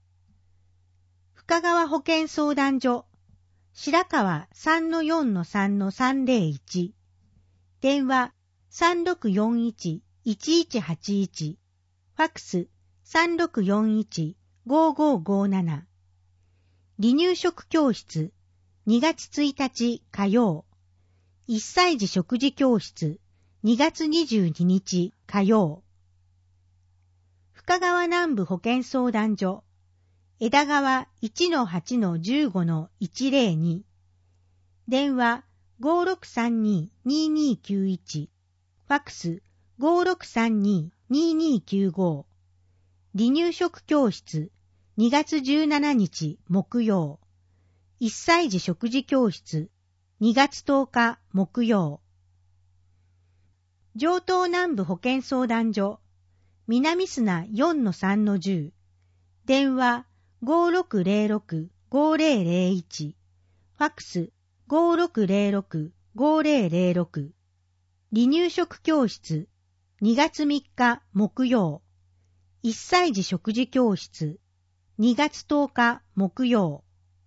深川保健相談所白川 さんのよんのさんのさんぜろいち、電話 さんろくよんいちいちいちはちいち、ファックス さんろくよんいちごごごなな、離乳食教室にがつついたち火曜、いっさい児食事教室にがつにじゅうににち火曜。深川南部保健相談所枝川 いちのはちのじゅうごのいちぜろに、電話 ごろくさんににいにきゅういち、ファックス ごろくさんににいにきゅうご、離乳食教室にがつじゅうしちにち木曜、いっさい児食事教室にがつとおか木曜。城東南部保健相談所南砂 よんのさんのじゅう、電話 ごろくぜろろくごぜろぜろいち、ファックス ごろくぜろろくごぜろぜろろく、離乳食教室にがつみっか木曜、いっさい児食事教室にがつとおか木曜。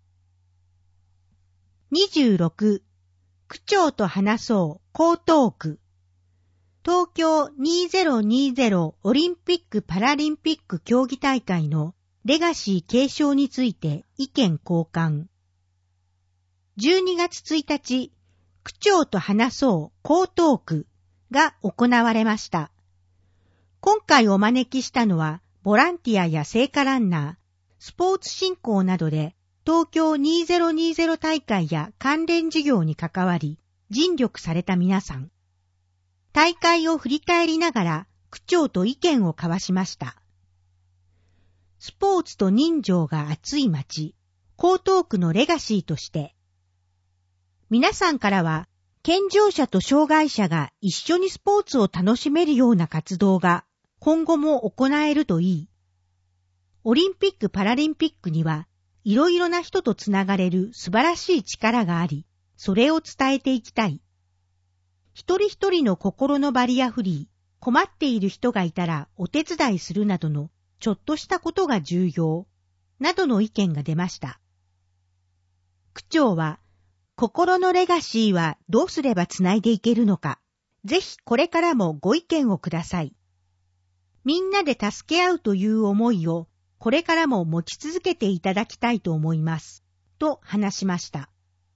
にじゅうろく、区長と話そう江東区東京にせんにじゅうオリンピック・パラリンピック競技大会のレガシー継承について意見交換。じゅうにがつついたち、区長と話そう江東区が行われました。今回お招きしたのは、ボランティアや聖火ランナー、スポーツ振興などで東京にせんにじゅう大会や関連事業に関わり、尽力された皆さん。大会を振り返りながら区長と意見を交わしました。スポーツと人情が熱い街、江東区のレガシーとして、皆さんからは健常者と障害者が一緒にスポーツを楽しめるような活動が今後も行えるといい。オリンピック・パラリンピックにはいろいろな人とつながれる素晴らしい力があり、それを伝えていきたい。一人一人の心のバリアフリー、困っている人がいたらお手伝いするなどのちょっとしたことが重要、などの意見が出ました。区長は、心のレガシーはどうすればつないでいけるのか、ぜひこれからもご意見をください。みんなで助け合うという思いをこれからも持ち続けていただきたいと思います、と話しました。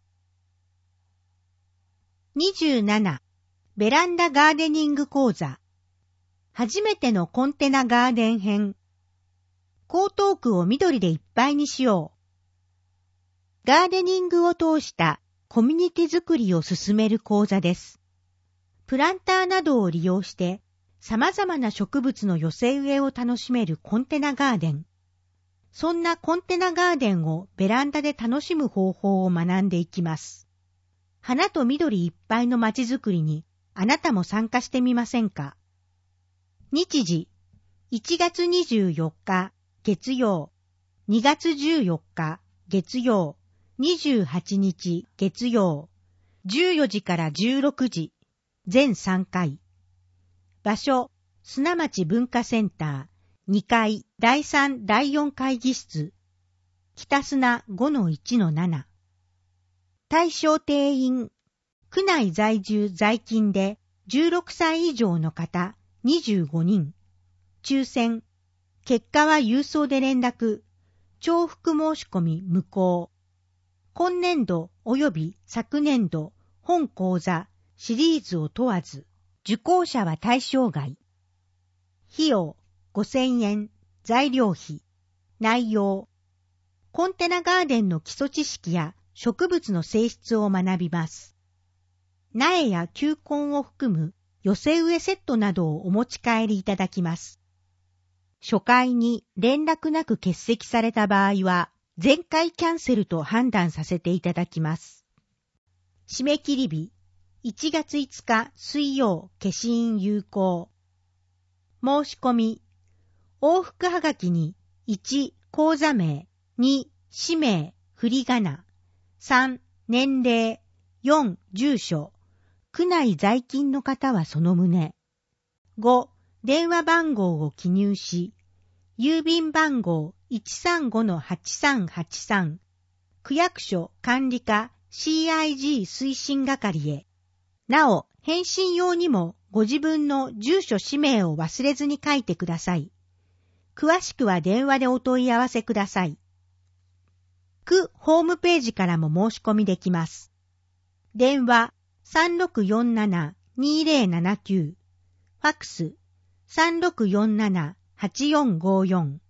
にじゅうなな、ベランダガーデニング講座。初めてのコンテナガーデン編。江東区を緑でいっぱいにしよう。ガーデニングを通したコミュニティ作りを進める講座です。プランターなどを利用して様々な植物の寄せ植えを楽しめるコンテナガーデン。そんなコンテナガーデンをベランダで楽しむ方法を学んでいきます。花と緑いっぱいの街づくりにあなたも参加してみませんか？日時、いちがつにじゅうよっか月曜、にがつじゅうよっか月曜、にじゅうはちにち月曜、じゅうよじからじゅうろくじ、全さんかい。場所、砂町文化センター、にかいだいさんだいよん会議室、北砂 ごのいちのなな。対象定員、区内在住在勤でじゅうろくさい以上の方にじゅうごにん。抽選。結果は郵送で連絡。重複申し込み無効。今年度及び昨年度本講座シリーズを問わず、受講者は対象外。費用ごせんえん。材料費。内容。コンテナガーデンの基礎知識や植物の性質を学びます。苗や球根を含む寄せ植えセットなどをお持ち帰りいただきます。初回に連絡なく欠席された場合は、全会キャンセルと判断させていただきます。締め切り日、 いちがついつか水曜消印有効。申し込み。往復はがきにいち口座名、に氏名、振り仮名、さん年齢、よん住所、区内在勤の方はその旨。ご電話番号を記入し、郵便番号 いちさんごのはちさんはちさん、区役所管理課 シーアイジー 推進係へ。なお、返信用にもご自分の住所氏名を忘れずに書いてください。詳しくは電話でお問い合わせください。区ホームページからも申し込みできます。電話 さんろくよんななにぜろななきゅう、ファックス さんろくよんななはちよんごよん。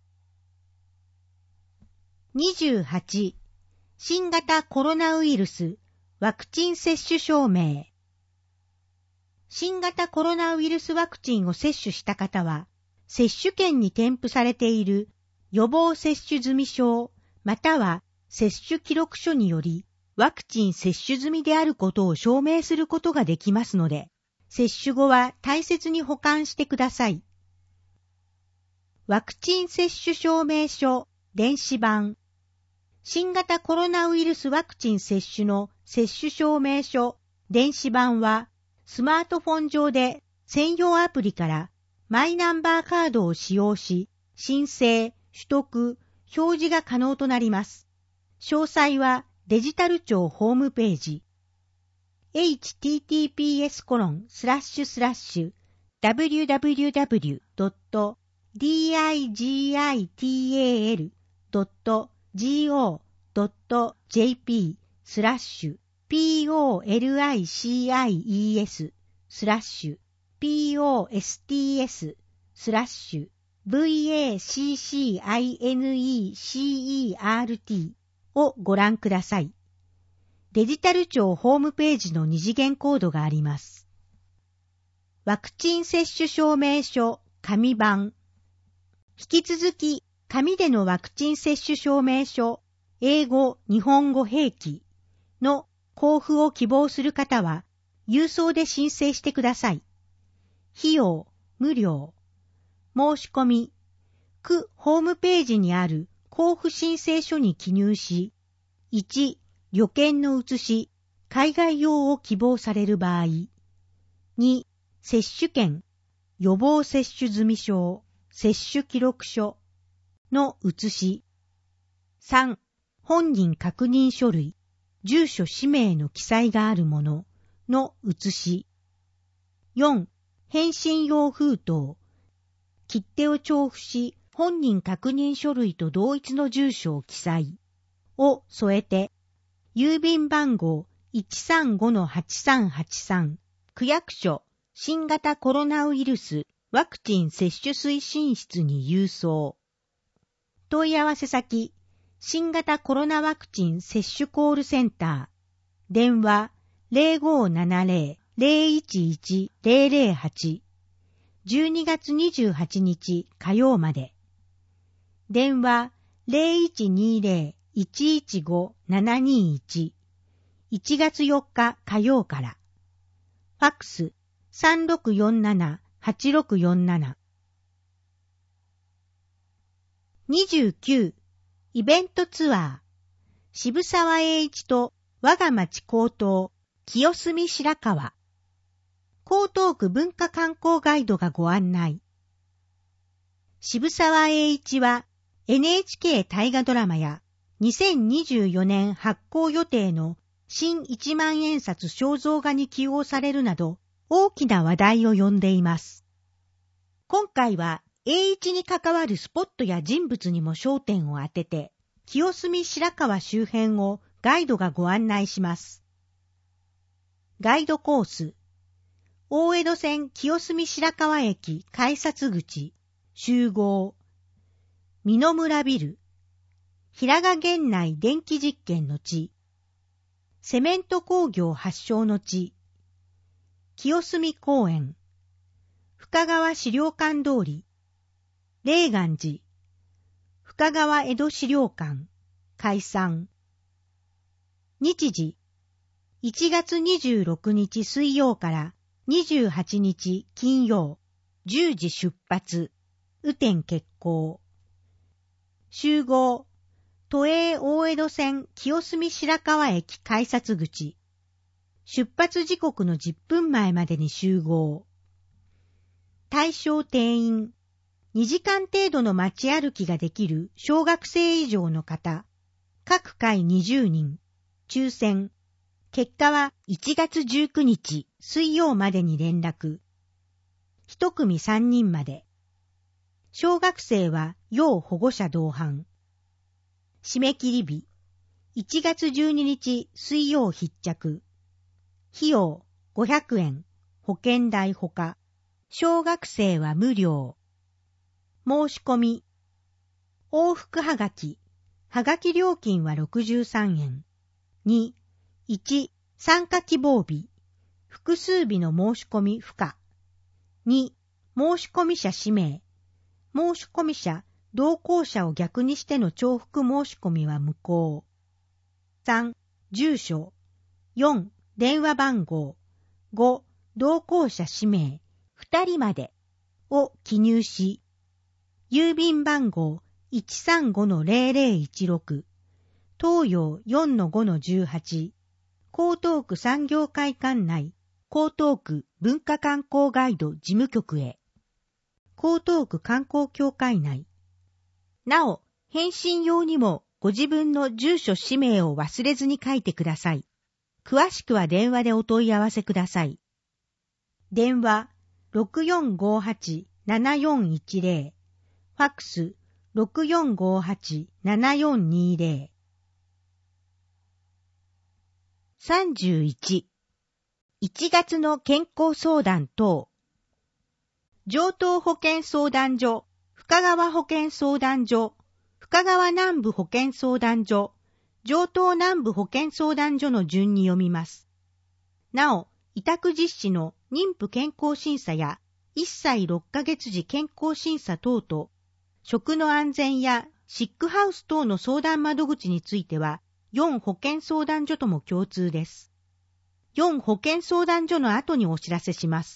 にじゅうはち新型コロナウイルスワクチン接種証明。新型コロナウイルスワクチンを接種した方は、接種券に添付されている予防接種済証または接種記録書により、ワクチン接種済みであることを証明することができますので、接種後は大切に保管してください。ワクチン接種証明書電子版。新型コロナウイルスワクチン接種の接種証明書電子版は、スマートフォン上で専用アプリからマイナンバーカードを使用し、申請、取得、表示が可能となります。詳細はデジタル庁ホームページ エイチティーティーピーエスコロンスラッシュスラッシュダブリューダブリューダブリュードットディーアイジーアイティーエーエルドットジーオードットジェーピースラッシュピーオーエルアイシーアイイーエススラッシュピーオーエスティーエススラッシュブイエーシーシーアイエヌイーシーイーアールティー をご覧ください。デジタル庁ホームページの二次元コードがあります。ワクチン接種証明書紙版。引き続き紙でのワクチン接種証明書英語・日本語併記の交付を希望する方は郵送で申請してください。費用無料。申し込み、区ホームページにある交付申請書に記入し、いち旅券の写し、海外用を希望される場合、に接種券、予防接種済証、接種記録書の写し、さん本人確認書類、住所氏名の記載があるものの写し、よん返信用封筒、切手を調布し、本人確認書類と同一の住所を記載を添えて、郵便番号 いちさんごのはちさんはちさん、区役所新型コロナウイルスワクチン接種推進室に郵送。問い合わせ先、新型コロナワクチン接種コールセンター、電話 ゼロごーななゼロ ゼロいちいち ゼロゼロはち、じゅうにがつにじゅうはちにち火曜まで。電話 ゼロいちにゼロ いちいちご ななにいち、いちがつよっか火曜から。ファックス さんろくよんななはちろくよんなな。にじゅうきゅうイベントツアー、渋沢栄一と我が町江東、清澄白河。江東区文化観光ガイドがご案内。渋沢栄一は エヌエイチケー 大河ドラマやにせんにじゅうよねん発行予定の新いちまんえん札肖像画に起用されるなど大きな話題を呼んでいます。今回は栄一に関わるスポットや人物にも焦点を当てて、清澄白河周辺をガイドがご案内します。ガイドコース、大江戸線清澄白河駅改札口、集合、美濃村ビル、平賀源内電気実験の地、セメント工業発祥の地、清澄公園、深川資料館通り、霊岸寺、深川江戸資料館、解散。日時、 いちがつにじゅうろくにち水曜からにじゅうはちにち金曜、じゅうじ出発、雨天決行。集合、都営大江戸線清澄白河駅改札口。出発時刻のじゅっぷんまえまでに集合。対象定員、にじかん程度の街歩きができる小学生以上の方、各回にじゅうにん、抽選。結果はいちがつじゅうくにち水曜までに連絡。一組さんにんまで。小学生は要保護者同伴。締め切り日、いちがつじゅうににち水曜必着。費用ごひゃくえん、保険代ほか。小学生は無料。申し込み。往復はがき。はがき料金はろくじゅうさんえん。に、いち、参加希望日。複数日の申し込み不可。に、申し込み者氏名。申し込み者、同行者を逆にしての重複申し込みは無効。さん、住所。よん、電話番号。ご、同行者氏名。ふたりまでを記入し、郵便番号 いちさんごのゼロゼロいちろく、東洋 よんのごのじゅうはち、江東区産業会館内、江東区文化観光ガイド事務局へ。江東区観光協会内。なお、返信用にもご自分の住所氏名を忘れずに書いてください。詳しくは電話でお問い合わせください。電話ろくよんごはちななよんいちゼロ、ファックスろくよんごはちななよんにゼロ。さんじゅういち、いちがつの健康相談等。城東保健相談所、深川保健相談所、深川南部保健相談所、城東南部保健相談所の順に読みます。なお、委託実施の妊婦健康審査やいっさいろっかげつ時健康審査等と、食の安全やシックハウス等の相談窓口については、よん保健相談所とも共通です。よん保健相談所の後にお知らせします。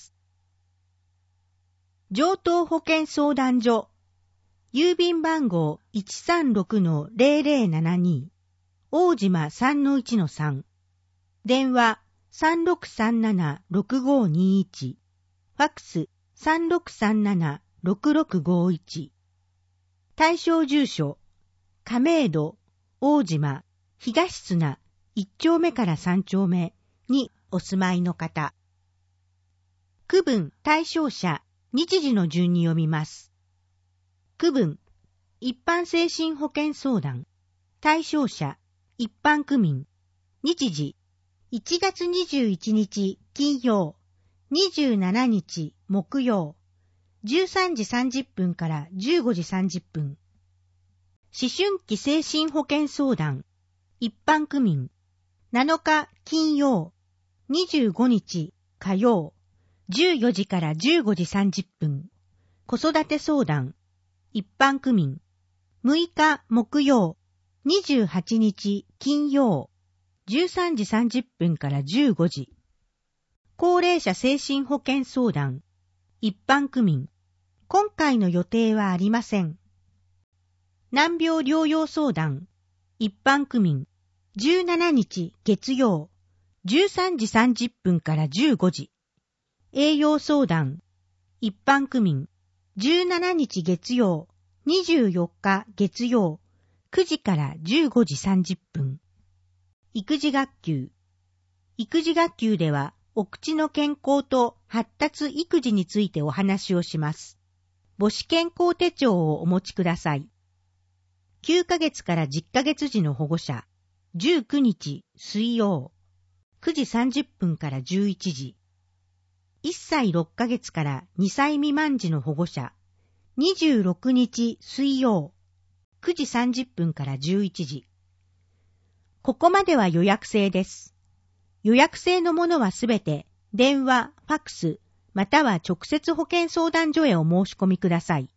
城東保健相談所、郵便番号 いちさんろくのゼロゼロななに、大島 さんのいちのさん、電話さんろくさんななろくごにいち、ファックスさんろくさんななろくろくごいち。対象住所、亀戸、大島、東砂いっ丁目からさん丁目にお住まいの方。区分対象者、日時の順に読みます。区分、一般精神保健相談。対象者、一般区民。日時、いちがつにじゅういちにち金曜、にじゅうしちにち木曜、じゅうさんじさんじゅっぷんからじゅうごじさんじゅっぷん。思春期精神保健相談、一般区民。なのか金曜、にじゅうごにち火曜、じゅうよじからじゅうごじさんじゅっぷん。子育て相談、一般区民。むいか木曜、にじゅうはちにち金曜、じゅうさんじさんじゅっぷんからじゅうごじ。高齢者精神保健相談、一般区民。今回の予定はありません。難病療養相談、一般区民。じゅうしちにち月曜、じゅうさんじさんじゅっぷんからじゅうごじ。栄養相談、一般区民。じゅうしちにち月曜、にじゅうよっか月曜、くじからじゅうごじさんじゅっぷん。育児学級。育児学級では、お口の健康と発達育児についてお話をします。母子健康手帳をお持ちください。きゅうかげつからじゅっかげつ時の保護者、じゅうくにち水曜、くじさんじゅっぷんからじゅういちじ。いっさいろっかげつからにさい未満時の保護者、にじゅうろくにち水曜、くじさんじゅっぷんからじゅういちじ。ここまでは予約制です。予約制のものはすべて電話、ファックス、または直接保健相談所へお申し込みください。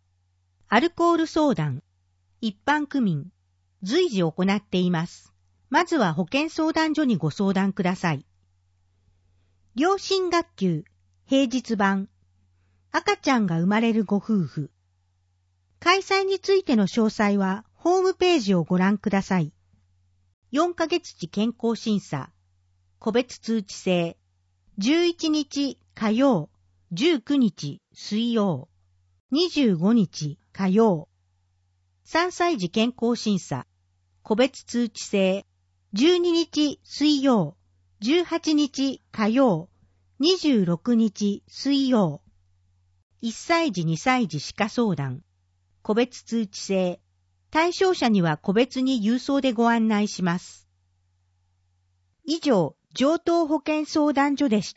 アルコール相談、一般区民、随時行っています。 まずは保健相談所にご相談ください。両親学級平日版赤ちゃんが生まれるご夫婦。開催についての詳細はホームページをご覧ください。よんかげつち健康審査、個別通知制、じゅういちにち火曜、じゅうくにち水曜、にじゅうごにち火曜。さんさい児健康審査、個別通知制、じゅうににち水曜、じゅうはちにち火曜、にじゅうろくにち水曜。いっさい児にさい児歯科相談、個別通知制、対象者には個別に郵送でご案内します。以上、城東保健相談所でした。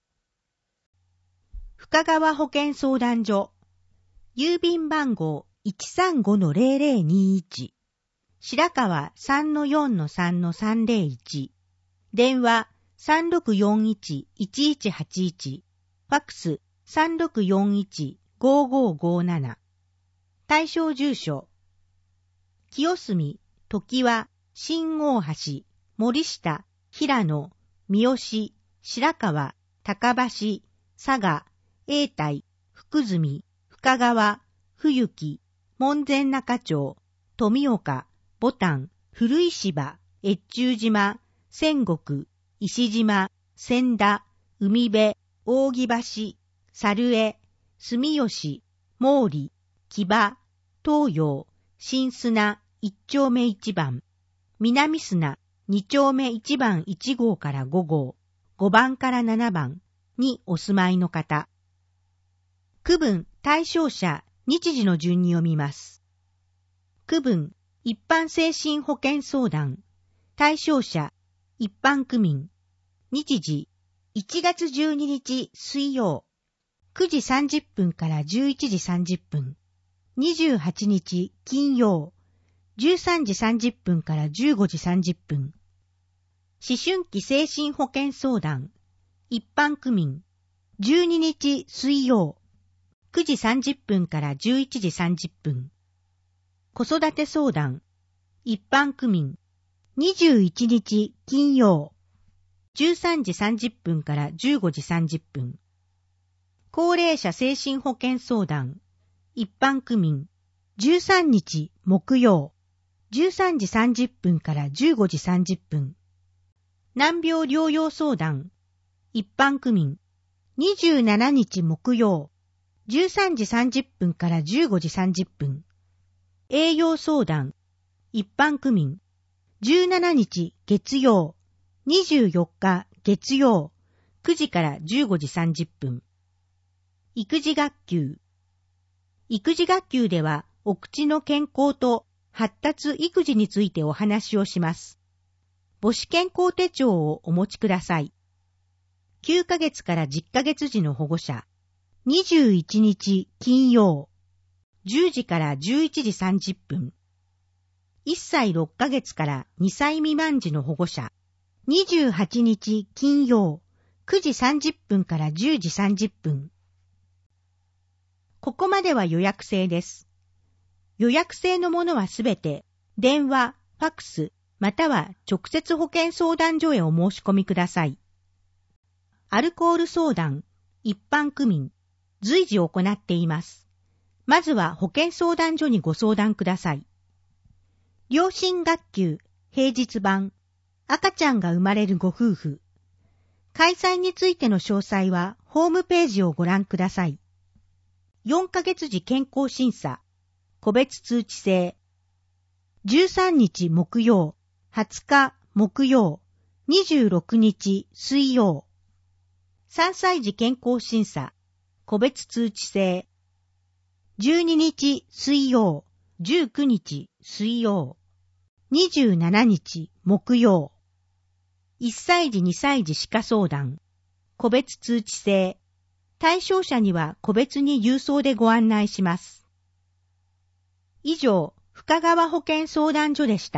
深川保健相談所、郵便番号 いちさんごのゼロゼロにいち、白川 さんのよんのさんのさんぜろいち、電話 さんろくよんいちいちいちはちいち、ファックス さんろくよんいちごごごなな、対象住所、清澄、常盤、新大橋、森下、平野、三好、白川、高橋、佐賀、永代、福住、深川、冬木、門前仲町、富岡、牡丹、古石芝、越中島、仙石、石島、千田、海辺、扇橋、猿江、住吉、毛利、木場、東洋、新砂、一丁目一番、南砂、二丁目一番一号から五号、五番から七番にお住まいの方。区分、対象者、日時の順に読みます。区分、一般精神保健相談、対象者、一般区民、日時、いちがつじゅうににち水曜、くじさんじゅっぷんからじゅういちじさんじゅっぷん、にじゅうはちにち金曜、じゅうさんじさんじゅっぷんからじゅうごじさんじゅっぷん。思春期精神保健相談、一般区民、じゅうににち水曜、くじさんじゅっぷんからじゅういちじさんじゅっぷん。子育て相談、一般区民、にじゅういちにち金曜、じゅうさんじさんじゅっぷんからじゅうごじさんじゅっぷん。高齢者精神保健相談、一般区民、じゅうさんにち木曜、じゅうさんじさんじゅっぷんからじゅうごじさんじゅっぷん。難病療養相談、一般区民、にじゅうしちにち木曜、じゅうさんじさんじゅっぷんからじゅうごじさんじゅっぷん。栄養相談、一般区民、じゅうしちにち月曜、にじゅうよっか月曜、くじからじゅうごじさんじゅっぷん。育児学級。育児学級では、お口の健康と発達育児についてお話をします。母子健康手帳をお持ちください。きゅうかげつからじゅっかげつ児の保護者、にじゅういちにち金曜、じゅうじからじゅういちじさんじゅっぷん。いっさいろっかげつからにさい未満児の保護者、にじゅうはちにち金曜、くじさんじゅっぷんからじゅうじさんじゅっぷん。ここまでは予約制です。予約制のものはすべて、電話、ファックス、または直接保健相談所へお申し込みください。アルコール相談、一般区民、随時行っています。まずは保健相談所にご相談ください。両親学級、平日版、赤ちゃんが生まれるご夫婦。開催についての詳細はホームページをご覧ください。よんかげつ児健康審査、個別通知制。じゅうさんにち木曜、はつか木曜、にじゅうろくにち水曜。さんさい児健康審査、個別通知制。じゅうににち水曜、じゅうくにち水曜。にじゅうしちにち木曜。いっさい児にさい児歯科相談、個別通知制。対象者には個別に郵送でご案内します。以上、深川保健相談所でした。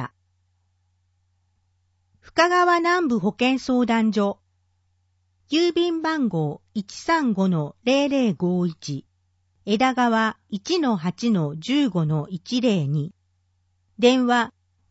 深川南部保健相談所。郵便番号 いちさんごのゼロゼロごいち、枝川 いちのはちのじゅうごのいちゼロに、電話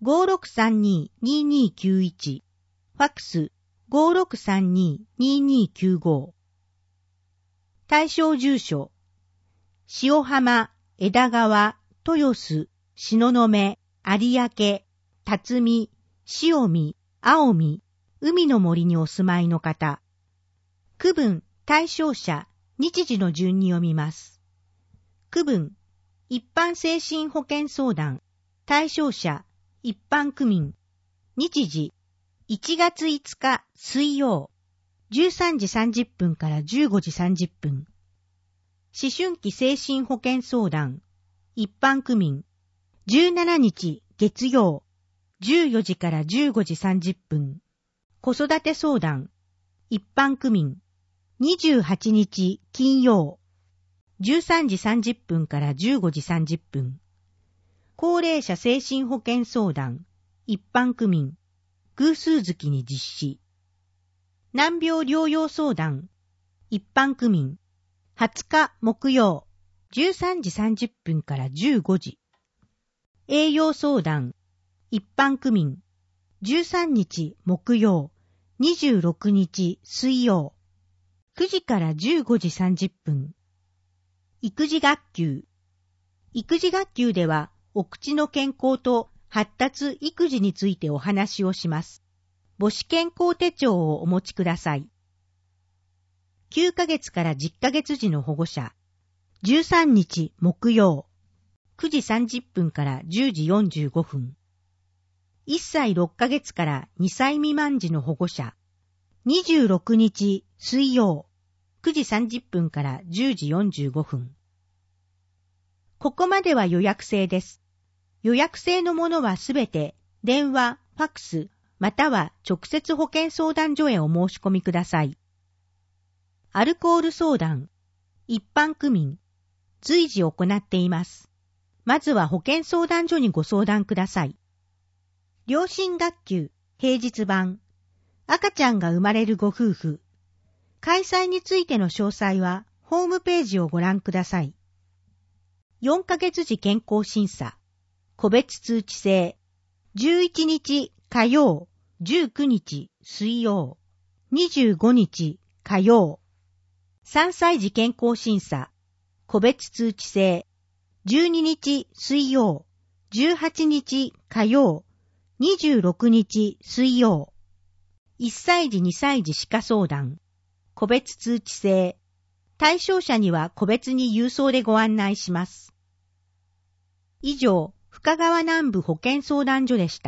ごろくさんにーにーにーきゅういち、ファックス ごろくさんにーにーにーきゅうご。対象住所、塩浜、枝川、豊洲、東雲、有明、辰巳、塩見、青見、海の森にお住まいの方。区分、対象者、日時の順に読みます。区分、一般精神保健相談、対象者、一般区民。日時、いちがついつか水曜、じゅうさんじさんじゅっぷんからじゅうごじさんじゅっぷん。思春期精神保健相談、一般区民。じゅうしちにち月曜、じゅうよじからじゅうごじさんじゅっぷん。子育て相談、一般区民。にじゅうはちにち金曜、じゅうさんじさんじゅっぷんからじゅうごじさんじゅっぷん。高齢者精神保健相談、一般区民。偶数月に実施。難病療養相談、一般区民。はつか木曜、じゅうさんじさんじゅっぷんからじゅうごじ。栄養相談、一般区民。じゅうさんにち木曜、にじゅうろくにち水曜、くじからじゅうごじさんじゅっぷん。育児学級。育児学級では、お口の健康と発達育児についてお話をします。母子健康手帳をお持ちください。きゅうかげつからじゅっかげつ児の保護者。じゅうさんにち木曜、くじさんじゅっぷんからじゅうじよんじゅうごふん。いっさいろっかげつからにさい未満児の保護者。にじゅうろくにち水曜、くじさんじゅっぷんからじゅうじよんじゅうごふん。ここまでは予約制です。予約制のものはすべて電話、ファックス、または直接保健相談所へお申し込みください。アルコール相談、一般区民、随時行っています。まずは保健相談所にご相談ください。両親学級、平日版、赤ちゃんが生まれるご夫婦。開催についての詳細は、ホームページをご覧ください。よんかげつ児健康審査、個別通知制、じゅういちにち火曜、じゅうくにち水曜、にじゅうごにち火曜。さんさい児健康審査、個別通知制、じゅうににち水曜、じゅうはちにち火曜、にじゅうろくにち水曜。いっさい児にさい児歯科相談、個別通知制。対象者には個別に郵送でご案内します。以上、深川南部保健相談所でした。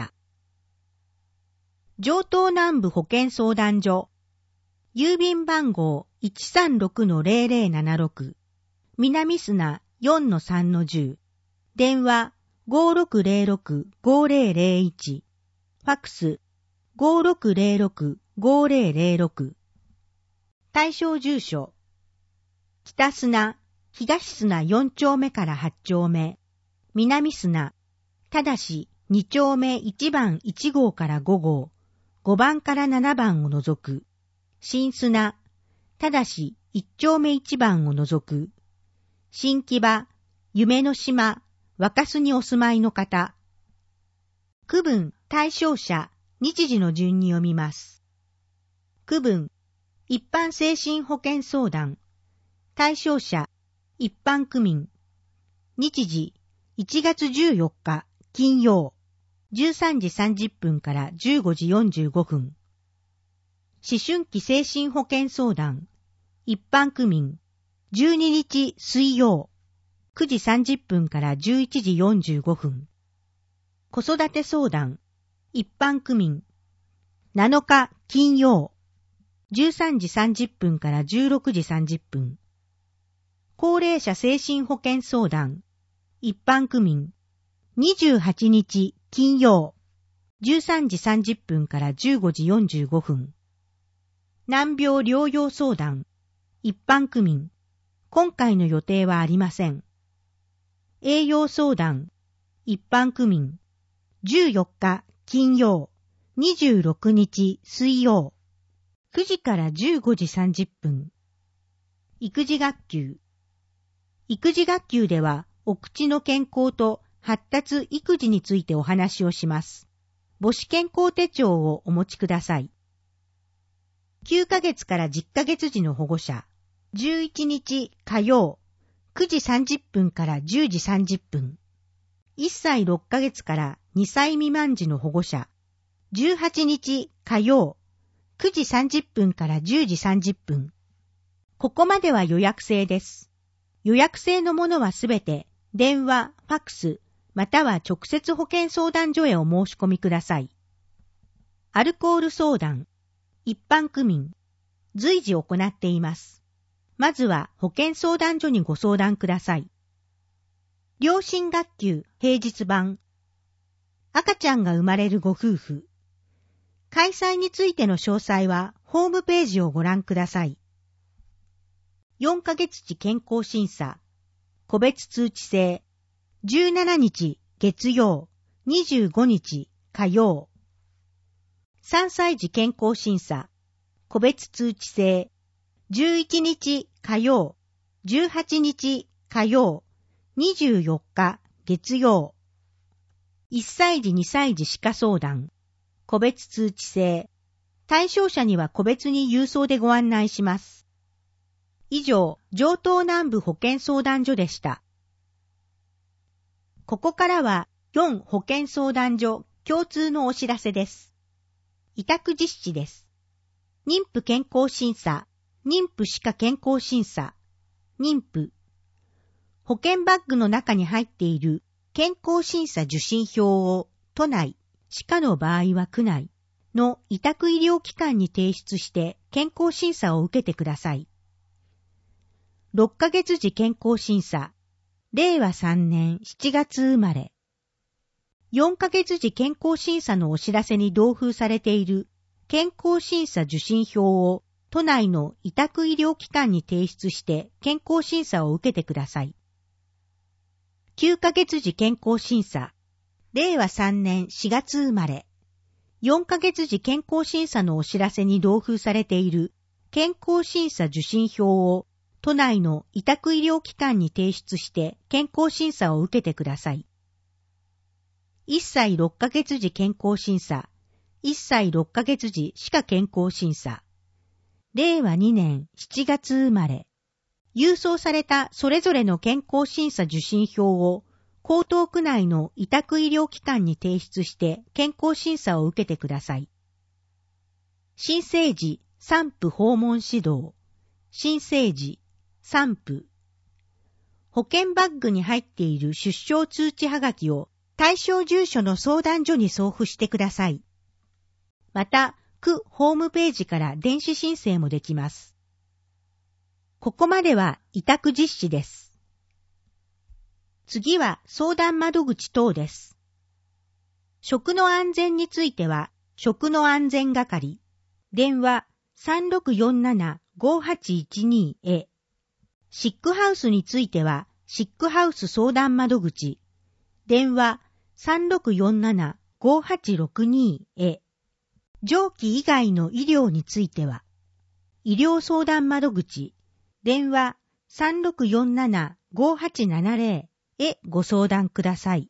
城東南部保健相談所。郵便番号 いちさんろくのゼロゼロななろく。南砂 よんのさんのじゅう。電話 ごろくゼロろくごゼロゼロいち。ファックス ごろくゼロろくごゼロゼロろく。対象住所。北砂、東砂よんちょうめからはちちょうめ。南砂、ただしにちょうめいちばんいちごうからごごう、ごばんからななばんを除く。新砂、ただしいっちょうめいちばんを除く。新木場、夢の島、若洲にお住まいの方。区分、対象者、日時の順に読みます。区分、一般精神保健相談。対象者、一般区民。日時、いちがつじゅうよっか、金曜、じゅうさんじさんじゅっぷんからじゅうごじよんじゅうごふん。思春期精神保健相談、一般区民。じゅうににち水曜、くじさんじゅっぷんからじゅういちじよんじゅうごふん。子育て相談、一般区民。なのか金曜、じゅうさんじさんじゅっぷんからじゅうろくじさんじゅっぷん。高齢者精神保健相談、一般区民。にじゅうはちにち金曜、じゅうさんじさんじゅっぷんからじゅうごじよんじゅうごふん。難病療養相談、一般区民。今回の予定はありません。栄養相談、一般区民。じゅうよっか金曜、にじゅうろくにち水曜、くじからじゅうごじさんじゅっぷん。育児学級。育児学級では、お口の健康と発達育児についてお話をします。 母子健康手帳をお持ちください。きゅうかげつからじゅっかげつ児の保護者、じゅういちにち火曜、くじさんじゅっぷんからじゅうじさんじゅっぷん。いっさいろっかげつからにさい未満児の保護者、じゅうはちにち火曜、くじさんじゅっぷんからじゅうじさんじゅっぷん。ここまでは予約制です。予約制のものはすべて、電話、ファックス、または直接保健相談所へお申し込みください。アルコール相談、一般区民、随時行っています。まずは保健相談所にご相談ください。両親学級平日版、赤ちゃんが生まれるご夫婦。開催についての詳細はホームページをご覧ください。よんかげつ児健康審査、個別通知制、じゅうしちにち月曜、にじゅうごにち火曜。さんさい児健康審査、個別通知制、じゅういちにち火曜、じゅうはちにち火曜、にじゅうよっか月曜。いっさい児にさい児歯科相談、個別通知制。対象者には個別に郵送でご案内します。以上、城東南部保健相談所でした。ここからはよん保健相談所共通のお知らせです。委託実施です。妊婦健康審査、妊婦歯科健康審査、妊婦。保健バッグの中に入っている健康審査受診票を都内、歯科の場合は区内の委託医療機関に提出して健康審査を受けてください。ろっかげつ児健康審査、れいわさんねんしちがつ生まれ。よんかげつ児健康審査のお知らせに同封されている健康審査受診票を都内の委託医療機関に提出して健康審査を受けてください。きゅうかげつ児健康審査、れいわさんねんしがつ生まれ。よんかげつ児健康審査のお知らせに同封されている健康審査受診票を都内の委託医療機関に提出して健康審査を受けてください。いっさいろっかげつ児健康審査、いっさいろっかげつ児歯科健康審査、れいわにねんしちがつ生まれ。郵送されたそれぞれの健康審査受診票を江東区内の委託医療機関に提出して健康審査を受けてください。新生児産婦訪問指導、新生児産婦。保険バッグに入っている出生通知はがきを対象住所の相談所に送付してください。また、区ホームページから電子申請もできます。ここまでは委託実施です。次は相談窓口等です。食の安全については、食の安全係、電話 さんろくよんななごはちいちに へ。シックハウスについては、シックハウス相談窓口、電話 さんろくよんななごはちろくに へ。上記以外の医療については、医療相談窓口、電話 さんろくよんななごはちななぜろ へご相談ください。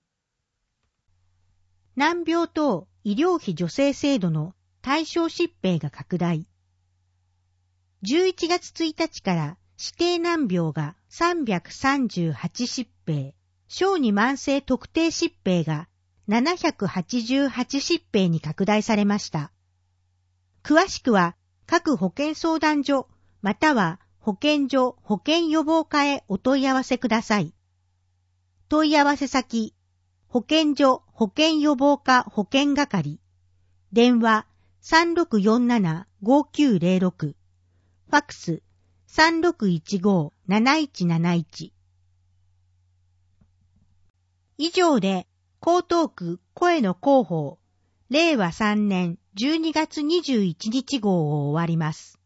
難病等医療費助成制度の対象疾病が拡大。じゅういちがつついたちから指定難病がさんびゃくさんじゅうはち疾病、小児慢性特定疾病がななひゃくはちじゅうはち疾病に拡大されました。詳しくは各保健相談所または保健所保健予防課へお問い合わせください。問い合わせ先、保健所保健予防課保健係、電話 さんろくよんななごきゅうぜろろく、ファックス さんろくいちごなないちなないち。以上で江東区声の広報れいわさんねんじゅうにがつにじゅういちにち号を終わります。